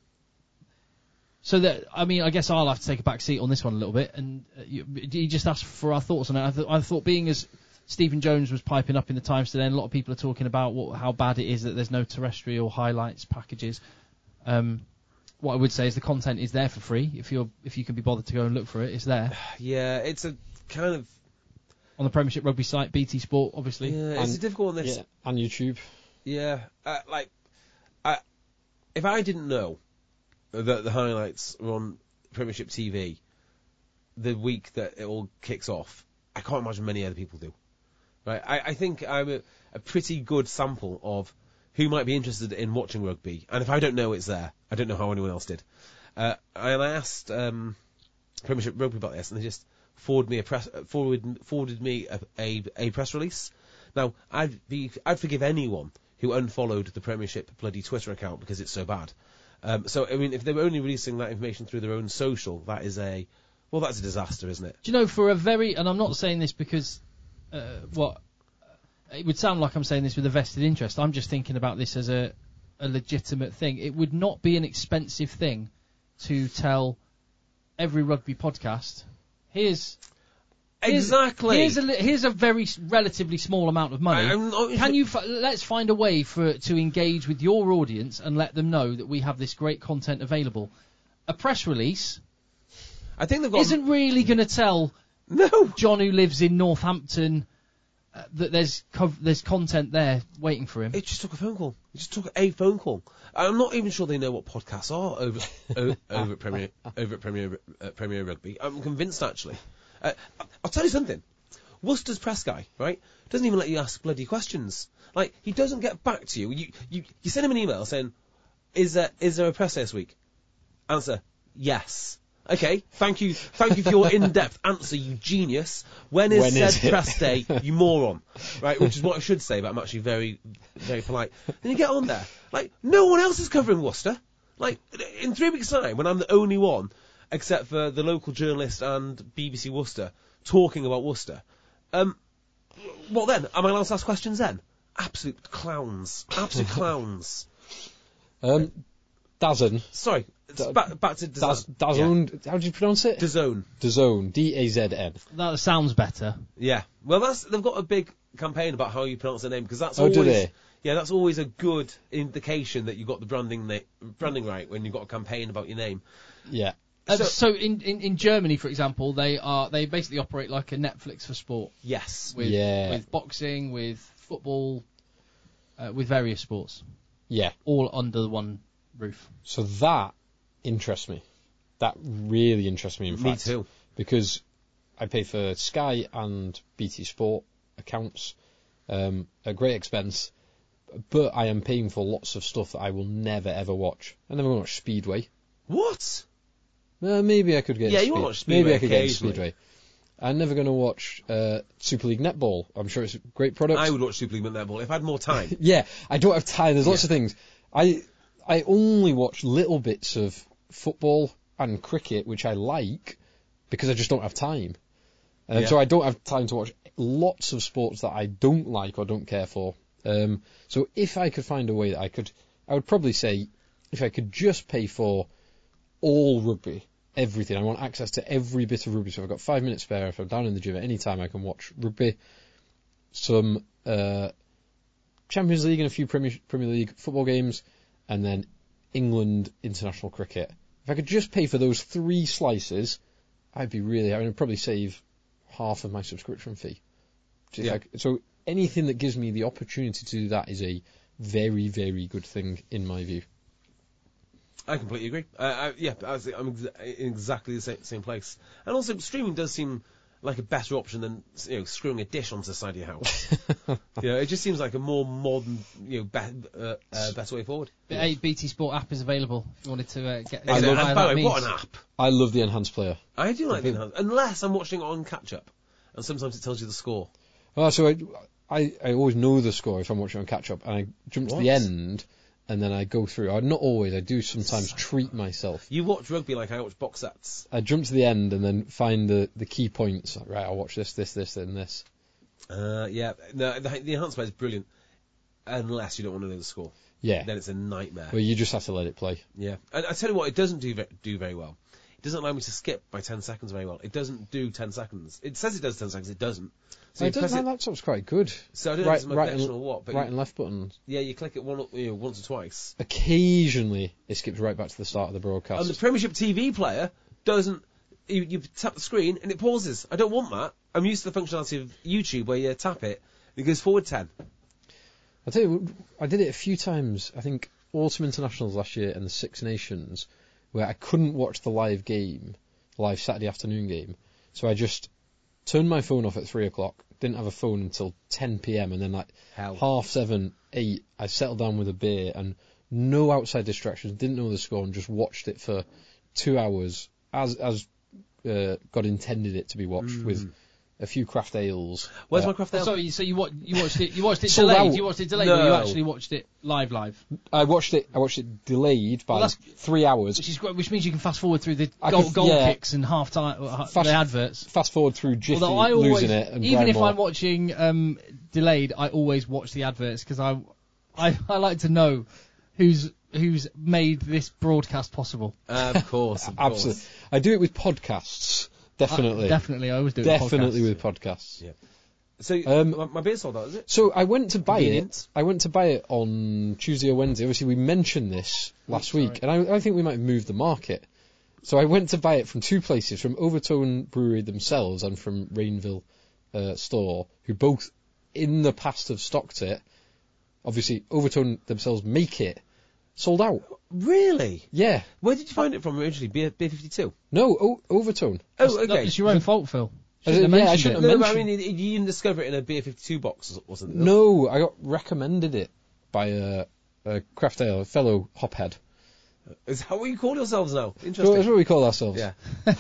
so that I mean, I guess I'll have to take a back seat on this one a little bit. And uh, you, you just asked for our thoughts on it. I, th- I thought, being as Stephen Jones was piping up in the Times today, and a lot of people are talking about what, how bad it is that there's no terrestrial highlights packages. Um, what I would say is the content is there for free. If you're if you can be bothered to go and look for it, it's there Yeah, it's a kind of... on the Premiership Rugby site, B T Sport, obviously. Yeah, it's And- a difficult one, this. Yeah, and YouTube. Yeah, uh, like, I, if I didn't know that the highlights were on Premiership T V the week that it all kicks off, I can't imagine many other people do. Right? I, I think I'm a, a pretty good sample of who might be interested in watching rugby, and if I don't know it's there, I don't know how anyone else did. Uh, and I asked um, Premiership Rugby about this, and they just forwarded me a press, forwarded, forwarded me a, a, a press release. Now, I'd be, I'd forgive anyone who unfollowed the Premiership bloody Twitter account because it's so bad. Um, so, I mean, if they were only releasing that information through their own social, that is a, well, that's a disaster, isn't it? Do you know, for a very, and I'm not saying this because, uh, what, it would sound like I'm saying this with a vested interest. I'm just thinking about this as a, a legitimate thing. It would not be an expensive thing to tell every rugby podcast, here's... Here's, Exactly. Here's a li- here's a very s- relatively small amount of money. I- I'm not- Can you f- let's find a way for to engage with your audience and let them know that we have this great content available. A press release I think they've got... isn't really going to tell No! John who lives in Northampton uh, that there's co- there's content there waiting for him. It just took a phone call. It just took a phone call. I'm not even sure they know what podcasts are over o- over at Premier over at Premier uh, Premier Rugby. I'm convinced, actually. Uh, I'll tell you something. Worcester's press guy, right, doesn't even let you ask bloody questions. Like, he doesn't get back to you. You you, you send him an email saying, "Is there is there a press day this week?" Answer: yes. Okay, thank you, thank you for your in-depth answer, you genius. When is When said is it? press day, you moron? Right, which is what I should say, but I'm actually very, very polite. Then you get on there, like, no one else is covering Worcester. Like, in three weeks' time, when I'm the only one, except for the local journalist and B B C Worcester, talking about Worcester, um, what then? Am I allowed to ask questions then? Absolute clowns. Absolute clowns. Um, DAZN. Sorry, it's Da- back, back to Daz, DAZN. DAZN. How do you pronounce it? Yeah. DAZN. DAZN. D A Z N. That sounds better. Yeah. Well, that's they've got a big campaign about how you pronounce their name because that's Oh, always do they? yeah, that's always a good indication that you got the branding na- branding right when you've got a campaign about your name. Yeah. Uh, So- so in, in, in Germany, for example, they are they basically operate like a Netflix for sport Yes. with Yeah. with boxing, with football, uh, with various sports, Yeah. all under one roof. So that interests me. That really interests me, in Me fact. too. Because I pay for Sky and B T Sport accounts um, at great expense, but I am paying for lots of stuff that I will never ever watch. I never watch Speedway. What? Uh, maybe I could get. Yeah, into you Speed- wanna watch Speedway Maybe I could get into occasionally. Speedway. I'm never going to watch uh, Super League Netball. I'm sure it's a great product. I would watch Super League Netball if I had more time. Yeah, I don't have time. There's lots Yeah. of things. I I only watch little bits of football and cricket, which I like, because I just don't have time. And Yeah. so I don't have time to watch lots of sports that I don't like or don't care for. Um, so if I could find a way that I could, I would probably say, if I could just pay for all rugby, everything, I want access to every bit of rugby. So if I've got five minutes spare, if I'm down in the gym at any time, I can watch rugby, some uh, Champions League and a few Premier, Premier League football games, and then England international cricket. If I could just pay for those three slices, I'd be really, I would probably save half of my subscription fee. Just Yeah. like- so anything that gives me the opportunity to do that is a very, very good thing in my view. I completely agree. Uh, I, yeah, I was, I'm ex- in exactly the same, same place. And also, streaming does seem like a better option than, you know, screwing a dish onto the side of your house. You know, it just seems like a more modern, you know, be- uh, uh, better way forward. The A B T Sport app is available if you wanted to uh, get. I get love, via by that the way, what means. an app! I love the enhanced player. I do like the enhanced, unless I'm watching it on catch up, and sometimes it tells you the score. Oh, so I, I, I always know the score if I'm watching on catch up, and I jump to What? the end, and then I go through. I not always. I do sometimes treat myself. You watch rugby like I watch box sets. I jump to the end and then find the, the key points. Like, right, I'll watch this, this, this, and this. Uh, yeah, no, the, the enhanced play is brilliant, unless you don't want to know the score. Yeah. Then it's a nightmare. Well, you just have to let it play. Yeah, and I tell you what, it doesn't do ve- do very well. It doesn't allow me to skip by ten seconds very well. It doesn't do ten seconds. It says it does ten seconds. It doesn't. So I you don't, press my it. laptop's quite good. So I don't know right, if it's my right, connection and, or what, but right you, and left buttons. yeah, you click it one, you know, once or twice. Occasionally, it skips right back to the start of the broadcast. And the Premiership T V player doesn't. You, you tap the screen and it pauses. I don't want that. I'm used to the functionality of YouTube where you tap it and it goes forward ten. I'll tell you, I did it a few times. I think Autumn Internationals last year and the Six Nations, where I couldn't watch the live game, live Saturday afternoon game. So I just turned my phone off at three o'clock. Didn't have a phone until ten p.m. and then like Hell. half seven, eight, I settled down with a beer and no outside distractions. Didn't know the score and just watched it for two hours as as uh, God intended it to be watched Mm. with a few craft ales. Where's Uh, my craft ale? So, you, so you, wa- you watched it. You watched it Sold delayed. out. You watched it delayed, or you No. actually watched it live, live. I watched it. I watched it delayed by Well, that's- three hours. Which is great, which means you can fast forward through the I goal, could- goal yeah. kicks and half time, uh, Fast- the adverts. Fast forward through Jiffy Although I always, losing it, and even Brian if Moore. I'm watching um, delayed, I always watch the adverts because I, I, I like to know who's who's made this broadcast possible. Uh, of course, of course. Absolutely, I do it with podcasts. Definitely, I, definitely, I always do. It with definitely podcasts. with podcasts. Yeah. So Um, my, my beer's sold out, is it? So I went to buy Convenient. it. I went to buy it on Tuesday or Wednesday. Obviously, we mentioned this last sorry. week, and I, I think we might have moved the market. So I went to buy it from two places, from Overtone Brewery themselves and from Rainville uh, Store, who both in the past have stocked it. Obviously, Overtone themselves make it. Sold out. Really? Yeah. Where did you find it from originally? Beer, Beer fifty-two? No, o- Overtone. Oh, No, okay. it's your own fault, Phil. As Shouldn't in, have yeah, I mentioned shouldn't it. have No, but I mentioned- mean, you didn't discover it in a Beer fifty-two box, or something? No, I got recommended it by a, a craft ale, a fellow hophead. Is that what you call yourselves now? So Interesting. that's what we call ourselves. Yeah.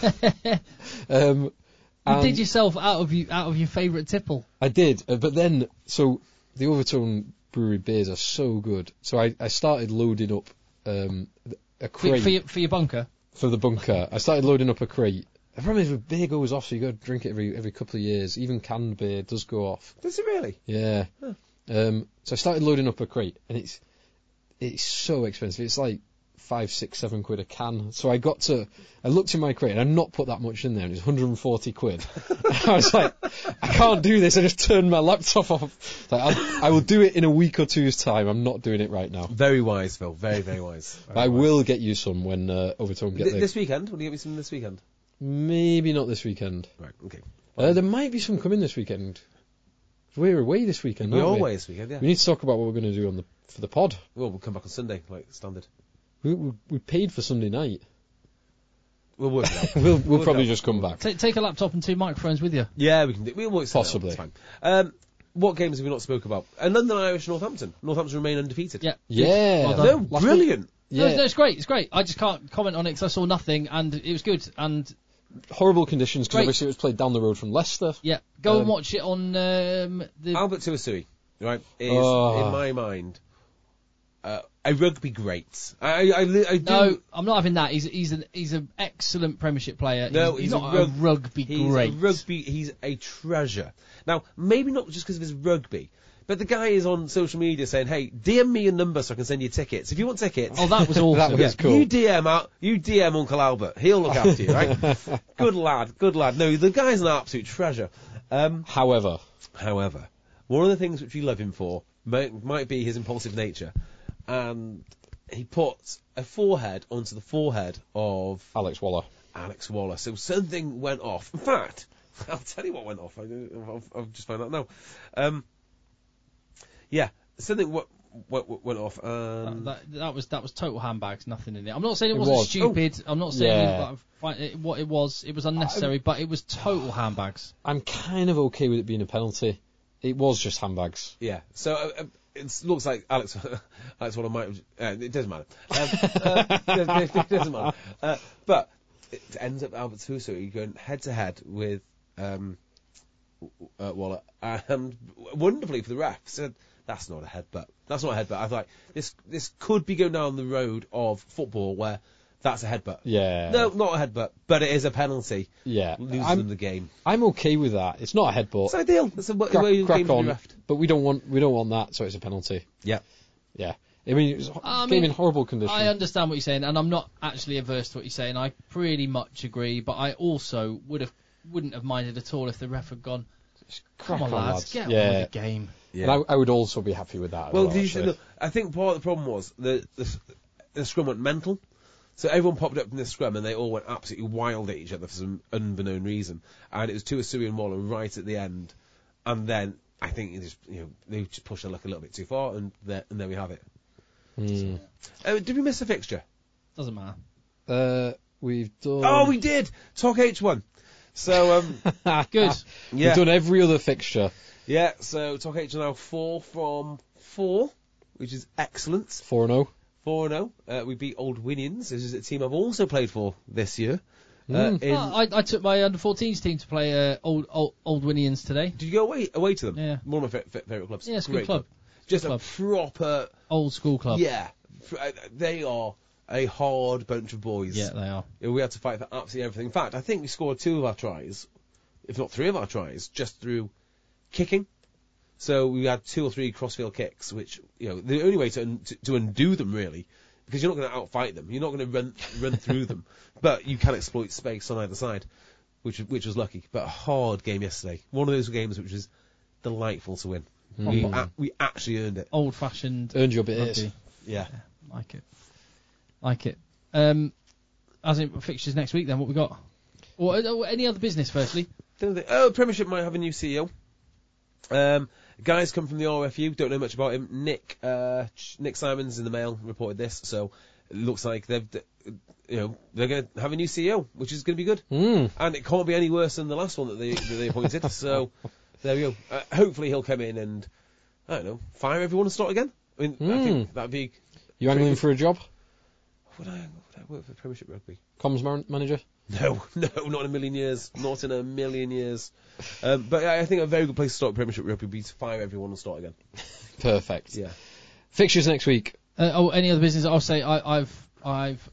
Um, You and did yourself out of you out of your favourite tipple. I did, uh, but then, so the Overtone Brewery beers are so good. So I, I started loading up um, a For, crate for, your, for your bunker. for the bunker. I started loading up a crate. The problem is with beer goes off, so you got to drink it every every couple of years. Even canned beer does go off. Does it really? Yeah. Um, so I started loading up a crate, and it's it's so expensive. It's like five, six, seven quid a can. So I got to, I looked in my crate, and I'd not put that much in there, and it's one hundred forty quid. I was like, I can't do this. I just turned my laptop off. Like, I'll, I will do it in a week or two's time. I'm not doing it right now. Very wise, Phil. Very, very wise. Very I wise. will get you some when uh, Overtone get Th- there. this weekend? Will you get me some this weekend? Maybe not this weekend. Right. Okay. Uh, there might be some coming this weekend. We're away this weekend. We're aren't we? always this weekend. Yeah. We need to talk about what we're going to do on the for the pod. Well, we'll come back on Sunday, like standard. We, we, we paid for Sunday night. We'll work it out. We'll, we'll work probably it out. just come back. Ta take a laptop and two microphones with you. Yeah, we can do. We'll work something out. Possibly. It's fine. Um, what games have we not spoke about? And London Irish, Northampton. Northampton remain undefeated. Yeah. Yeah. Well done. No, Last brilliant. No, Yeah. no, it's great. It's great. I just can't comment on it because I saw nothing, and it was good. And Horrible conditions because Great. obviously it was played down the road from Leicester. yeah, go and Um, watch it on um, the. Albert Tuasui, right, is Oh. in my mind uh, a rugby great. I, I, I, I do. No, I'm not having that. He's he's an he's an excellent Premiership player. No, he's, he's, not a, rug- rugby he's great. A rugby, he's a treasure. Now, maybe not just because of his rugby, but the guy is on social media saying, "Hey, D M me your number so I can send you tickets. If you want tickets." Oh, that was awesome. That was Yeah, cool. you D M out, you D M Uncle Albert. He'll look after you, right? Good lad, good lad. No, the guy's an absolute treasure. Um, However, however, one of the things which we love him for might, might be his impulsive nature, and he put a forehead onto the forehead of Alex Waller. Alex Waller. So something went off. In fact, I'll tell you what went off. I, I've, I've just found out now. Um, Yeah, something w- w- went off. Um, That, that, that was that was total handbags, nothing in it. I'm not saying it, It wasn't was. stupid. I'm not saying Yeah. it, but it, what it was. It was unnecessary, but it was total handbags. I'm kind of okay with it being a penalty. It was just handbags. Yeah, so uh, it looks like Alex. Alex, what I might. Uh, it doesn't matter. Um, uh, it, it doesn't matter. Uh, but it ends up Albert Huso. You're going head to head with um, uh, Waller, and wonderfully for the ref said that's not a headbutt. That's not a headbutt. I thought this this could be going down the road of football where that's a headbutt. Yeah. No, not a headbutt, but it is a penalty. Yeah. Losing I'm, them the game. I'm okay with that. It's not a headbutt. It's ideal. It's a w- Crack, way the crack game to be on. refed. But we don't want we don't want that, so it's a penalty. Yeah. Yeah. I mean, it was a I game mean, in horrible condition. I understand what you're saying, and I'm not actually averse to what you're saying. I pretty much agree, but I also would have wouldn't have minded at all if the ref had gone, Crack "Come on, on, lads, lads. get Yeah. on with the game." Yeah. And I, I would also be happy with that. as Well, well, did you actually. see, look, I think part of the problem was the, the the scrum went mental. So everyone popped up in the scrum and they all went absolutely wild at each other for some unbeknown reason. And it was Tuasui and Waller right at the end. And then I think it just, you know, they just pushed their luck a little bit too far, and there, and there we have it. Hmm. Uh, did we miss a fixture? Doesn't matter. Uh, we've done. Oh, we did! Talk H one. So, um, Good. yeah. We've done every other fixture. Yeah, so Talk H are now four from four, which is excellent. four and oh. four and oh. Uh, we beat Old Winians. This is a team I've also played for this year. Uh, Mm. in, Oh, I, I took my under fourteens team to play uh, old old old Winians today. did you go away away to them? Yeah. One of my fa- fa- favourite clubs. Yeah, it's a good Great club. Just Club. a proper, Old school club. yeah. fr- uh, They are a hard bunch of boys. Yeah, they are. Yeah, we had to fight for absolutely everything. In fact, I think we scored two of our tries, if not three of our tries, just through kicking. So we had two or three crossfield kicks, which, you know, the only way to un- to, to undo them, really, because you're not going to outfight them, you're not going to run run through them, but you can exploit space on either side, which which was lucky. But a hard game yesterday, one of those games which was delightful to win. We Mm. a- we actually earned it. Old fashioned. Earned your bit. rugby. Yeah. Like it. Like it. Um, as in fixtures next week, then what we got? Or uh, any other business? Firstly, Don't think- Oh, Premiership might have a new C E O. Um, guys come from the R F U, don't know much about him. Nick uh, Ch- Nick Simons in the Mail reported this, so it looks like they've, d- you know, they're going to have a new C E O, which is going to be good. Mm. And it can't be any worse than the last one that they that they appointed. So there we go. Uh, hopefully he'll come in and, I don't know, fire everyone and start again. I mean, I Mm. think that'd be. You angling for a job? Would I, would I work for Premiership Rugby? Comms man- manager? No, no, not in a million years. Not in a million years. Um, but I think a very good place to start Premiership Rugby would be to fire everyone and start again. Perfect. Yeah. Fixtures next week. uh, oh, any other business? I'll say I, I've I've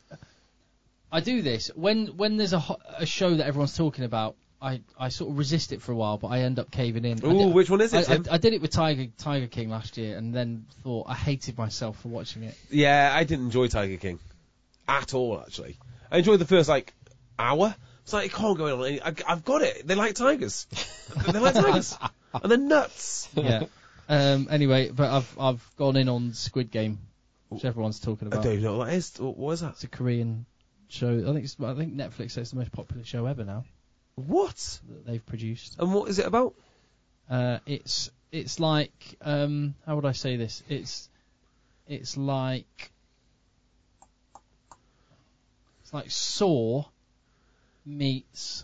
I do this when when there's a, ho- a show that everyone's talking about. I, I sort of resist it for a while, but I end up caving in. I Ooh, did- which one is it, I, I, Tim? I did it with Tiger Tiger King last year, and then thought I hated myself for watching it. Yeah, I didn't enjoy Tiger King at all. Actually, I enjoyed the first like hour. It's like it can't go on. Any, I, I've got it. They like tigers. They like tigers, and they're nuts. Yeah. Um. Anyway, but I've I've gone in on Squid Game, which everyone's talking I about. don't even know what that is. What is that? It's a Korean show. I think it's, I think Netflix says it's the most popular show ever now What? that they've produced. And what is it about? Uh, it's it's like um, how would I say this? It's it's like it's like Saw meets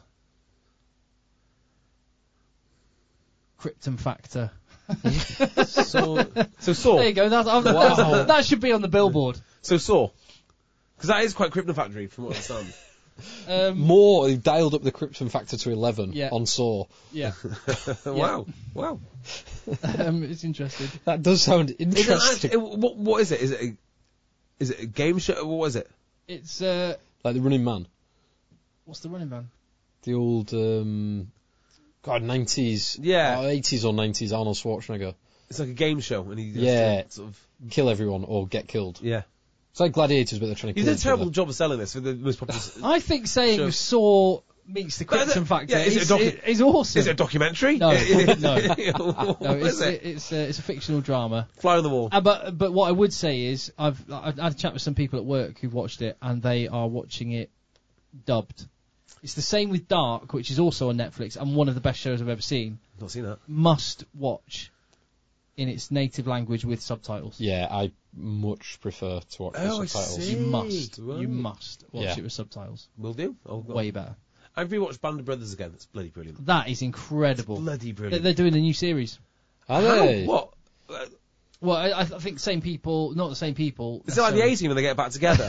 Krypton Factor. So, so Saw. There you go. That's, I've- Wow. that's- that should be on the billboard. So Saw. Because that is quite Krypton Factory, from what I understand. Um, More, they've dialed up the Krypton factor to eleven Yeah. on Saw. yeah, Wow, wow. um, it's interesting. That does sound Is it interesting. actually, what, what is it? Is it a, is it a game show? What is it? It's uh, Like The Running Man. what's the running man? The old, um, God, nineties. Yeah. Or eighties or nineties Arnold Schwarzenegger. It's like a game show, and he has Yeah. to sort of Kill everyone or get killed. yeah. It's like Gladiators, but they're trying to He kill did a each terrible other. job of selling this for the most popular. I think saying Sure. Saw meets the But is Krypton it- Factor yeah, is it a is, docu- is awesome. Is it a documentary? No, no. no. No, What it's is it? it's uh, it's a fictional drama. Fly on the wall. Uh, but but what I would say is I've I've had a chat with some people at work who've watched it and they are watching it dubbed. It's the same with Dark, which is also on Netflix and one of the best shows I've ever seen. Not seen that. Must watch. in its native language with subtitles. Yeah, I much prefer to watch Oh, I the subtitles. see. You must. Right. You must watch Yeah. it with subtitles. Will do. I'll, Way better. I've rewatched Band of Brothers again. It's bloody brilliant. That is incredible. Bloody They're, brilliant. they're doing a new series. Are How? they? What? Uh, Well, I, I think same people, not the same people. Is it like the A-Team when they get back together?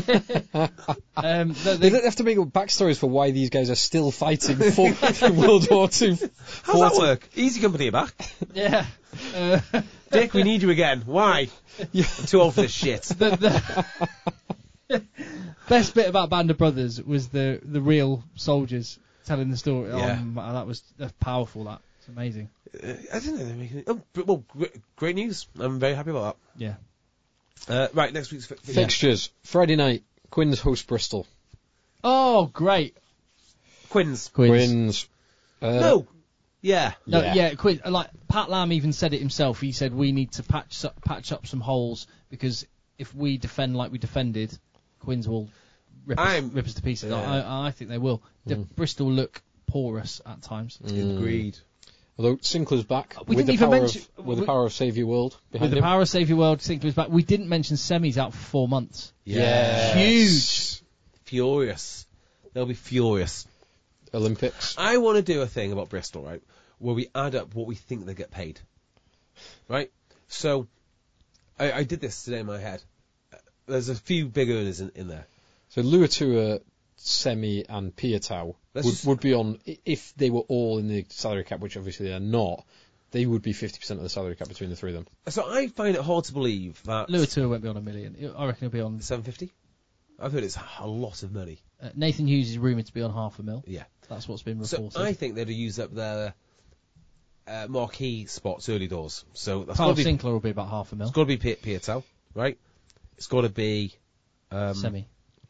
Um, they, They they, have to make up backstories for why these guys are still fighting for in World War Two. How's that work? Easy Company are back. yeah. Uh, Dick, we need you again. Why? I'm too old for this shit. the, the best bit about Band of Brothers was the the real soldiers telling the story. Yeah. Um, that was that's powerful. That it's amazing. Uh, I don't know. They're making it. Oh, br- well, gr- great news. I'm very happy about Yeah. that. Uh, right, next week's fi- Fixtures. Friday night, Quins host Bristol. Oh, great. Quins. Quins. Uh, No. Yeah. No, Yeah. yeah, Quinn, like Pat Lam even said it himself. He said we need to patch up, patch up some holes because if we defend like we defended, Quins will rip us, I'm- rip us to pieces. yeah. I, I think they will. The Bristol look porous at times. Agreed. Although Sinclair's back We with, didn't the even power mention- of, with the we- power of Save Your World behind With the him. power of Save Your World, Sinclair's back. We didn't mention Semi's out for four months. Yes. Huge. Furious. They'll be furious. Olympics. I want to do a thing about Bristol, right, where we add up what we think they get paid. Right? So, I, I did this today in my head. Uh, There's a few big earners in, in there. So Luatua, Semi, and Piatau Let's would, just- would be on, i- if they were all in the salary cap, which obviously they're not, they would be fifty percent of the salary cap between the three of them. So I find it hard to believe that... Luatua won't be on a million. I reckon he'll be on. seven fifty? I've heard it's a lot of money. Uh, Nathan Hughes is rumoured to be on half a mil. Yeah. That's what's been So reported. I think they'd use up their uh, marquee spots early doors. So that's got Carl to be, Sinclair will be about half a mil. it's got to be P- Piatau, right? It's got to be... Um, Semi.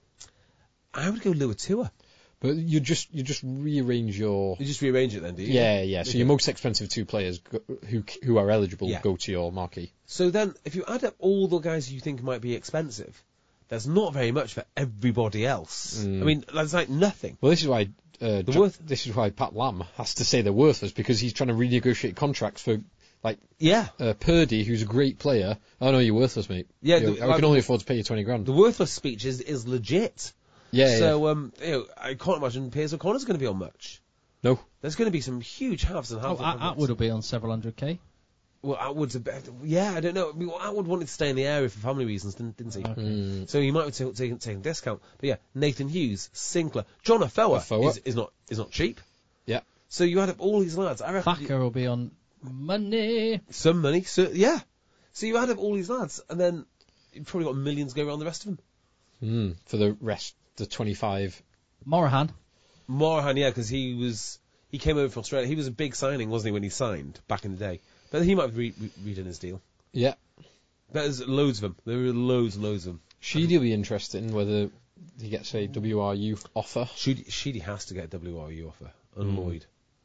I would go Luatua. But you just you just rearrange your... You just rearrange it then, do you? Yeah, yeah. So Okay. your most expensive two players go, who who are eligible Yeah. go to your marquee. So then, if you add up all the guys you think might be expensive, there's not very much for everybody else. Mm. I mean, that's like nothing. Well, this is why uh, The Jo- worth- this is why Pat Lam has to say they're worthless, because he's trying to renegotiate contracts for like Yeah. uh, Purdy, who's a great player. Oh no, you're worthless, mate. Yeah, You're- the- I like- can only afford to pay you twenty grand. The worthless speech is, is legit. yeah, so, yeah. um, you know, I can't imagine Piers O'Connor's going to be on much. No. There's going to be some huge halves and Oh, halves. At- Atwood will be on several hundred K. Well, Atwood's a bit. Yeah, I don't know. I mean, well, Atwood wanted to stay in the area for family reasons, didn't, didn't he? Mm. So he might have t- taken taken a discount. But yeah, Nathan Hughes, Sinclair, John Afoa Afoa. is, is not is not cheap. Yeah. So you add up all these lads. I reckon Thacker will be on money. some money. So yeah. So you add up all these lads, and then you've probably got millions go around the rest of them. Mm. For the rest, the twenty-five. Morahan. Morahan, yeah, because he was he came over from Australia. He was a big signing, wasn't he, when he signed back in the day? But he might have re- re- redone his deal. Yeah. There's loads of them. There are loads and loads of them. Sheedy will be interesting whether he gets a W R U offer. Sheedy, Sheedy has to get a W R U offer, unlawed.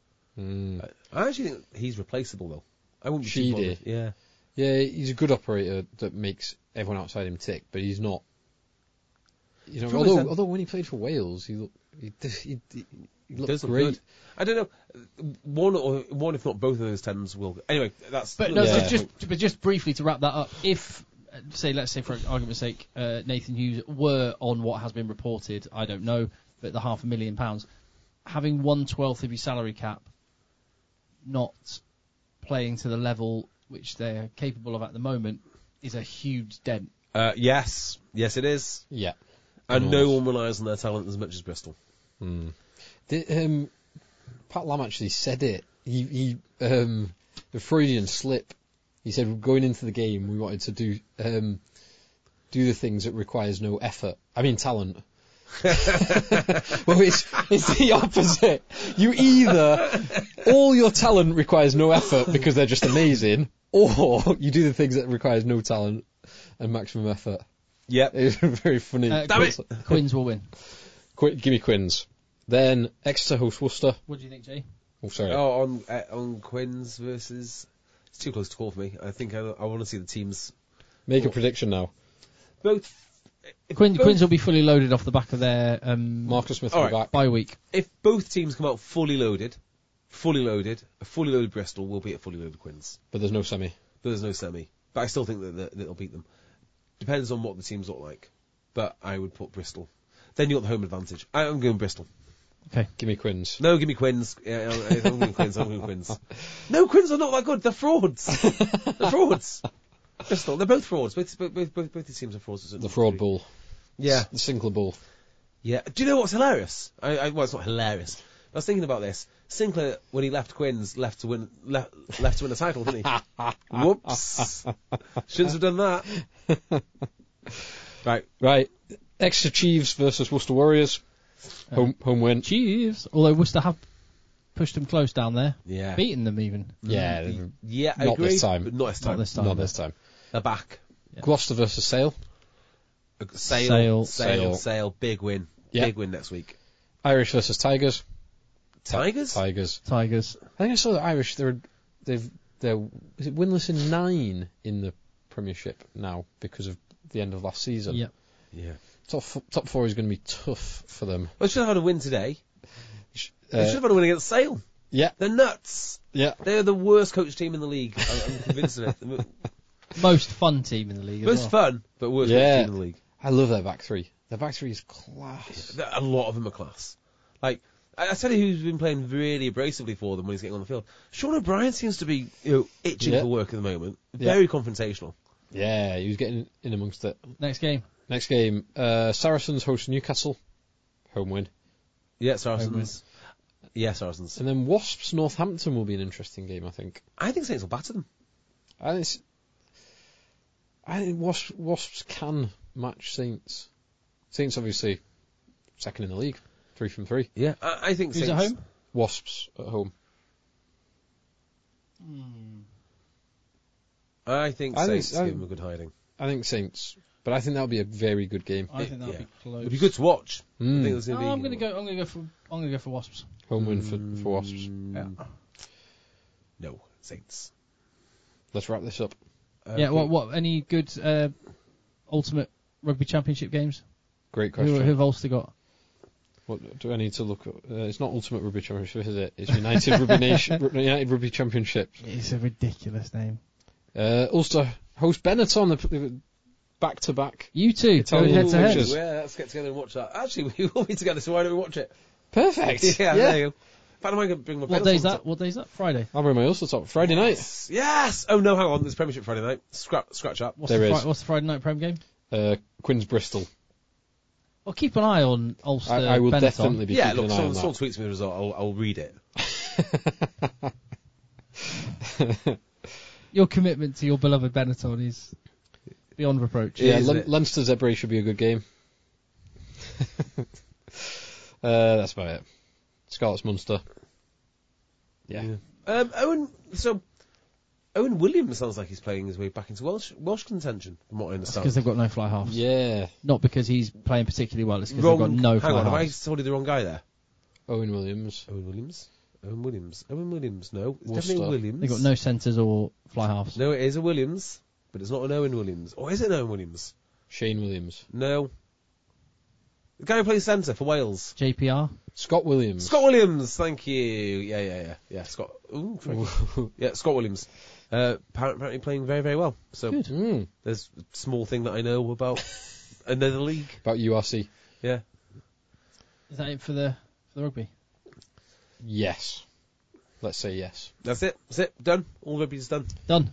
Mm. I actually think he's replaceable though. I wouldn't be too Sheedy. bothered. Yeah. Yeah, he's a good operator that makes everyone outside him tick, but he's not. You know, Problem is although that- although when he played for Wales, he looked he, he, he, he looked Does look great. good. I don't know. One or one, if not both of those tens will. Anyway, that's. But no, Yeah. but just but just briefly to wrap that up, if uh, say let's say for argument's sake, uh, Nathan Hughes were on what has been reported, I don't know, but the half a million pounds, having one twelfth of your salary cap, not playing to the level which they're capable of at the moment, is a huge dent. Uh, yes, yes, it is. Yeah. And no Enormous. one relies on their talent as much as Bristol. Mm. The, um, Pat Lam actually said it. He, he um, the Freudian slip. He said going into the game we wanted to do um, do the things that requires no effort. I mean talent. Well, it's it's the opposite. You either all your talent requires no effort because they're just amazing, or you do the things that requires no talent and maximum effort. Yep. It's very funny. Uh, Damn it. Quins will win. Qu- give me Quins. Then Exeter host Worcester. What do you think, Jay? Oh, sorry. Oh, on uh, on Quins versus. It's too close to call for me. I think I, I want to see the teams. Make a prediction now. Both. if Quinn, both- Quins will be fully loaded off the back of their um, Marcus Smith All will be right. back. bye week. If both teams come out fully loaded, fully loaded, a fully loaded Bristol will be a fully loaded Quins. But there's no semi. but there's no semi. But I still think that, that, that they'll beat them. Depends on what the teams look like. But I would put Bristol. Then you got the home advantage. I, I'm going Bristol. Okay, give me Quins. No, give me Quins. Yeah, I'm, I'm going Quins. I'm going Quins. No, Quins are not that good. They're frauds. They're frauds. Bristol. They're both frauds. Both both both, both, both these teams are frauds. The fraud bull. Yeah. The Sinclair bull. Yeah. Do you know what's hilarious? I, I, well, it's not hilarious. I was thinking about this. Sinclair, when he left Quins, left to win left, left to win a title, didn't he? Whoops. Shouldn't have done that. Right. Right. Exeter Chiefs versus Worcester Warriors. Home home win. Chiefs. Although Worcester have pushed them close down there. Yeah. Beaten them even. Yeah. Yeah, I Not agree, this time. but not this time. Not this time. Not this time. They're back. Yeah. Gloucester versus Sale. Sale, Sale. sale, Sale. sale, big win. Yeah. Big win next week. Irish versus Tigers. Tigers? Tigers. Tigers. I think I saw the Irish. They're they've they're is it winless in nine in the Premiership now because of the end of last season. Yep. Yeah. Top f- top four is going to be tough for them. Well, they should have had a win today. Uh, They should have had a win against Sale. Yeah. They're nuts. Yeah. They're the worst coach team in the league. I'm, I'm convinced of it. Most fun team in the league as Most well. fun, but worst Yeah. coach team in the league. I love their back three. Their back three is class. A lot of them are class. Like, I, I tell you who's been playing really abrasively for them when he's getting on the field. Sean O'Brien seems to be, you know, itching Yeah. for work at the moment. Yeah. Very confrontational. Yeah, he was getting in amongst it. Next game. Next game, uh, Saracens host Newcastle. Home win. Yeah, Saracens. Yeah, Saracens. And then Wasps Northampton will be an interesting game, I think. I think Saints will batter them. I think it's, I think Wasps, Wasps can match Saints. Saints obviously second in the league, three from three. Yeah, I, I think Who's Saints. at home? Wasps at home. I think I think- Saints I- give them a good hiding. I think Saints, but I think that'll be a very good game. I think that'll yeah. be close. It'll be good to watch. I Mm. think there's No, gonna be, I'm gonna go. I'm gonna go for. I'm gonna go for Wasps. Home win for, for Wasps. Yeah. No, Saints. Let's wrap this up. Yeah. Okay. What? What? Any good uh, Ultimate Rugby Championship games? Great Who, question. who have Ulster got? What do I need to look at? Uh, it's not Ultimate Rugby Championship, is it? It's United Rugby Nation, United Rugby Championship. It's a ridiculous name. Uh, Ulster host Benetton, the back to back. You two Italian go head to head. coaches. Yeah, let's get together and watch that. Actually, we will be together, so why don't we watch it? Perfect. Yeah, there you go. In fact, I might go bring my What pencils day's on that? top. What day's that? Friday. I'll bring my Ulster top. Friday night. Yes! Yes! Oh, no, hang on. There's Premiership Friday night. Scrap, scratch up. What's There the is. Fri- What's the Friday night Prem game? Uh, Quins Bristol. Well, keep an eye on Ulster. I, I will Benetton. definitely be Yeah, keeping look, an eye on someone, that. someone tweets me the result. I'll, I'll read it. Your commitment to your beloved Benetton is beyond reproach. Yeah, Is Lun- it? Leinster Zebre should be a good game. uh, that's about it. Scarlets Munster. Yeah. Um, Owen, so, Owen Williams sounds like he's playing his way back into Welsh Welsh contention, from what I That's understand. because they've got no fly halves. Yeah. Not because he's playing particularly well. It's because Wrong. they've got no hang fly on, have I halves. told you the wrong guy there? Owen Williams. Owen Williams? Owen Williams. Owen Williams, no. It's Worcester. definitely Williams. They've got no centres or fly halves. No, it is a Williams, but it's not an Owen Williams. Or is it an Owen Williams? Shane Williams. No. The guy who plays centre for Wales. J P R. Scott Williams. Scott Williams, thank you. Yeah, yeah, yeah. Yeah, Scott. Ooh, crikey. Yeah, Scott Williams. Uh, appar- apparently playing very, very well. So Good. Mm. there's a small thing that I know about another league. About U R C. Yeah. Is that it for the for the rugby? Yes. Let's say yes. That's it. That's it. Done. All rugby's done. Done.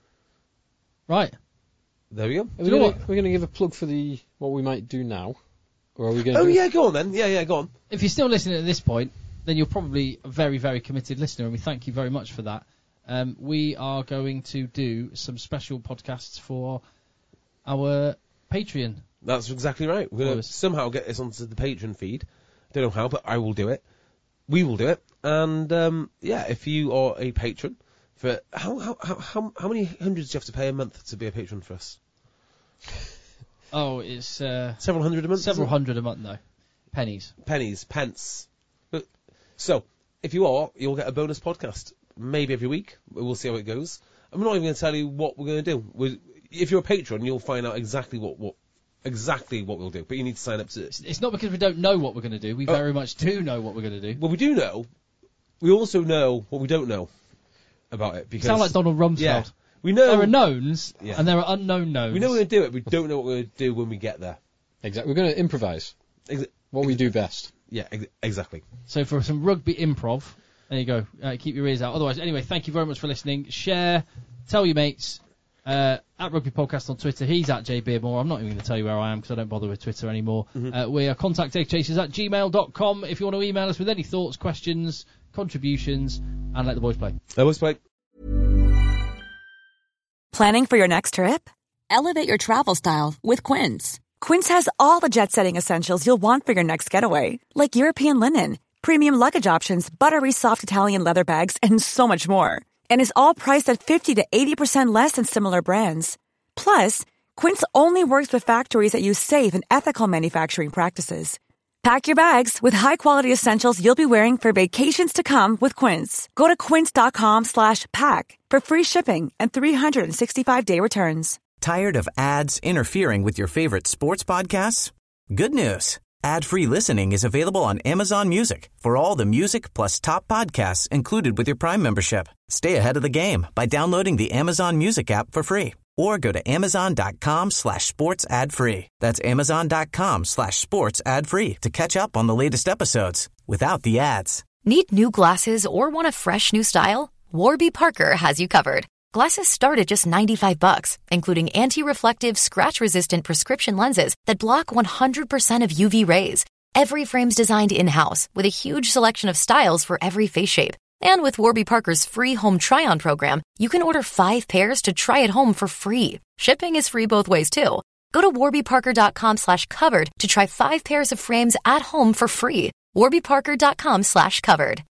Right. There we go. Are we you know gonna, what? we're going to give a plug for the what we might do now? Or are we going to Oh, yeah, go on then. Yeah, yeah, go on. If you're still listening at this point, then you're probably a very, very committed listener, and we thank you very much for that. Um, we are going to do some special podcasts for our Patreon. That's exactly right. We're going to Always. somehow get this onto the Patreon feed. Don't know how, but I will do it. We will do it. And, um, yeah, if you are a patron, for how, how, how, how, how many hundreds do you have to pay a month to be a patron for us? Oh, it's uh, Several hundred a month? several isn't it? hundred a month, though. Pennies. Pennies, pence. But, so, if you are, you'll get a bonus podcast. Maybe every week. We'll see how it goes. I'm not even going to tell you what we're going to do. We're, if you're a patron, you'll find out exactly what, what exactly what we'll do. But you need to sign up to it. It's, it's not because we don't know what we're going to do. We Oh. very much do know what we're going to do. Well, we do know. We also know what we don't know about it. You Because sound like Donald Rumsfeld. yeah, We know there are knowns Yeah. and there are unknown knowns. we know we're going to do it. We don't know what we're going to do when we get there. Exactly. We're going to improvise. Ex- What we do best. Yeah, ex- exactly. So for some rugby improv, there you go. Uh, keep your ears out. Otherwise, anyway, thank you very much for listening. Share, tell your mates. Uh, at Rugby Podcast on Twitter. He's at J Beardmore. I'm not even going to tell you where I am because I don't bother with Twitter anymore. Mm-hmm. Uh, we are contact egg chasers at gmail dot com if you want to email us with any thoughts, questions, contributions, and let the boys play. I was like, Planning for your next trip? Elevate your travel style with Quince. Quince has all the jet-setting essentials you'll want for your next getaway, like European linen, premium luggage options, buttery soft Italian leather bags, and so much more. And is all priced at fifty to eighty percent less than similar brands. Plus, Quince only works with factories that use safe and ethical manufacturing practices. Pack your bags with high-quality essentials you'll be wearing for vacations to come with Quince. Go to quince.com slash pack for free shipping and three sixty-five day returns. Tired of ads interfering with your favorite sports podcasts? Good news. Ad-free listening is available on Amazon Music for all the music plus top podcasts included with your Prime membership. Stay ahead of the game by downloading the Amazon Music app for free or go to amazon.com slash sports ad free. That's amazon.com slash sports ad free to catch up on the latest episodes without the ads. Need new glasses or want a fresh new style? Warby Parker has you covered. Glasses start at just ninety-five bucks, including anti-reflective, scratch-resistant prescription lenses that block one hundred percent of U V rays. Every frame's designed in-house with a huge selection of styles for every face shape. And with Warby Parker's free home try-on program, you can order five pairs to try at home for free. Shipping is free both ways, too. Go to warbyparker.com slash covered to try five pairs of frames at home for free. warbyparker.com slash covered.